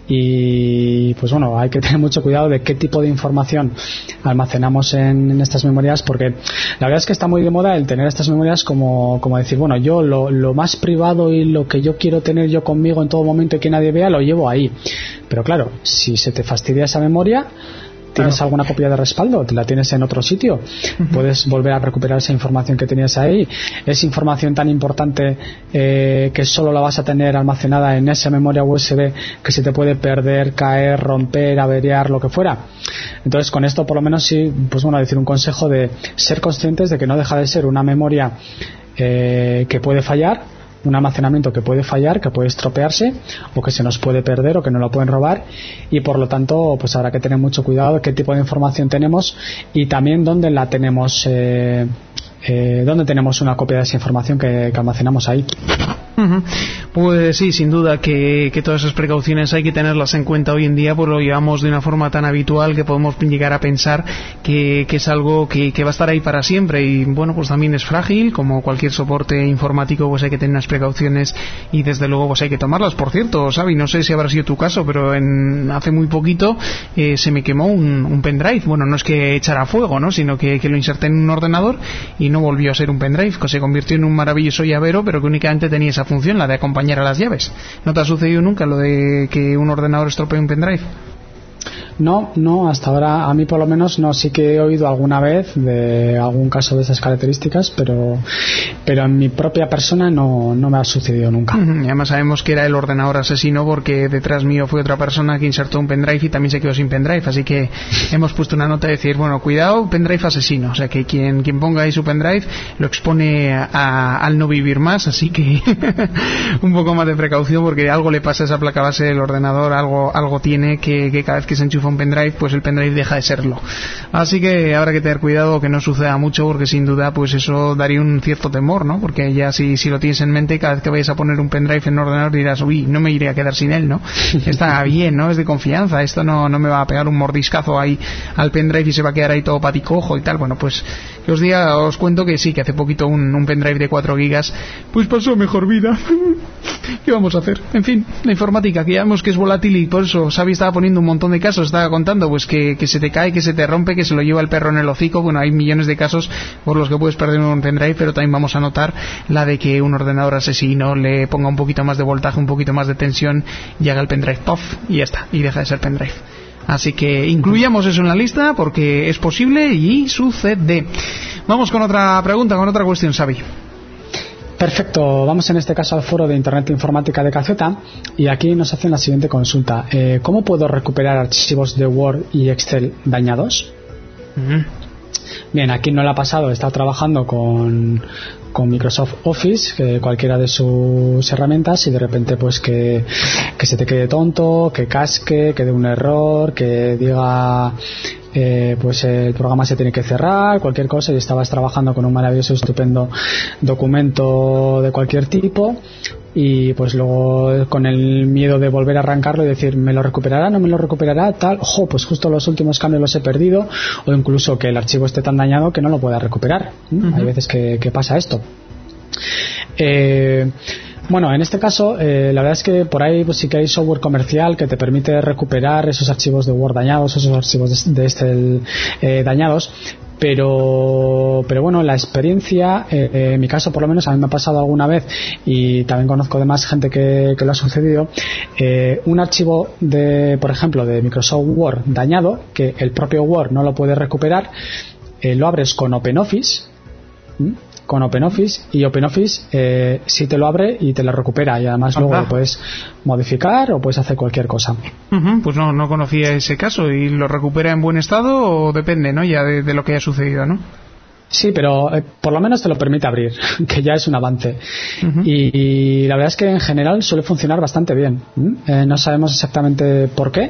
y pues bueno, hay que tener mucho cuidado de qué tipo de información almacenamos en estas memorias, porque la verdad es que está muy de moda el tener estas memorias como decir, bueno, yo lo más privado y lo que yo quiero tener yo conmigo en todo momento y que nadie vea, lo llevo ahí. Pero claro, si se te fastidia esa memoria, ¿tienes alguna copia de respaldo? ¿La tienes en otro sitio? Puedes volver a recuperar esa información que tenías ahí. Es información tan importante que solo la vas a tener almacenada en esa memoria USB, que se te puede perder, caer, romper, averiar, lo que fuera. Entonces, con esto por lo menos sí, pues bueno, decir un consejo de ser conscientes de que no deja de ser una memoria que puede fallar, un almacenamiento que puede fallar, que puede estropearse, o que se nos puede perder, o que nos lo pueden robar, y por lo tanto pues habrá que tener mucho cuidado de qué tipo de información tenemos, y también dónde la tenemos, dónde tenemos una copia de esa información que almacenamos ahí. Pues sí, sin duda que todas esas precauciones hay que tenerlas en cuenta hoy en día, pues lo llevamos de una forma tan habitual que podemos llegar a pensar que es algo que va a estar ahí para siempre, y bueno, pues también es frágil, como cualquier soporte informático, pues hay que tener unas precauciones y desde luego pues hay que tomarlas. Por cierto, Xavi, no sé si habrá sido tu caso, pero hace muy poquito se me quemó un pendrive. Bueno, no es que echara fuego, ¿no?, sino que lo inserté en un ordenador y no volvió a ser un pendrive, que se convirtió en un maravilloso llavero, pero que únicamente tenía esa función, la de acompañar a las llaves. ¿No te ha sucedido nunca lo de que un ordenador estropee un pendrive? No, hasta ahora a mí por lo menos no. Sí que he oído alguna vez de algún caso de esas características, pero en mi propia persona no me ha sucedido nunca. Y además sabemos que era el ordenador asesino, porque detrás mío fue otra persona que insertó un pendrive y también se quedó sin pendrive, así que hemos puesto una nota de decir, bueno, cuidado, pendrive asesino, o sea que quien ponga ahí su pendrive lo expone al no vivir más, así que un poco más de precaución, porque algo le pasa a esa placa base del ordenador, algo tiene que cada vez que se enchufa un pendrive, pues el pendrive deja de serlo. Así que habrá que tener cuidado que no suceda mucho, porque sin duda pues eso daría un cierto temor, ¿no? Porque ya si lo tienes en mente, cada vez que vayas a poner un pendrive en un ordenador dirás, uy, no me iré a quedar sin él, ¿no? Está bien, ¿no? Es de confianza, esto no me va a pegar un mordiscazo ahí al pendrive y se va a quedar ahí todo paticojo y tal. Bueno, pues que os cuento que sí, que hace poquito un pendrive de 4 gigas pues pasó mejor vida. ¿Qué vamos a hacer? En fin, la informática, que ya vemos que es volátil, y por eso Xavi estaba poniendo un montón de casos, estaba contando pues que se te cae, que se te rompe, que se lo lleva el perro en el hocico. Bueno, hay millones de casos por los que puedes perder un pendrive, pero también vamos a notar la de que un ordenador asesino le ponga un poquito más de voltaje, un poquito más de tensión y haga el pendrive puff y ya está, y deja de ser pendrive. Así que incluyamos eso en la lista porque es posible y sucede. Vamos con otra pregunta, con otra cuestión, Xavi. Perfecto, vamos en este caso al foro de Internet Informática de Caceta, y aquí nos hacen la siguiente consulta. ¿Cómo puedo recuperar archivos de Word y Excel dañados? Bien, aquí no le ha pasado, está trabajando con Microsoft Office, cualquiera de sus herramientas, y de repente pues que se te quede tonto, que casque, que dé un error, que diga pues el programa se tiene que cerrar, cualquier cosa, y estabas trabajando con un maravilloso, estupendo documento de cualquier tipo, y pues luego con el miedo de volver a arrancarlo y decir, ¿me lo recuperará? ¿No me lo recuperará? Tal, pues justo los últimos cambios los he perdido, o incluso que el archivo esté tan dañado que no lo pueda recuperar. Hay veces que pasa esto. Bueno, en este caso, la verdad es que por ahí pues sí que hay software comercial que te permite recuperar esos archivos de Word dañados, esos archivos de Excel dañados, pero bueno, la experiencia, en mi caso por lo menos a mí me ha pasado alguna vez, y también conozco de más gente que lo ha sucedido, un archivo por ejemplo, de Microsoft Word dañado, que el propio Word no lo puede recuperar, lo abres con OpenOffice, y OpenOffice sí te lo abre y te lo recupera, y además luego lo puedes modificar o puedes hacer cualquier cosa. Pues no conocía ese caso. ¿Y lo recupera en buen estado o depende, no, ya de lo que haya sucedido, no? Sí, pero por lo menos te lo permite abrir, que ya es un avance. Y la verdad es que en general suele funcionar bastante bien. No sabemos exactamente por qué.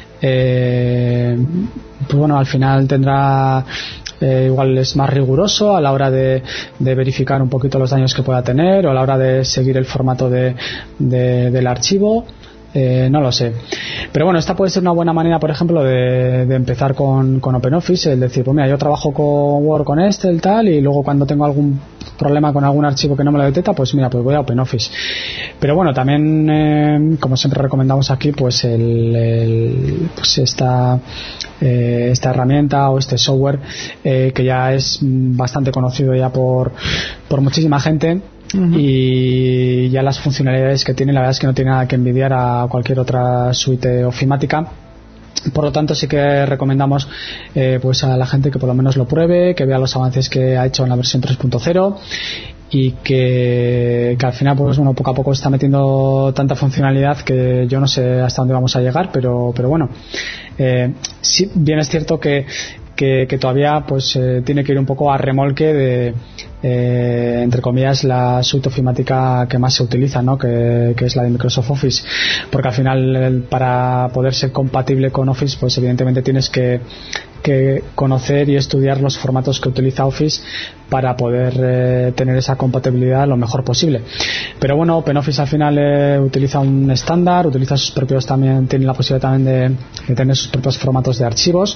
Pues bueno, al final tendrá igual es más riguroso a la hora de verificar un poquito los daños que pueda tener, o a la hora de seguir el formato del archivo. No lo sé, pero bueno, esta puede ser una buena manera, por ejemplo, de empezar con OpenOffice, el decir, pues mira, yo trabajo con Word, con Excel, tal, y luego cuando tengo algún problema con algún archivo que no me lo detecta, pues mira, pues voy a OpenOffice. Pero bueno, también como siempre recomendamos aquí, pues pues esta herramienta o este software que ya es bastante conocido ya por muchísima gente. Y ya las funcionalidades que tiene, la verdad es que no tiene nada que envidiar a cualquier otra suite ofimática. Por lo tanto, sí que recomendamos pues a la gente que por lo menos lo pruebe, que vea los avances que ha hecho en la versión 3.0, y que al final pues bueno, poco a poco está metiendo tanta funcionalidad que yo no sé hasta dónde vamos a llegar, pero bueno, sí, bien es cierto que todavía pues tiene que ir un poco a remolque de entre comillas la suite ofimática que más se utiliza, ¿no? que es la de Microsoft Office, porque al final para poder ser compatible con Office pues evidentemente tienes que que conocer y estudiar los formatos que utiliza Office para poder tener esa compatibilidad lo mejor posible. Pero bueno, OpenOffice al final utiliza un estándar, utiliza sus propios, también tiene la posibilidad también de tener sus propios formatos de archivos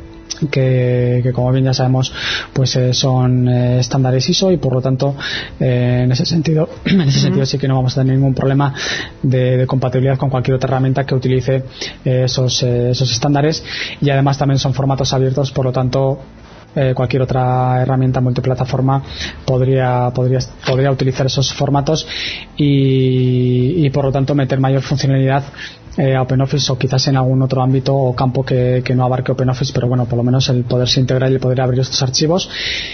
que como bien ya sabemos pues son estándares ISO, y por lo tanto en ese sentido sí que no vamos a tener ningún problema de compatibilidad con cualquier otra herramienta que utilice esos estándares, y además también son formatos abiertos, por lo tanto cualquier otra herramienta multiplataforma podría utilizar esos formatos y por lo tanto meter mayor funcionalidad a OpenOffice, o quizás en algún otro ámbito o campo que no abarque OpenOffice, pero bueno, por lo menos el poderse integrar y el poder abrir estos archivos.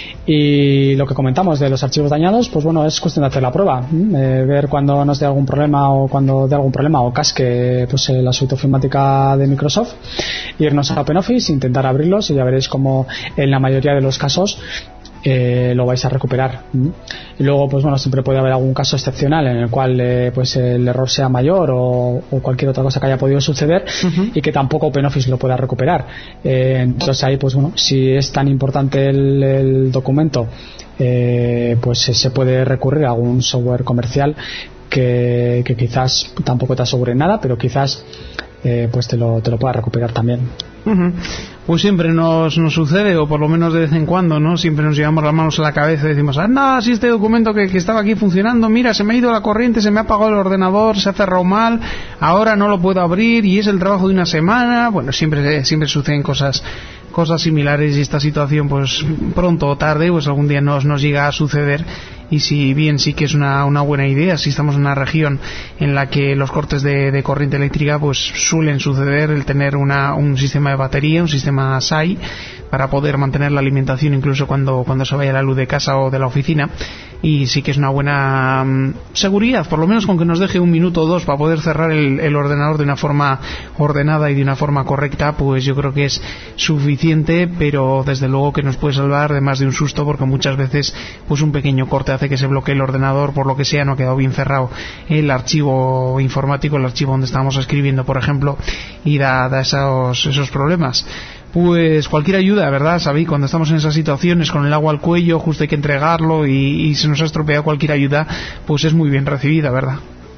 Y lo que comentamos de los archivos dañados, pues bueno, es cuestión de hacer la prueba, ver cuando nos dé algún problema o casque pues la suite ofimática de Microsoft, irnos a OpenOffice, intentar abrirlos, y ya veréis como en la mayoría de los casos lo vais a recuperar. Y luego pues bueno, siempre puede haber algún caso excepcional en el cual pues el error sea mayor o cualquier otra cosa que haya podido suceder y que tampoco OpenOffice lo pueda recuperar. Entonces ahí pues bueno, si es tan importante el documento, pues se puede recurrir a algún software comercial que quizás tampoco te asegure nada, pero quizás pues te lo pueda recuperar también. Pues siempre nos sucede, o por lo menos de vez en cuando, ¿no? Siempre nos llevamos las manos a la cabeza y decimos, anda, si este documento que estaba aquí funcionando, mira, se me ha ido la corriente, se me ha apagado el ordenador, se ha cerrado mal, ahora no lo puedo abrir y es el trabajo de una semana. Bueno, siempre suceden cosas similares, y esta situación pues pronto o tarde pues algún día nos llega a suceder. Y si bien sí que es una buena idea, si estamos en una región en la que los cortes de corriente eléctrica pues suelen suceder, el tener un sistema de batería, un sistema SAI para poder mantener la alimentación incluso cuando se vaya la luz de casa o de la oficina, y sí que es una buena seguridad, por lo menos con que nos deje un minuto o dos para poder cerrar el ordenador de una forma ordenada y de una forma correcta, pues yo creo que es suficiente, pero desde luego que nos puede salvar de más de un susto, porque muchas veces pues un pequeño corte hace que se bloquee el ordenador, por lo que sea, no ha quedado bien cerrado el archivo informático, el archivo donde estábamos escribiendo, por ejemplo, y da esos problemas. Pues cualquier ayuda, ¿verdad, Xavi? Cuando estamos en esas situaciones con el agua al cuello, justo hay que entregarlo y se nos ha estropeado, cualquier ayuda pues es muy bien recibida, ¿verdad?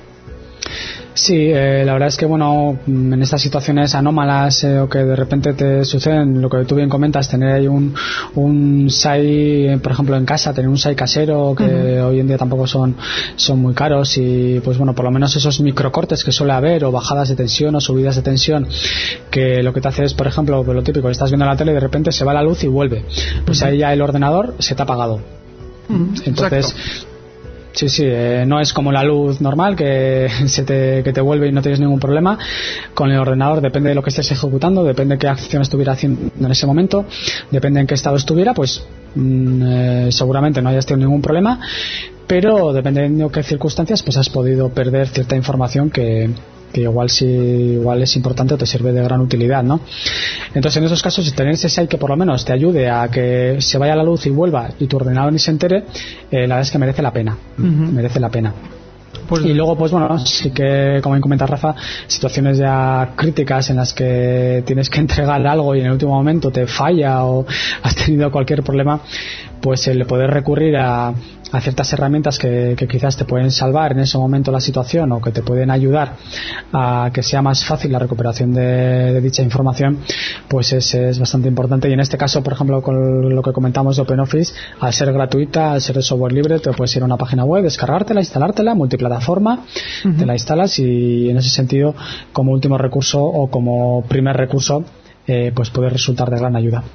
Sí, la verdad es que bueno, en estas situaciones anómalas o que de repente te suceden, lo que tú bien comentas, tener ahí un SAI, por ejemplo en casa, tener un SAI casero que hoy en día tampoco son muy caros, y pues bueno, por lo menos esos microcortes que suele haber, o bajadas de tensión o subidas de tensión, que lo que te hace es, por ejemplo, pues lo típico, estás viendo la tele y de repente se va la luz y vuelve, pues ahí ya el ordenador se te ha apagado. Entonces exacto. Sí, no es como la luz normal que te vuelve y no tienes ningún problema. Con el ordenador depende de lo que estés ejecutando, depende de qué acción estuviera haciendo en ese momento, depende en qué estado estuviera, pues seguramente no hayas tenido ningún problema, pero dependiendo de qué circunstancias pues has podido perder cierta información que igual es importante o te sirve de gran utilidad, ¿no? Entonces en esos casos, tener ese SAI que por lo menos te ayude a que se vaya la luz y vuelva y tu ordenador ni se entere, la verdad es que merece la pena. Merece la pena. Y luego pues bueno, sí que, como bien comenta Rafa, situaciones ya críticas en las que tienes que entregar algo y en el último momento te falla o has tenido cualquier problema, pues el poder recurrir a ciertas herramientas que quizás te pueden salvar en ese momento la situación, o que te pueden ayudar a que sea más fácil la recuperación de dicha información, pues es bastante importante. Y en este caso, por ejemplo, con lo que comentamos de OpenOffice, al ser gratuita, al ser de software libre, te puedes ir a una página web, descargártela, instalártela, multiplataforma, te la instalas, y en ese sentido, como último recurso o como primer recurso, pues puede resultar de gran ayuda.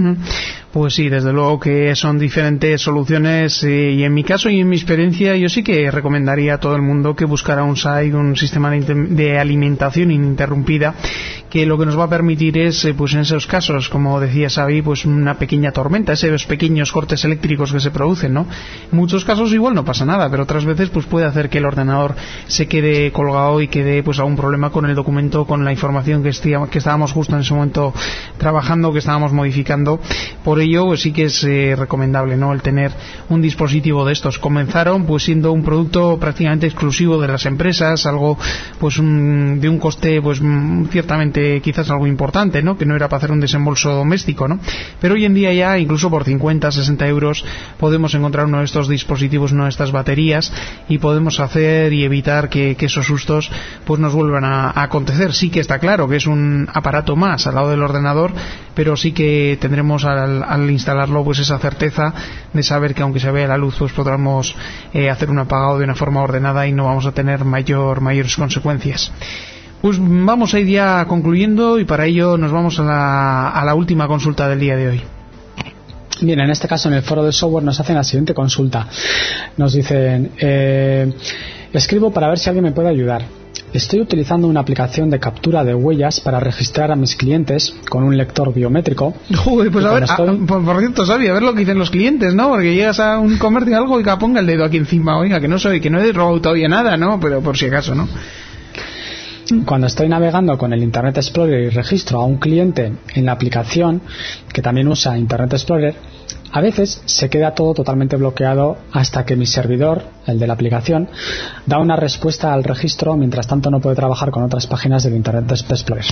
Pues sí, desde luego que son diferentes soluciones, y en mi caso y en mi experiencia yo sí que recomendaría a todo el mundo que buscara un SAI, un sistema de alimentación ininterrumpida, que lo que nos va a permitir es, pues en esos casos, como decía Xavi, pues una pequeña tormenta, esos pequeños cortes eléctricos que se producen, ¿no? En muchos casos igual no pasa nada, pero otras veces pues puede hacer que el ordenador se quede colgado y quede pues algún problema con el documento, con la información que estábamos justo en ese momento trabajando, que estábamos modificando. Por ello pues sí que es recomendable, ¿no?, el tener un dispositivo de estos. Comenzaron pues siendo un producto prácticamente exclusivo de las empresas, algo pues de un coste pues ciertamente quizás algo importante, ¿no?, que no era para hacer un desembolso doméstico, ¿no? Pero hoy en día ya incluso por 50, 60 euros podemos encontrar uno de estos dispositivos, una de estas baterías, y podemos hacer y evitar que esos sustos pues nos vuelvan a acontecer. Sí que está claro que es un aparato más al lado del ordenador, pero sí que tendremos al instalarlo pues esa certeza de saber que aunque se vea la luz pues podremos hacer un apagado de una forma ordenada y no vamos a tener mayores consecuencias. Pues vamos a ir ya concluyendo y para ello nos vamos a la última consulta del día de hoy. Bien, en este caso en el foro de software nos hacen la siguiente consulta. Nos dicen, escribo para ver si alguien me puede ayudar. Estoy utilizando una aplicación de captura de huellas para registrar a mis clientes con un lector biométrico. Joder, pues a ver, por cierto, Xavi, a ver lo que dicen los clientes, ¿no? Porque llegas a un comercio o algo y que ponga el dedo aquí encima, oiga, que no he robado todavía nada, ¿no? Pero por si acaso, ¿no? Cuando estoy navegando con el Internet Explorer y registro a un cliente en la aplicación que también usa Internet Explorer, a veces se queda todo totalmente bloqueado hasta que mi servidor, el de la aplicación, da una respuesta al registro. Mientras tanto no puede trabajar con otras páginas del Internet Explorer.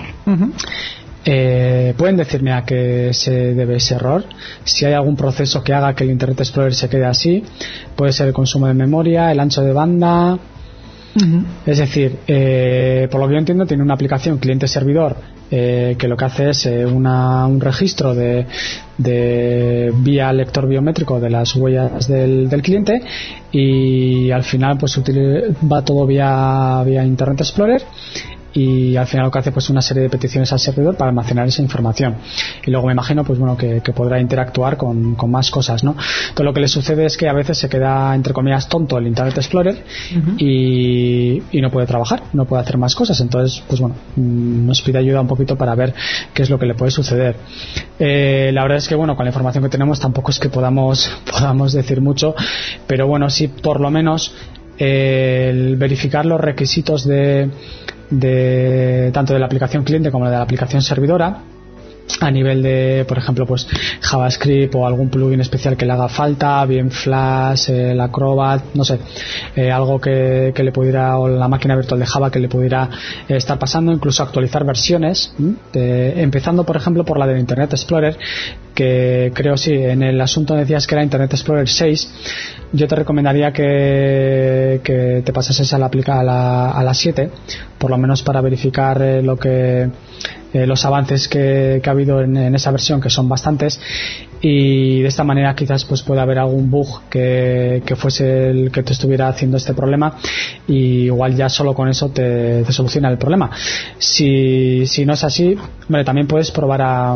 ¿Pueden decirme a qué se debe ese error? Si hay algún proceso que haga que el Internet Explorer se quede así. Puede ser el consumo de memoria, el ancho de banda. Es decir, por lo que yo entiendo, tiene una aplicación cliente-servidor que lo que hace es un registro de vía lector biométrico de las huellas del cliente, y al final pues va todo vía Internet Explorer, y al final lo que hace pues una serie de peticiones al servidor para almacenar esa información, y luego me imagino pues bueno que podrá interactuar con más cosas, ¿no? Todo lo que le sucede es que a veces se queda entre comillas tonto el Internet Explorer y no puede trabajar, no puede hacer más cosas. Entonces pues bueno, nos pide ayuda un poquito para ver qué es lo que le puede suceder. La verdad es que bueno, con la información que tenemos tampoco es que podamos decir mucho, pero bueno, sí por lo menos el verificar los requisitos tanto de la aplicación cliente como de la aplicación servidora, a nivel de, por ejemplo, pues JavaScript o algún plugin especial que le haga falta, bien Flash, el Acrobat, no sé, algo que le pudiera, o la máquina virtual de Java que le pudiera estar pasando, incluso actualizar versiones, empezando por ejemplo por la del Internet Explorer, que creo sí, en el asunto decías que era Internet Explorer 6. Yo te recomendaría que te pasases a la 7, por lo menos para verificar los avances que ha habido en esa versión, que son bastantes, y de esta manera quizás pues pueda haber algún bug que fuese el que te estuviera haciendo este problema, y igual ya solo con eso te soluciona el problema. Si no es así, bueno, también puedes probar a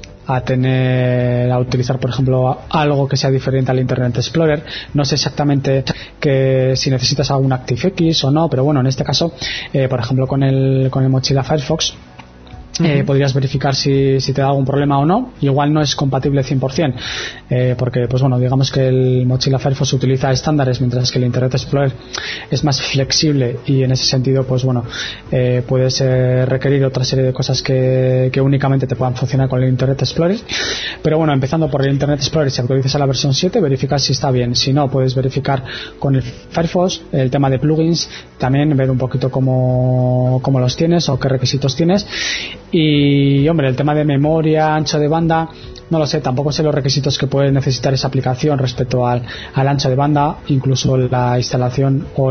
utilizar por ejemplo algo que sea diferente al Internet Explorer. No sé exactamente si necesitas algún ActiveX o no, pero bueno, en este caso por ejemplo con el Mozilla Firefox podrías verificar si te da algún problema o no. Igual no es compatible 100%, porque pues bueno, digamos que el Mozilla Firefox utiliza estándares, mientras que el Internet Explorer es más flexible, y en ese sentido pues bueno, puedes requerir otra serie de cosas que únicamente te puedan funcionar con el Internet Explorer. Pero bueno, empezando por el Internet Explorer, si actualizas a la versión 7, verificas si está bien. Si no, puedes verificar con el Firefox el tema de plugins, también ver un poquito cómo los tienes o qué requisitos tienes. Y hombre, el tema de memoria, ancho de banda, no lo sé, tampoco sé los requisitos que puede necesitar esa aplicación respecto al ancho de banda, incluso la instalación o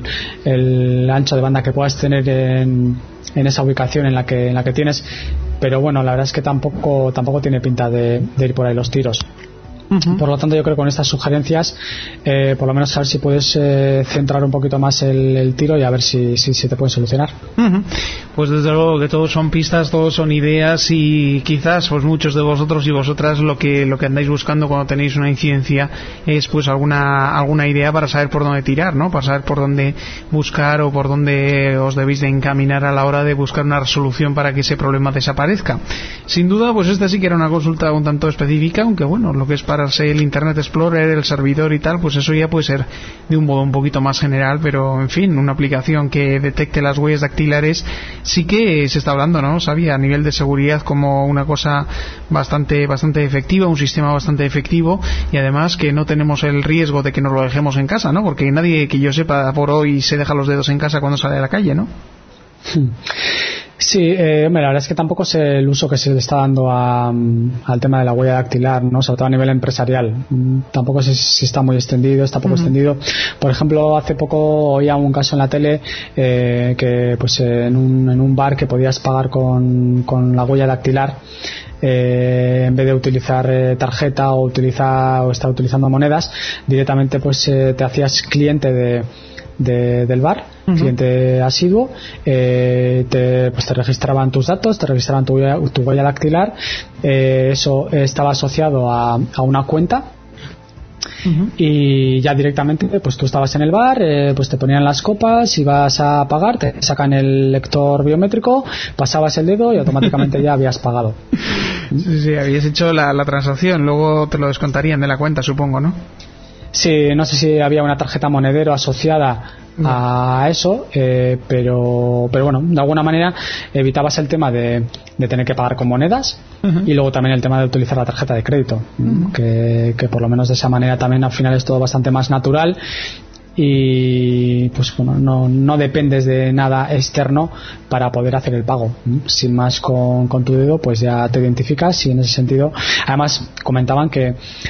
el ancho de banda que puedas tener en esa ubicación en la que tienes. Pero bueno, la verdad es que tampoco tiene pinta de ir por ahí los tiros. Por lo tanto, yo creo que con estas sugerencias por lo menos a ver si puedes centrar un poquito más el tiro y a ver si te pueden solucionar. Pues desde luego que todos son pistas, todos son ideas, y quizás pues muchos de vosotros y vosotras lo que andáis buscando cuando tenéis una incidencia es pues alguna idea para saber por dónde tirar, ¿no? Para saber por dónde buscar o por dónde os debéis de encaminar a la hora de buscar una resolución para que ese problema desaparezca. Sin duda, pues esta sí que era una consulta un tanto específica, aunque bueno, lo que es para abras el Internet Explorer, el servidor y tal, pues eso ya puede ser de un modo un poquito más general, pero en fin, una aplicación que detecte las huellas dactilares sí que se está hablando, ¿no? Sabía a nivel de seguridad como una cosa bastante efectiva, un sistema bastante efectivo, y además que no tenemos el riesgo de que nos lo dejemos en casa, ¿no? Porque nadie que yo sepa por hoy se deja los dedos en casa cuando sale a la calle, ¿no? Sí, la verdad es que tampoco sé el uso que se le está dando al tema de la huella dactilar, ¿no? Sobre todo a nivel empresarial. Tampoco sé si está muy extendido, está poco extendido. Por ejemplo, hace poco oía un caso en la tele que pues en un bar que podías pagar con la huella dactilar, en vez de utilizar tarjeta o estar utilizando monedas, directamente pues te hacías cliente del bar, cliente asiduo, te registraban tus datos, te registraban tu huella dactilar, eso estaba asociado a una cuenta, y ya directamente pues tú estabas en el bar, pues te ponían las copas, ibas a pagar, te sacan el lector biométrico, pasabas el dedo y automáticamente ya habías pagado. Sí, habías hecho la transacción, luego te lo descontarían de la cuenta, supongo, ¿no? Sí, no sé si había una tarjeta monedero asociada a eso, pero bueno, de alguna manera evitabas el tema de tener que pagar con monedas, y luego también el tema de utilizar la tarjeta de crédito, que por lo menos de esa manera también al final es todo bastante más natural. Y pues bueno, no dependes de nada externo para poder hacer el pago. Sin más, con tu dedo pues ya te identificas, y en ese sentido además comentaban que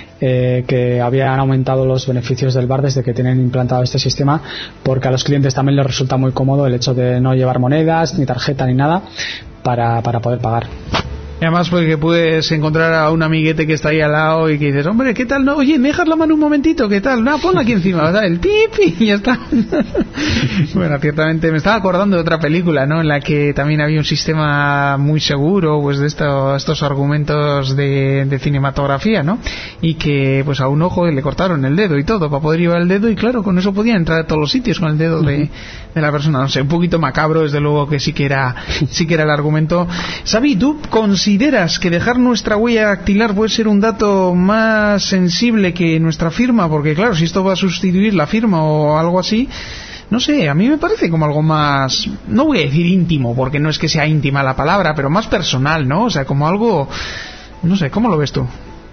habían aumentado los beneficios del bar desde que tienen implantado este sistema, porque a los clientes también les resulta muy cómodo el hecho de no llevar monedas, ni tarjeta, ni nada para poder pagar. Y además porque puedes encontrar a un amiguete que está ahí al lado y que dices, hombre, ¿qué tal? No, oye, ¿me dejas la mano un momentito? ¿Qué tal? No, ponla aquí encima, ¿verdad? El tip y ya está. Bueno, ciertamente me estaba acordando de otra película, ¿no? En la que también había un sistema muy seguro, pues de estos argumentos de cinematografía, ¿no? Y que pues a un ojo le cortaron el dedo y todo para poder llevar el dedo, y claro, con eso podían entrar a todos los sitios con el dedo de la persona. No sé, un poquito macabro, desde luego que sí que era el argumento. Xavi, ¿tú consideras que dejar nuestra huella dactilar puede ser un dato más sensible que nuestra firma? Porque claro, si esto va a sustituir la firma o algo así, no sé, a mí me parece como algo más, no voy a decir íntimo, porque no es que sea íntima la palabra, pero más personal, ¿no? O sea, como algo, no sé, ¿cómo lo ves tú?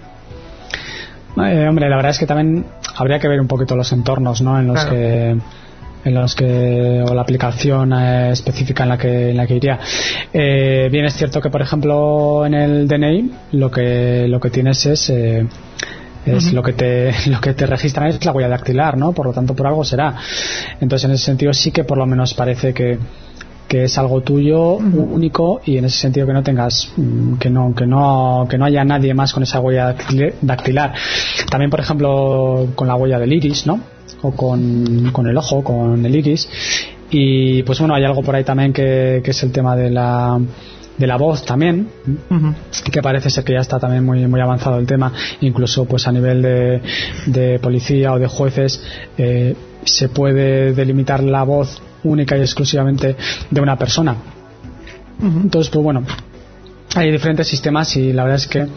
Hombre, la verdad es que también habría que ver un poquito los entornos, ¿no? En los que o la aplicación específica en la que iría. Bien, es cierto que por ejemplo en el DNI lo que tienes es lo que te registran es la huella dactilar, ¿no? Por lo tanto, por algo será. Entonces, en ese sentido sí que por lo menos parece que es algo tuyo, único, y en ese sentido que no tengas que no haya nadie más con esa huella dactilar. También, por ejemplo, con la huella del iris, ¿no? O con el ojo, con el iris. Y pues bueno, hay algo por ahí también que es el tema de la voz también, que parece ser que ya está también muy muy avanzado el tema. Incluso pues a nivel de policía o de jueces se puede delimitar la voz única y exclusivamente de una persona. Entonces pues bueno, hay diferentes sistemas, y la verdad es que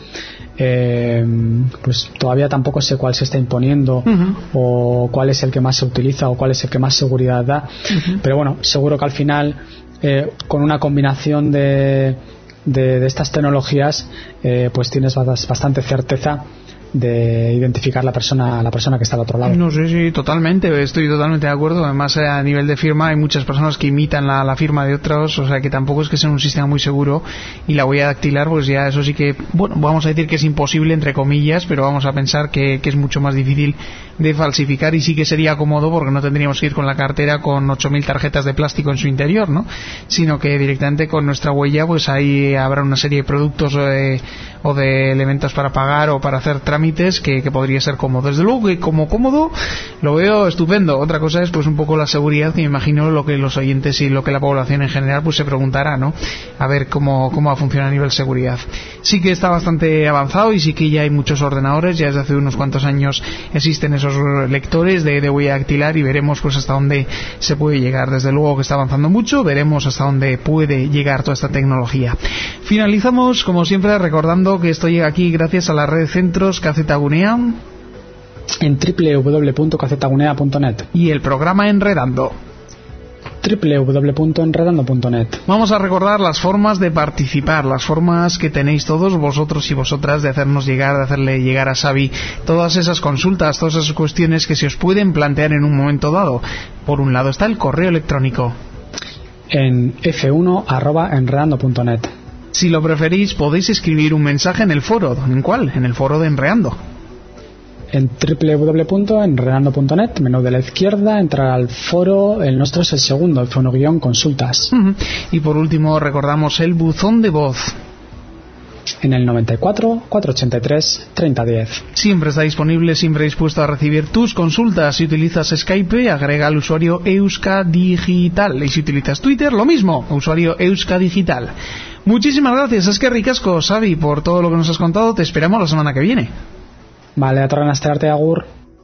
pues todavía tampoco sé cuál se está imponiendo, o cuál es el que más se utiliza, o cuál es el que más seguridad da, pero bueno, seguro que al final con una combinación de estas tecnologías pues tienes bastante certeza de identificar la persona que está al otro lado. No sé, sí, totalmente, estoy totalmente de acuerdo. Además, a nivel de firma hay muchas personas que imitan la firma de otros, o sea que tampoco es que sea un sistema muy seguro. Y la huella dactilar, pues ya eso sí que, bueno, vamos a decir que es imposible entre comillas, pero vamos a pensar que es mucho más difícil de falsificar, y sí que sería cómodo porque no tendríamos que ir con la cartera con 8.000 tarjetas de plástico en su interior, ¿no? Sino que directamente con nuestra huella pues ahí habrá una serie de productos o de elementos para pagar o para hacer trámites que podría ser cómodo. Desde luego que como cómodo lo veo estupendo. Otra cosa es pues un poco la seguridad, que me imagino lo que los oyentes y lo que la población en general pues se preguntará, ¿no? A ver cómo va a funcionar a nivel seguridad. Sí que está bastante avanzado, y sí que ya hay muchos ordenadores, ya desde hace unos cuantos años existen esos lectores de huella dactilar, y veremos pues hasta dónde se puede llegar. Desde luego que está avanzando mucho, veremos hasta dónde puede llegar toda esta tecnología. Finalizamos como siempre recordando que esto llega aquí gracias a la red Centros Cacetagunea? En www.cacetagunea.net. Y el programa Enredando. www.enredando.net. Vamos a recordar las formas de participar, las formas que tenéis todos vosotros y vosotras de hacernos llegar, de hacerle llegar a Xavi todas esas consultas, todas esas cuestiones que se os pueden plantear en un momento dado. Por un lado está el correo electrónico. En f1@enredando.net. Si lo preferís, podéis escribir un mensaje en el foro. ¿En cuál? En el foro de Enredando. En www.enredando.net, menú de la izquierda, entrar al foro. El nuestro es el segundo, el F1-consultas. Y por último, recordamos el buzón de voz. En el 94 483 3010. Siempre está disponible, siempre dispuesto a recibir tus consultas. Si utilizas Skype, agrega al usuario Euskadigital. Y si utilizas Twitter, lo mismo, usuario Euskadigital. Muchísimas gracias, es que ricasco, Xavi, por todo lo que nos has contado. Te esperamos la semana que viene. Vale, atorren hasta arte, agur.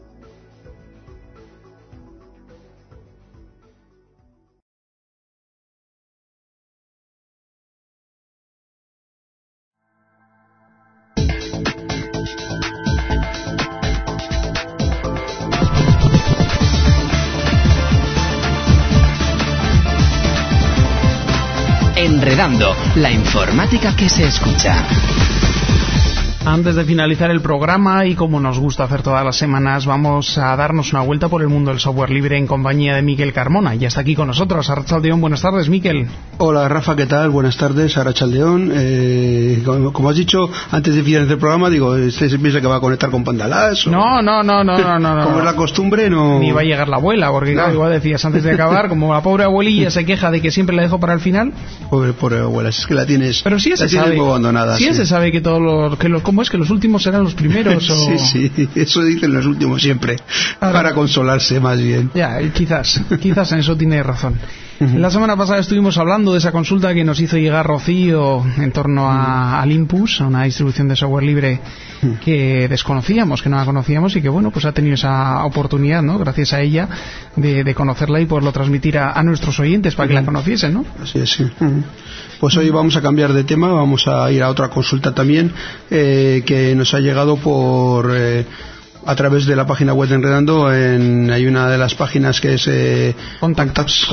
Enredando, la informática que se escucha. Antes de finalizar el programa, y como nos gusta hacer todas las semanas, vamos a darnos una vuelta por el mundo del software libre en compañía de Miquel Carmona. Ya está aquí con nosotros. Arratsaldeón, buenas tardes, Miquel. Hola, Rafa, ¿qué tal? Buenas tardes, Arratsaldeón. Como has dicho, antes de finalizar el programa, digo, ¿se piensa que va a conectar con Pandalas? No. Como es la costumbre, no... Ni va a llegar la abuela, porque claro, igual decías antes de acabar, como la pobre abuelilla se queja de que siempre la dejo para el final. Pobre abuela, es que la tienes... Pero sí se sabe, abandonada. Sí se sabe que ¿cómo es que los últimos serán los primeros? O... Sí, eso dicen los últimos siempre, para consolarse más bien. Ya, quizás en eso tiene razón. La semana pasada estuvimos hablando de esa consulta que nos hizo llegar Rocío en torno a Olympus, a una distribución de software libre que desconocíamos, que no la conocíamos y que bueno, pues ha tenido esa oportunidad, ¿no? Gracias a ella de conocerla y poderlo transmitir a nuestros oyentes para que la conociesen, ¿no? Así es, sí. Pues hoy vamos a cambiar de tema, vamos a ir a otra consulta también que nos ha llegado a través de la página web de Enredando. Hay una de las páginas que es Contactos,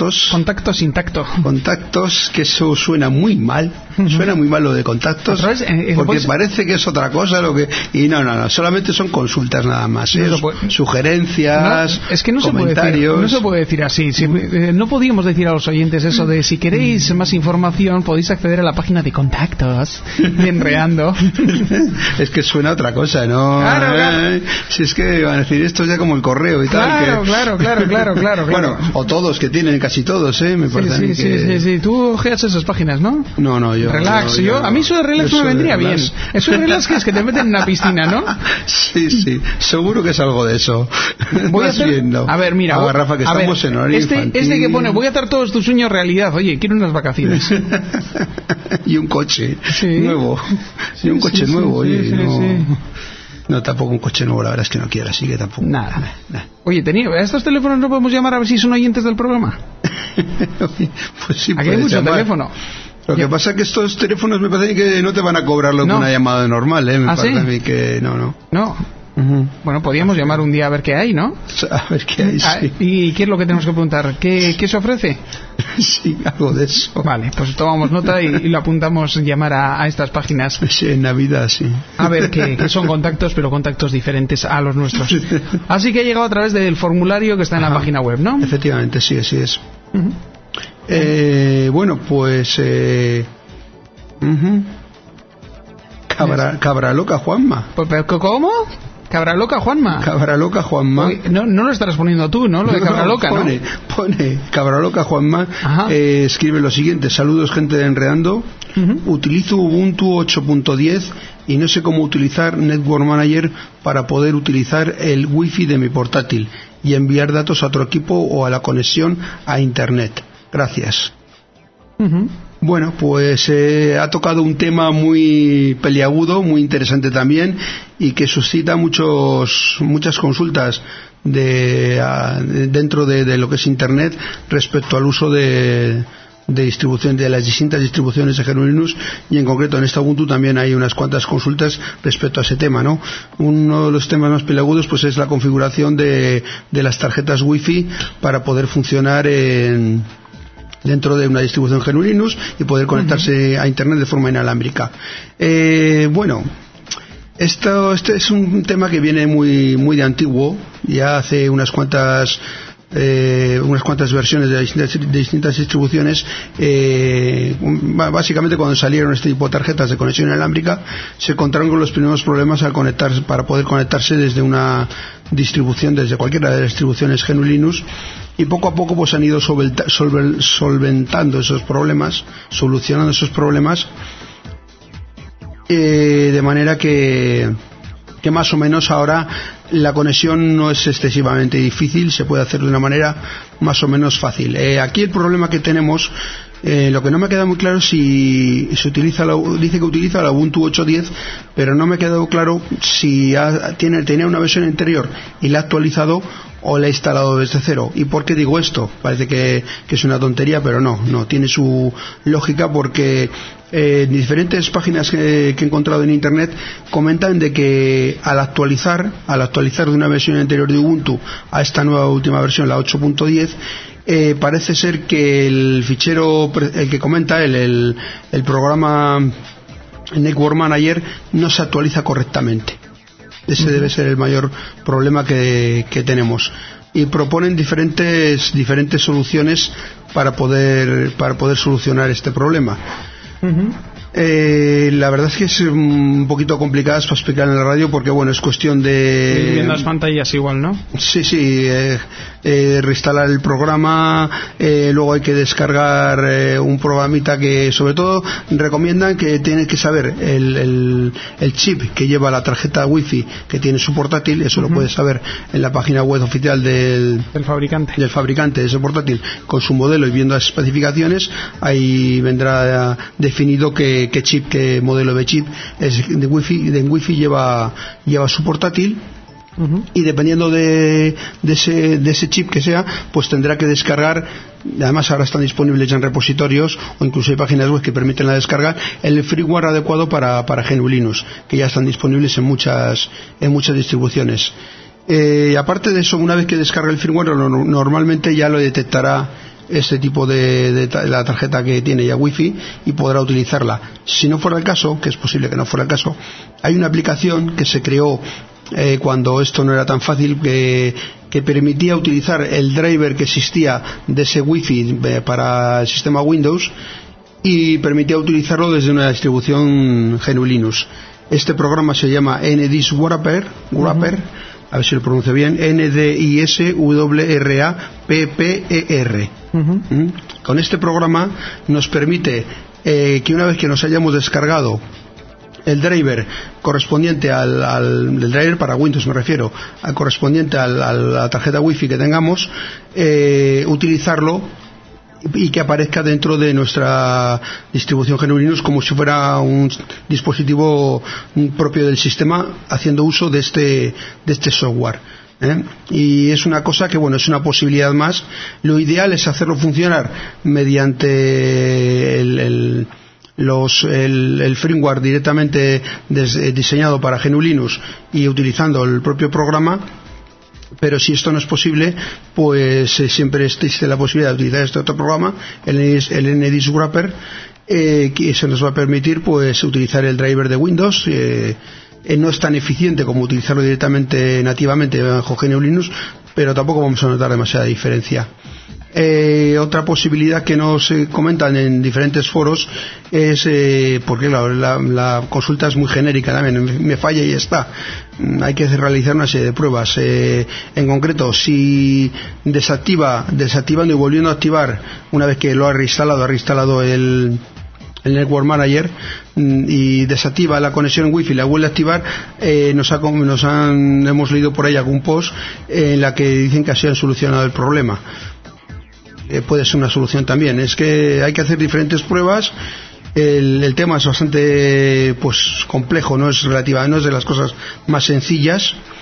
que eso suena muy mal. Suena muy mal lo de contactos, porque parece que es otra cosa y no, solamente son consultas nada más, sugerencias, es que comentarios. No se puede decir así. No podíamos decir a los oyentes eso de si queréis más información podéis acceder a la página de contactos de Enredando. Es que suena otra cosa, ¿no? Claro. Si es que van a decir esto ya como el correo y tal. Claro. Bueno, o todos, que tienen casi todos, me parece. Sí. Tú ojeas esas páginas, ¿no? No, yo. Relax, a mí eso de relax me vendría bien. Eso de relax que es que te meten en una piscina, ¿no? Sí, seguro que es algo de eso. A ver, mira. Rafa, que estamos en horario infantil. Que pone, voy a hacer todos tus sueños realidad. Oye, quiero unas vacaciones. Y un coche nuevo. Y un coche nuevo, oye. No, tampoco un coche nuevo, la verdad es que no quiero, así que tampoco. Nada. Oye, ¿a estos teléfonos no podemos llamar a ver si son oyentes del programa? Pues sí, aquí hay mucho teléfono. Lo que pasa es que estos teléfonos me parece que no te van a cobrar lo que una llamada normal, me parece a mí que no. Bueno, podríamos llamar un día a ver qué hay, ¿no? A ver qué hay, sí. ¿Y qué es lo que tenemos que preguntar? ¿Qué se ofrece? Sí, algo de eso. Vale, pues tomamos nota y lo apuntamos llamar a estas páginas. Sí, en Navidad, sí. A ver, que son contactos, pero contactos diferentes a los nuestros. Así que ha llegado a través del formulario que está en la página web, ¿no? Efectivamente, sí, así es. Bueno, pues... Cabra loca Juanma. ¿Cómo? Cabra loca Juanma. No lo estarás poniendo tú, ¿no? Lo de cabra loca, ¿no? Pone Cabra loca Juanma. Escribe lo siguiente: saludos, gente de Enredando. Utilizo Ubuntu 8.10 y no sé cómo utilizar Network Manager para poder utilizar el wifi de mi portátil y enviar datos a otro equipo o a la conexión a internet. Gracias. Bueno, pues ha tocado un tema muy peliagudo, muy interesante también, y que suscita muchas consultas dentro de lo que es Internet respecto al uso de de distribución de las distintas distribuciones de GNU Linux, y en concreto en esta Ubuntu también hay unas cuantas consultas respecto a ese tema, ¿no? Uno de los temas más peliagudos pues es la configuración de las tarjetas Wi-Fi para poder funcionar dentro de una distribución GNU Linux y poder conectarse a Internet de forma inalámbrica. Bueno, este es un tema que viene muy de antiguo, ya hace unas cuantas versiones de distintas distribuciones. Básicamente cuando salieron este tipo de tarjetas de conexión inalámbrica se encontraron con los primeros problemas para poder conectarse desde una distribución, desde cualquiera de las distribuciones GNU Linux, y poco a poco pues han ido solventando esos problemas, solucionando esos problemas, de manera que más o menos ahora la conexión no es excesivamente difícil, se puede hacer de una manera más o menos fácil. Aquí el problema que tenemos, lo que no me queda muy claro si se utiliza dice que utiliza la Ubuntu 8.10, pero no me ha quedado claro si tenía una versión anterior y la ha actualizado o la he instalado desde cero. ¿Y por qué digo esto? Parece que es una tontería, pero no tiene su lógica, porque diferentes páginas que he encontrado en internet comentan de que al actualizar de una versión anterior de Ubuntu a esta nueva última versión, la 8.10, parece ser que el fichero, el que comenta el programa Network Manager, no se actualiza correctamente. Ese debe ser el mayor problema que tenemos, y proponen diferentes soluciones para poder solucionar este problema. La verdad es que es un poquito complicado para explicar en la radio, porque bueno, es cuestión de viendo las pantallas igual, ¿no? Sí, reinstalar el programa, luego hay que descargar un programita que sobre todo recomiendan que tienes que saber el chip que lleva la tarjeta Wi-Fi que tiene su portátil. Eso lo puedes saber en la página web oficial del fabricante de ese portátil, con su modelo y viendo las especificaciones. Ahí vendrá definido qué modelo de chip es de Wi-Fi lleva su portátil. Y dependiendo de ese chip que sea, pues tendrá que descargar. Además ahora están disponibles ya en repositorios, o incluso hay páginas web que permiten la descarga, el freeware adecuado para GNU Linux, que ya están disponibles en muchas distribuciones. Aparte de eso, una vez que descarga el firmware, normalmente ya lo detectará este tipo de la tarjeta que tiene ya Wi-Fi y podrá utilizarla. Si no fuera el caso, que es posible que no fuera el caso, hay una aplicación que se creó cuando esto no era tan fácil, que permitía utilizar el driver que existía de ese Wi-Fi para el sistema Windows, y permitía utilizarlo desde una distribución GNU Linux. Este programa se llama NDIS Wrapper, a ver si lo pronuncio bien, NDISWRAPPER. Con este programa nos permite que una vez que nos hayamos descargado el driver correspondiente el driver para Windows me refiero, al correspondiente a la tarjeta Wi-Fi que tengamos, utilizarlo y que aparezca dentro de nuestra distribución GNU Linux como si fuera un dispositivo propio del sistema, haciendo uso de este software. Y es una cosa que, bueno, es una posibilidad más. Lo ideal es hacerlo funcionar mediante el firmware directamente diseñado para GNU Linux y utilizando el propio programa. Pero si esto no es posible, pues siempre existe la posibilidad de utilizar este otro programa, el NDIS Wrapper, que se nos va a permitir pues utilizar el driver de Windows. No es tan eficiente como utilizarlo directamente nativamente bajo GNU Linux, pero tampoco vamos a notar demasiada diferencia. Otra posibilidad que nos comentan en diferentes foros es, porque claro, la consulta es muy genérica también, me falla y ya está. Hay que realizar una serie de pruebas. En concreto, si desactivando y volviendo a activar, una vez que lo ha reinstalado el Network Manager, y desactiva la conexión Wi-Fi, la vuelve a activar, hemos leído por ahí algún post en la que dicen que así han solucionado el problema. Puede ser una solución también. Es que hay que hacer diferentes pruebas. El tema es bastante complejo, no es de las cosas más sencillas.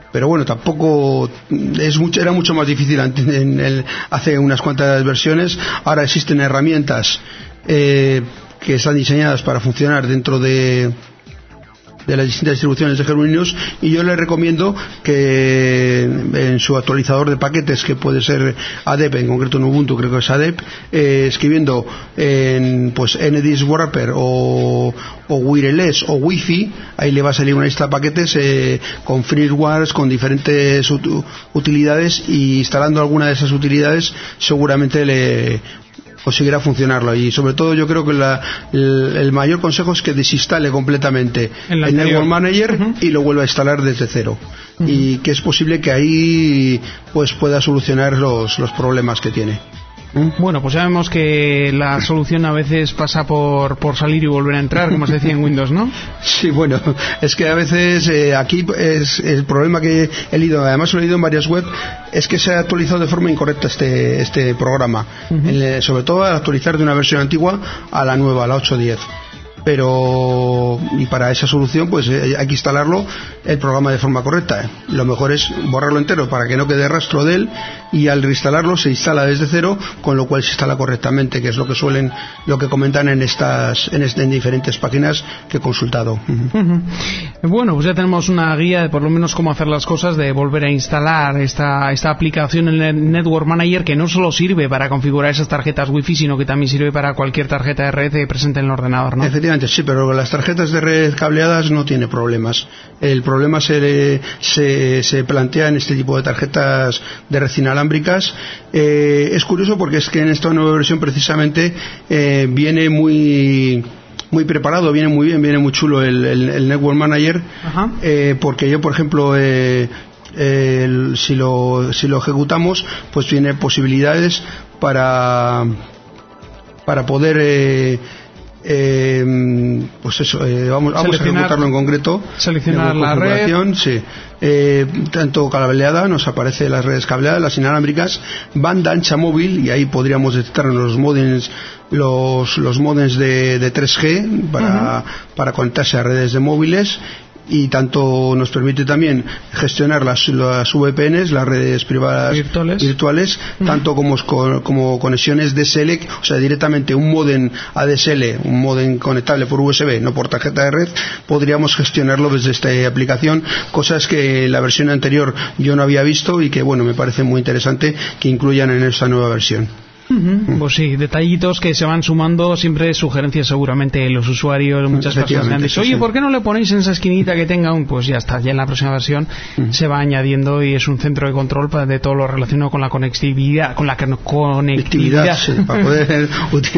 pero bueno, tampoco era mucho más difícil hace unas cuantas versiones. Ahora existen herramientas que están diseñadas para funcionar dentro de las distintas distribuciones de GNU Linux, y yo les recomiendo que en su actualizador de paquetes, que puede ser ADEP, en concreto en Ubuntu creo que es ADEP, escribiendo en pues NDiskWrapper o Wireless o Wi-Fi, ahí le va a salir una lista de paquetes con freewares, con diferentes utilidades, y instalando alguna de esas utilidades seguramente le conseguirá funcionarlo. Y sobre todo yo creo que el mayor consejo es que desinstale completamente el Network Manager y lo vuelva a instalar desde cero, y que es posible que ahí pues pueda solucionar los problemas que tiene. Bueno, pues ya vemos que la solución a veces pasa por salir y volver a entrar, como se decía en Windows, ¿no? Sí, bueno, es que a veces aquí es el problema que he leído, además lo he leído en varias web, es que se ha actualizado de forma incorrecta este programa, sobre todo al actualizar de una versión antigua a la nueva, a la 8.10. Pero, y para esa solución pues hay que instalarlo el programa de forma correcta. Lo mejor es borrarlo entero para que no quede rastro de él, y al reinstalarlo se instala desde cero, con lo cual se instala correctamente, que es lo que comentan en diferentes páginas que he consultado. Bueno, pues ya tenemos una guía de por lo menos cómo hacer las cosas, de volver a instalar esta aplicación en el Network Manager, que no solo sirve para configurar esas tarjetas Wi-Fi, sino que también sirve para cualquier tarjeta de red presente en el ordenador, ¿no? Efectivamente, sí, pero las tarjetas de red cableadas no tiene problemas. El problema se plantea en este tipo de tarjetas de red inalámbricas. Es curioso porque es que en esta nueva versión precisamente viene muy preparado, viene muy bien, viene muy chulo el Network Manager, porque yo, por ejemplo, si lo ejecutamos, pues tiene posibilidades para poder pues eso, vamos a ejecutarlo en concreto. Seleccionar la red. Sí. Tanto cableada, nos aparece las redes cableadas, las inalámbricas, banda ancha móvil, y ahí podríamos detectar los modems de 3G para conectarse a redes de móviles. Y tanto nos permite también gestionar las VPNs, las redes privadas virtuales, tanto como conexiones DSL, o sea, directamente un modem ADSL, un modem conectable por USB, no por tarjeta de red, podríamos gestionarlo desde esta aplicación, cosas que en la versión anterior yo no había visto y que, bueno, me parece muy interesante que incluyan en esta nueva versión. Pues sí, detallitos que se van sumando, siempre sugerencias seguramente los usuarios, muchas personas han dicho, oye, ¿por qué no le ponéis en esa esquinita que tenga un? Pues ya está, ya en la próxima versión se va añadiendo, y es un centro de control de todo lo relacionado con la conectividad, sí, para poder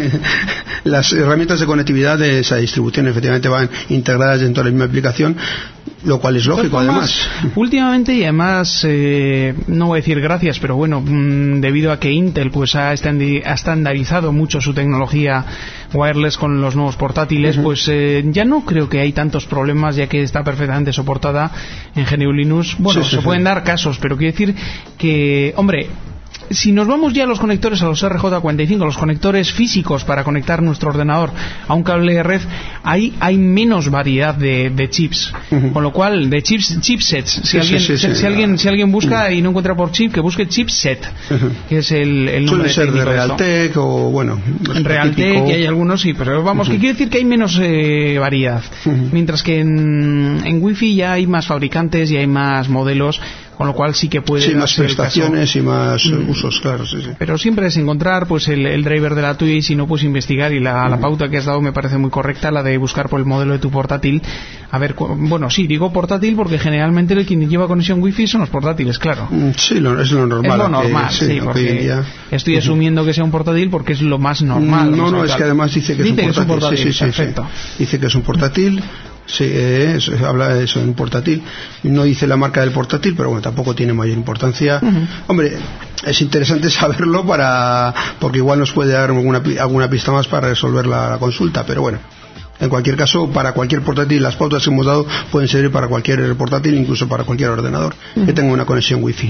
las herramientas de conectividad de esa distribución efectivamente van integradas dentro de la misma aplicación, lo cual es lógico. Además, últimamente, y además no voy a decir gracias, pero bueno, debido a que Intel pues ha estandarizado mucho su tecnología wireless con los nuevos portátiles, pues ya no creo que hay tantos problemas, ya que está perfectamente soportada en GNU Linux. Bueno, se pueden dar casos, pero quiero decir que, hombre, si nos vamos ya a los conectores, a los RJ45, los conectores físicos para conectar nuestro ordenador a un cable de red, ahí hay menos variedad de chips, con lo cual, de chipsets. Si alguien busca y no encuentra por chip, que busque chipset, que es el nombre técnico de Realtek o bueno, Realtek, y hay algunos, sí, pero vamos, que quiere decir que hay menos variedad, mientras que en Wi-Fi ya hay más fabricantes y hay más modelos, con lo cual sí que puede más prestaciones y más usos, claro, sí. Pero siempre es encontrar pues el driver de la tuya, y si no, pues investigar, y la pauta que has dado me parece muy correcta, la de buscar por el modelo de tu portátil. A ver, bueno, sí, digo portátil porque generalmente el quien lleva conexión wifi son los portátiles, claro. Sí, es lo normal. Es lo normal, sí, porque estoy asumiendo que sea un portátil porque es lo más normal. No, es que además dice que es un portátil. Perfecto. Dice que es un portátil. Sí, habla de eso, en un portátil. No dice la marca del portátil, pero bueno, tampoco tiene mayor importancia. Hombre, es interesante saberlo porque igual nos puede dar alguna pista más para resolver la consulta, pero bueno, en cualquier caso, para cualquier portátil, las pautas que hemos dado pueden servir para cualquier portátil, incluso para cualquier ordenador que tenga una conexión wifi.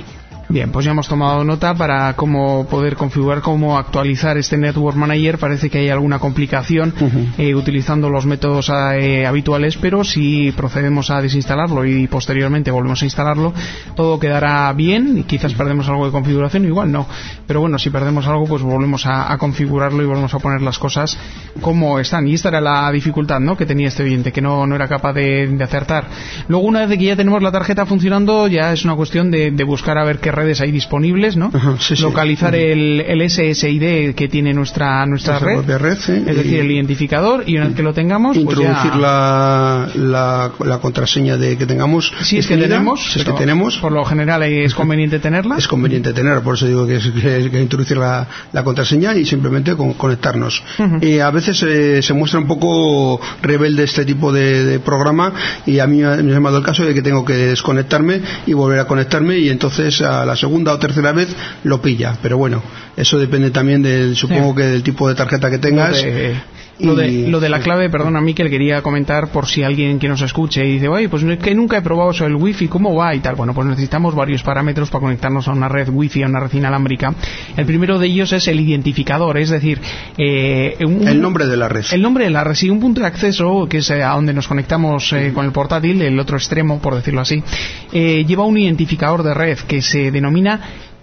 Bien, pues ya hemos tomado nota para cómo poder configurar, cómo actualizar este Network Manager. Parece que hay alguna complicación utilizando los métodos habituales, pero si procedemos a desinstalarlo y posteriormente volvemos a instalarlo, todo quedará bien. Y quizás perdemos algo de configuración, igual no. Pero bueno, si perdemos algo, pues volvemos a configurarlo y volvemos a poner las cosas como están. Y esta era la dificultad, ¿no?, que tenía este oyente, que no era capaz de acertar. Luego, una vez que ya tenemos la tarjeta funcionando, ya es una cuestión de buscar a ver qué redes hay disponibles, ¿no? Localizar el SSID que tiene nuestra red, es decir, el identificador, y una vez que lo tengamos, introducir pues ya... la contraseña que tengamos. Si es que tenemos, por lo general es conveniente tenerla. Es conveniente tenerla, por eso digo que hay que introducir la contraseña y simplemente conectarnos. A veces se muestra un poco rebelde este tipo de programa, y a mí me ha llamado el caso de que tengo que desconectarme y volver a conectarme, y entonces a la segunda o tercera vez lo pilla. Pero bueno, eso depende también supongo que del tipo de tarjeta que tengas. Lo de la clave, perdona, Miquel, quería comentar por si alguien que nos escuche y dice, oye, pues que nunca he probado eso, el wifi, ¿cómo va? Y tal. Bueno, pues necesitamos varios parámetros para conectarnos a una red wifi, a una red inalámbrica. El primero de ellos es el identificador, es decir, el nombre de la red. El nombre de la red, sí, un punto de acceso, que es a donde nos conectamos con el portátil, el otro extremo, por decirlo así, lleva un identificador de red que se denomina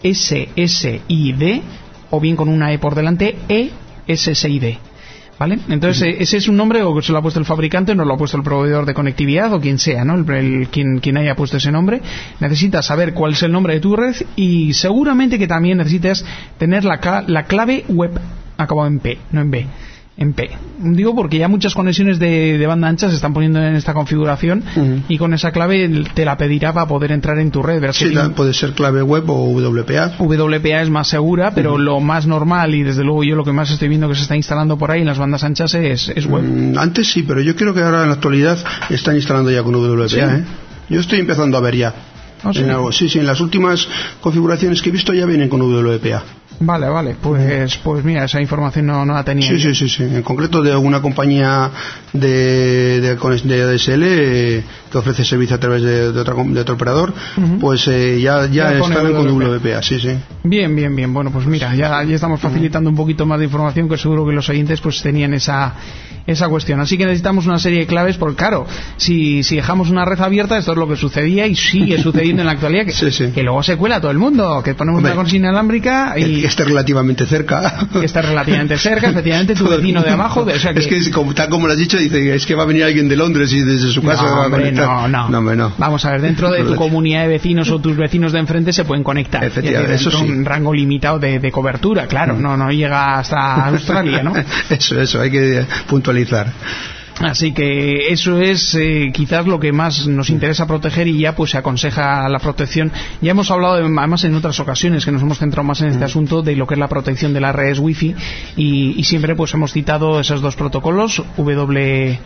SSID, o bien con una E por delante, ESSID. ¿Vale? Entonces ese es un nombre, o se lo ha puesto el fabricante, no lo ha puesto el proveedor de conectividad o quien sea, ¿no? Quien haya puesto ese nombre. Necesitas saber cuál es el nombre de tu red, y seguramente que también necesitas tener la clave web acabado en P, no en B, en P. Digo porque ya muchas conexiones de banda ancha se están poniendo en esta configuración, y con esa clave te la pedirá para poder entrar en tu red. Sí, puede ser clave web o WPA. WPA es más segura, pero lo más normal, y desde luego yo lo que más estoy viendo que se está instalando por ahí en las bandas anchas es web. Antes sí, pero yo creo que ahora en la actualidad están instalando ya con WPA. ¿Sí? Yo estoy empezando a ver ya. Sí, en las últimas configuraciones que he visto ya vienen con WPA. Vale, pues mira, esa información no la tenía. Sí, en concreto de una compañía de ADSL que ofrece servicio a través de otro operador, pues ya están con WPA, sí. Bien, bueno, pues mira, ya estamos facilitando un poquito más de información, que seguro que los oyentes pues tenían esa cuestión. Así que necesitamos una serie de claves, porque claro, si dejamos una red abierta, esto es lo que sucedía y sigue sucediendo en la actualidad, que luego se cuela todo el mundo, que ponemos una conexión inalámbrica y que esté relativamente cerca. Efectivamente, tu vecino de abajo. O sea es que tal como lo has dicho, dice, es que va a venir alguien de Londres y desde su casa va a conectar. No. Vamos a ver, dentro de tu comunidad de vecinos o tus vecinos de enfrente se pueden conectar. Efectivamente, eso sí. Un rango limitado de cobertura, claro, no llega hasta Australia, ¿no? Eso, hay que puntualizar. Así que eso es quizás lo que más nos interesa proteger, y ya pues se aconseja la protección. Ya hemos hablado además en otras ocasiones que nos hemos centrado más en este asunto de lo que es la protección de las redes wifi, y siempre pues hemos citado esos dos protocolos, WPA,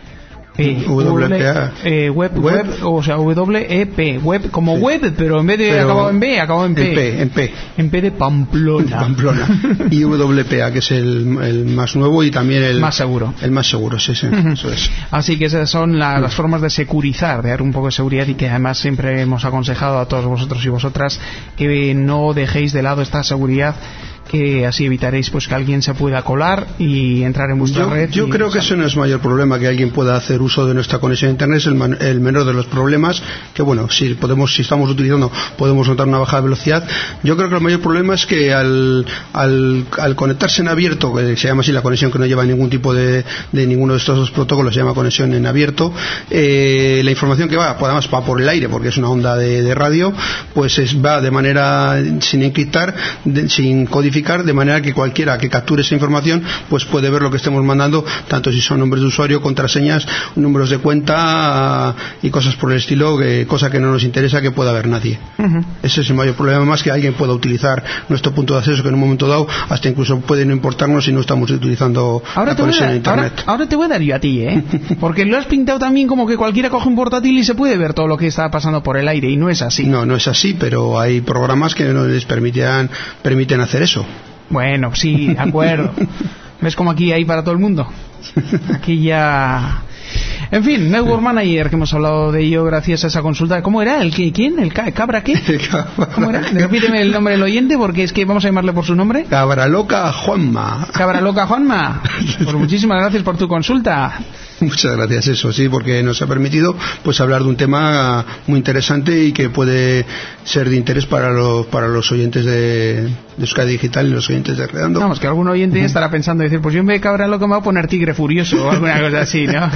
web, o sea, WEP, web como web, pero en vez de acabado en B, acabado en P. En P de Pamplona. Y WPA, que es el más nuevo y también el más seguro. Sí, eso es. Así que esas son las formas de securizar, de dar un poco de seguridad, y que además siempre hemos aconsejado a todos vosotros y vosotras que no dejéis de lado esta seguridad, que así evitaréis pues que alguien se pueda colar y entrar en vuestra red. Yo creo que eso no es mayor problema, que alguien pueda hacer uso de nuestra conexión a internet. Es el menor de los problemas, que bueno, si estamos utilizando, podemos notar una baja de velocidad. Yo creo que el mayor problema es que al conectarse en abierto, que se llama así la conexión que no lleva ningún tipo de ninguno de estos dos protocolos, se llama conexión en abierto, la información que va, además va por el aire, porque es una onda de radio, pues va de manera sin encriptar, sin codificar, de manera que cualquiera que capture esa información pues puede ver lo que estemos mandando, tanto si son nombres de usuario, contraseñas, números de cuenta y cosas por el estilo, cosa que no nos interesa que pueda ver nadie. Ese es el mayor problema, más que alguien pueda utilizar nuestro punto de acceso, que en un momento dado hasta incluso puede no importarnos si no estamos utilizando la conexión a internet. Ahora te voy a dar yo a ti, porque lo has pintado también como que cualquiera coge un portátil y se puede ver todo lo que está pasando por el aire, y no es así. No es así, pero hay programas que no les permiten hacer eso. Bueno, sí, de acuerdo. ¿Ves como aquí hay para todo el mundo? Aquí ya... En fin, Network Manager, que hemos hablado de ello gracias a esa consulta. ¿Cómo era? ¿Quién? ¿El cabra qué? ¿Cómo era? Repíteme el nombre del oyente porque es que vamos a llamarle por su nombre. Cabraloca Juanma. Cabraloca Juanma. Pues muchísimas gracias por tu consulta. Muchas gracias, eso sí, porque nos ha permitido pues hablar de un tema muy interesante y que puede ser de interés para los oyentes de Euskadi Digital y los oyentes de Redando. Vamos, que algún oyente estará pensando decir, pues yo en vez de cabra loca me voy a poner tigre furioso o alguna cosa así, ¿no?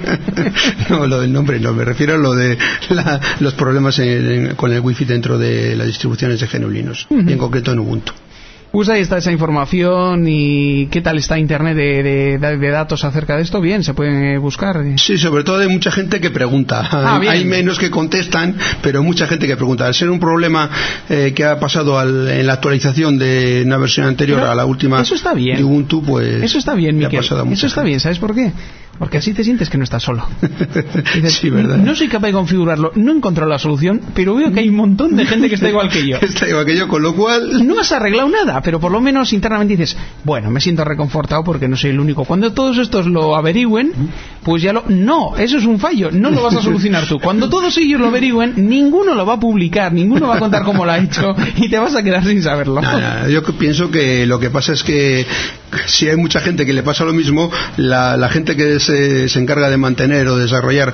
No, lo del nombre no, me refiero a lo de los problemas con el wifi dentro de las distribuciones de GNU Linux, y en concreto en Ubuntu. Pues ahí está esa información. ¿Y qué tal está Internet de datos acerca de esto? Bien, se puede buscar. Sí, sobre todo hay mucha gente que pregunta. Hay menos que contestan, pero mucha gente que pregunta. Al ser un problema que ha pasado en la actualización de una versión anterior pero a la última eso está bien. de Ubuntu, pues eso está bien, Miquel. Eso está bien, ¿sabes por qué? Porque así te sientes que no estás solo. Dices, sí, ¿verdad? No soy capaz de configurarlo, no he encontrado la solución, pero veo que hay un montón de gente que está igual que yo. Está igual que yo, con lo cual... No has arreglado nada, pero por lo menos internamente dices, bueno, me siento reconfortado porque no soy el único. Cuando todos estos lo averigüen, pues ya lo... No, eso es un fallo, no lo vas a solucionar tú. Cuando todos ellos lo averigüen, ninguno lo va a publicar, ninguno va a contar cómo lo ha hecho y te vas a quedar sin saberlo. Yo pienso que lo que pasa es que si hay mucha gente que le pasa lo mismo, la gente que se encarga de mantener o desarrollar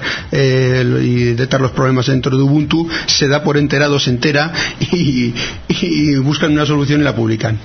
y detectar los problemas dentro de Ubuntu se da por enterado, se entera y buscan una solución y la publican.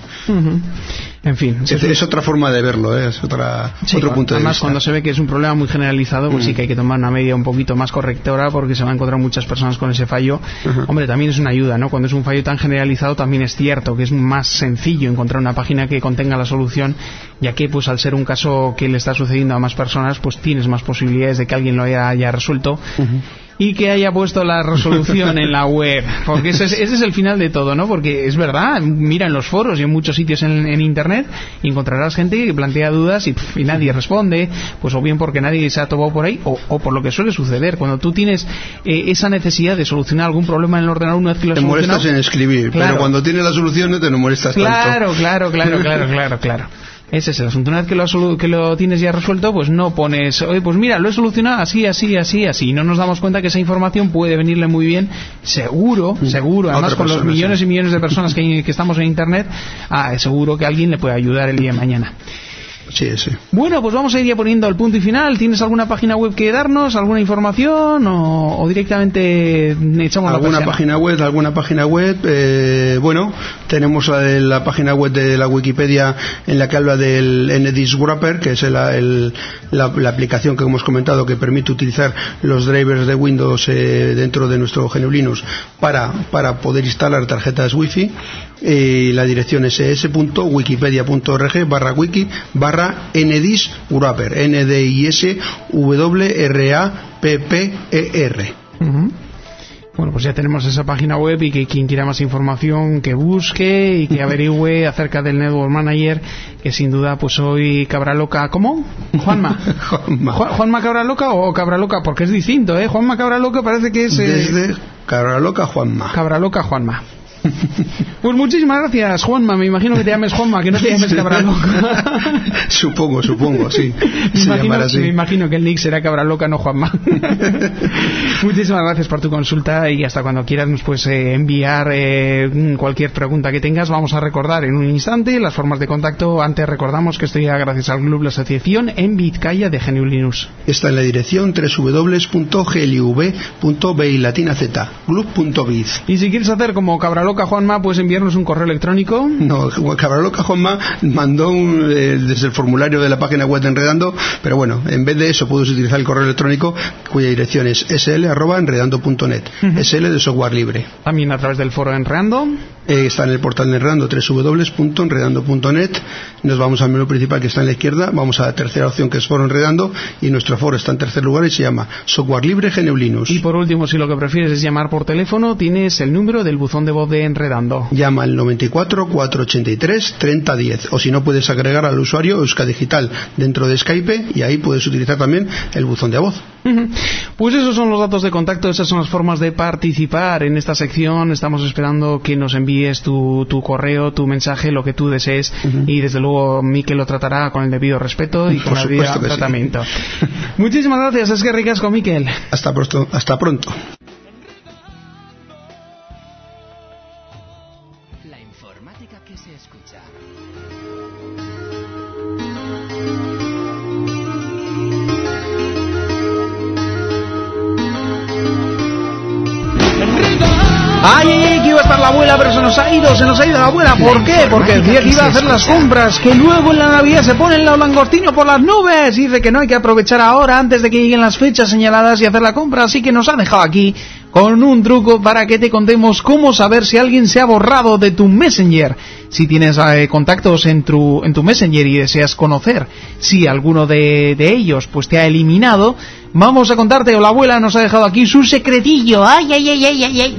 En fin, es otra forma de verlo, es otro punto de vista. Además, cuando se ve que es un problema muy generalizado, pues sí que hay que tomar una medida un poquito más correctora porque se van a encontrar muchas personas con ese fallo. Hombre, también es una ayuda, ¿no? Cuando es un fallo tan generalizado, también es cierto que es más sencillo encontrar una página que contenga la solución, ya que, pues al ser un caso que le está sucediendo a más personas, pues tienes más posibilidades de que alguien lo haya resuelto. Y que haya puesto la resolución en la web, porque ese es el final de todo, ¿no? Porque es verdad, mira en los foros y en muchos sitios en internet y encontrarás gente que plantea dudas y nadie responde, pues o bien porque nadie se ha tomado por ahí o por lo que suele suceder cuando tú tienes esa necesidad de solucionar algún problema en el ordenador una vez que lo has solucionado. Te molestas en escribir, claro. Pero cuando tienes la solución no te molestas tanto. Claro. Ese es el asunto. Una vez que lo tienes ya resuelto, pues no pones, oye, pues mira, lo he solucionado así. Y no nos damos cuenta que esa información puede venirle muy bien, seguro, además con los millones y millones de personas que estamos en Internet, seguro que alguien le puede ayudar el día de mañana. Sí. Bueno, pues vamos a ir ya poniendo el punto y final. ¿Tienes alguna página web que darnos? ¿Alguna información? ¿O directamente echamos alguna página web? Bueno, tenemos la página web de la Wikipedia en la que habla del NDisk Wrapper, que es la aplicación que hemos comentado que permite utilizar los drivers de Windows dentro de nuestro GNU Linux para poder instalar tarjetas Wi-Fi. La dirección es es.wikipedia.org/wiki/NDisk Wrapper, NDISWRAPPER. Bueno, pues ya tenemos esa página web y que quien quiera más información que busque y que averigüe acerca del Network Manager, que sin duda pues hoy Cabraloca, ¿cómo? Juanma Cabraloca o Cabraloca, porque es distinto, Juanma Cabraloca parece que es desde Cabraloca Juanma. Pues muchísimas gracias, Juanma. Me imagino que te llames Juanma, que no te llames Cabraloca. Supongo, sí. Me imagino que el nick será Cabraloca, no Juanma. Muchísimas gracias por tu consulta y hasta cuando quieras nos puedes enviar cualquier pregunta que tengas. Vamos a recordar en un instante las formas de contacto. Antes recordamos que esto ya gracias al Club La Asociación en Vizcaya de GNU Linux. Está en la dirección www.glv.biz, club.biz. Y si quieres hacer como Cabraloca Juanma, puedes enviarnos un correo electrónico. No, Cabraloca Juanma mandó desde el formulario de la página web de Enredando, pero bueno, en vez de eso puedes utilizar el correo electrónico cuya dirección es sl@enredando.net, SL de software libre. También a través del foro de Enredando. Está en el portal de Enredando, www.enredando.net. Nos vamos al menú principal que está en la izquierda, vamos a la tercera opción que es foro Enredando y nuestro foro está en tercer lugar y se llama Software Libre GNU Linux. Y por último, si lo que prefieres es llamar por teléfono, tienes el número del buzón de voz de Enredando. Llama al 94 483 3010 o si no puedes agregar al usuario Euskadi Digital dentro de Skype y ahí puedes utilizar también el buzón de voz. Pues esos son los datos de contacto, esas son las formas de participar en esta sección. Estamos esperando que nos envíes tu correo, tu mensaje, lo que tú desees, y desde luego Mikel lo tratará con el debido respeto y con el debido tratamiento. Sí. Muchísimas gracias, es que ricasco, Mikel. Hasta pronto. La informática que se escucha. ¡Ay, que iba a estar la abuela, pero se nos ha ido la abuela! ¿Por qué? Porque decía que iba a hacer las compras, que luego en la Navidad se ponen los langostinos por las nubes, y dice que no hay que aprovechar ahora antes de que lleguen las fechas señaladas y hacer la compra, así que nos ha dejado aquí con un truco para que te contemos cómo saber si alguien se ha borrado de tu Messenger. Si tienes contactos en tu Messenger y deseas conocer si alguno de ellos pues te ha eliminado, vamos a contarte, o la abuela nos ha dejado aquí su secretillo. ¡Ay, ay, ay, ay, ay, ay!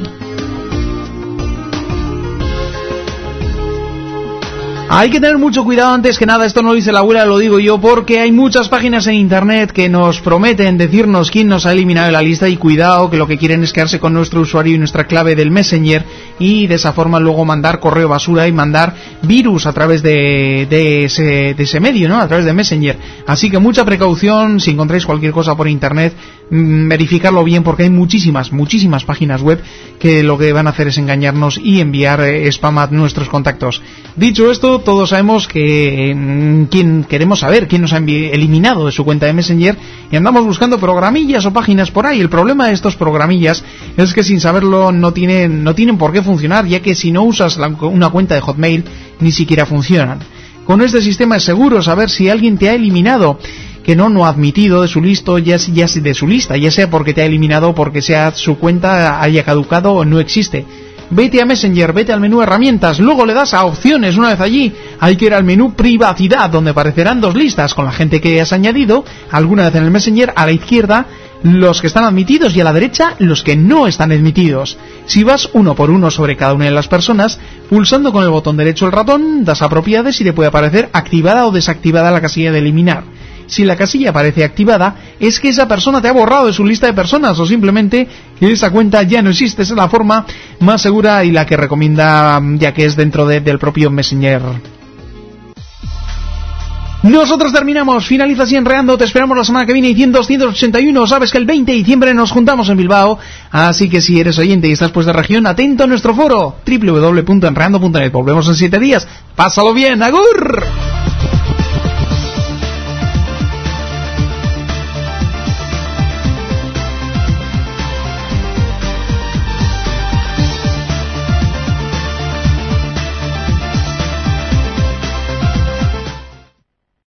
Hay que tener mucho cuidado, antes que nada, esto no lo dice la abuela, lo digo yo, porque hay muchas páginas en internet que nos prometen decirnos quién nos ha eliminado de la lista, y cuidado, que lo que quieren es quedarse con nuestro usuario y nuestra clave del Messenger, y de esa forma luego mandar correo basura y mandar virus a través de ese medio, ¿no? A través de Messenger. Así que mucha precaución, si encontráis cualquier cosa por internet, verificarlo bien, porque hay muchísimas páginas web que lo que van a hacer es engañarnos y enviar spam a nuestros contactos. Dicho esto, todos sabemos que queremos saber quién nos ha eliminado de su cuenta de Messenger, y andamos buscando programillas o páginas por ahí. El problema de estos programillas es que sin saberlo no tienen por qué funcionar, ya que si no usas una cuenta de Hotmail ni siquiera funcionan. Con este sistema es seguro saber si alguien te ha eliminado, que no ha admitido de su lista, ya sea porque te ha eliminado o porque su cuenta haya caducado o no existe. Vete a Messenger, vete al menú herramientas, luego le das a opciones. Una vez allí hay que ir al menú privacidad, donde aparecerán dos listas con la gente que has añadido alguna vez en el Messenger. A la izquierda los que están admitidos y a la derecha los que no están admitidos. Si vas uno por uno sobre cada una de las personas, pulsando con el botón derecho el ratón, das a propiedades y te puede aparecer activada o desactivada la casilla de eliminar. Si la casilla aparece activada, es que esa persona te ha borrado de su lista de personas, o simplemente que esa cuenta ya no existe. Esa es la forma más segura y la que recomienda, ya que es dentro del propio Messenger. Nosotros terminamos, finaliza así Enredando, te esperamos la semana que viene, y 281, sabes que el 20 de diciembre nos juntamos en Bilbao, así que si eres oyente y estás pues de región, atento a nuestro foro, www.enredando.net. Volvemos en 7 días, pásalo bien, ¡agur!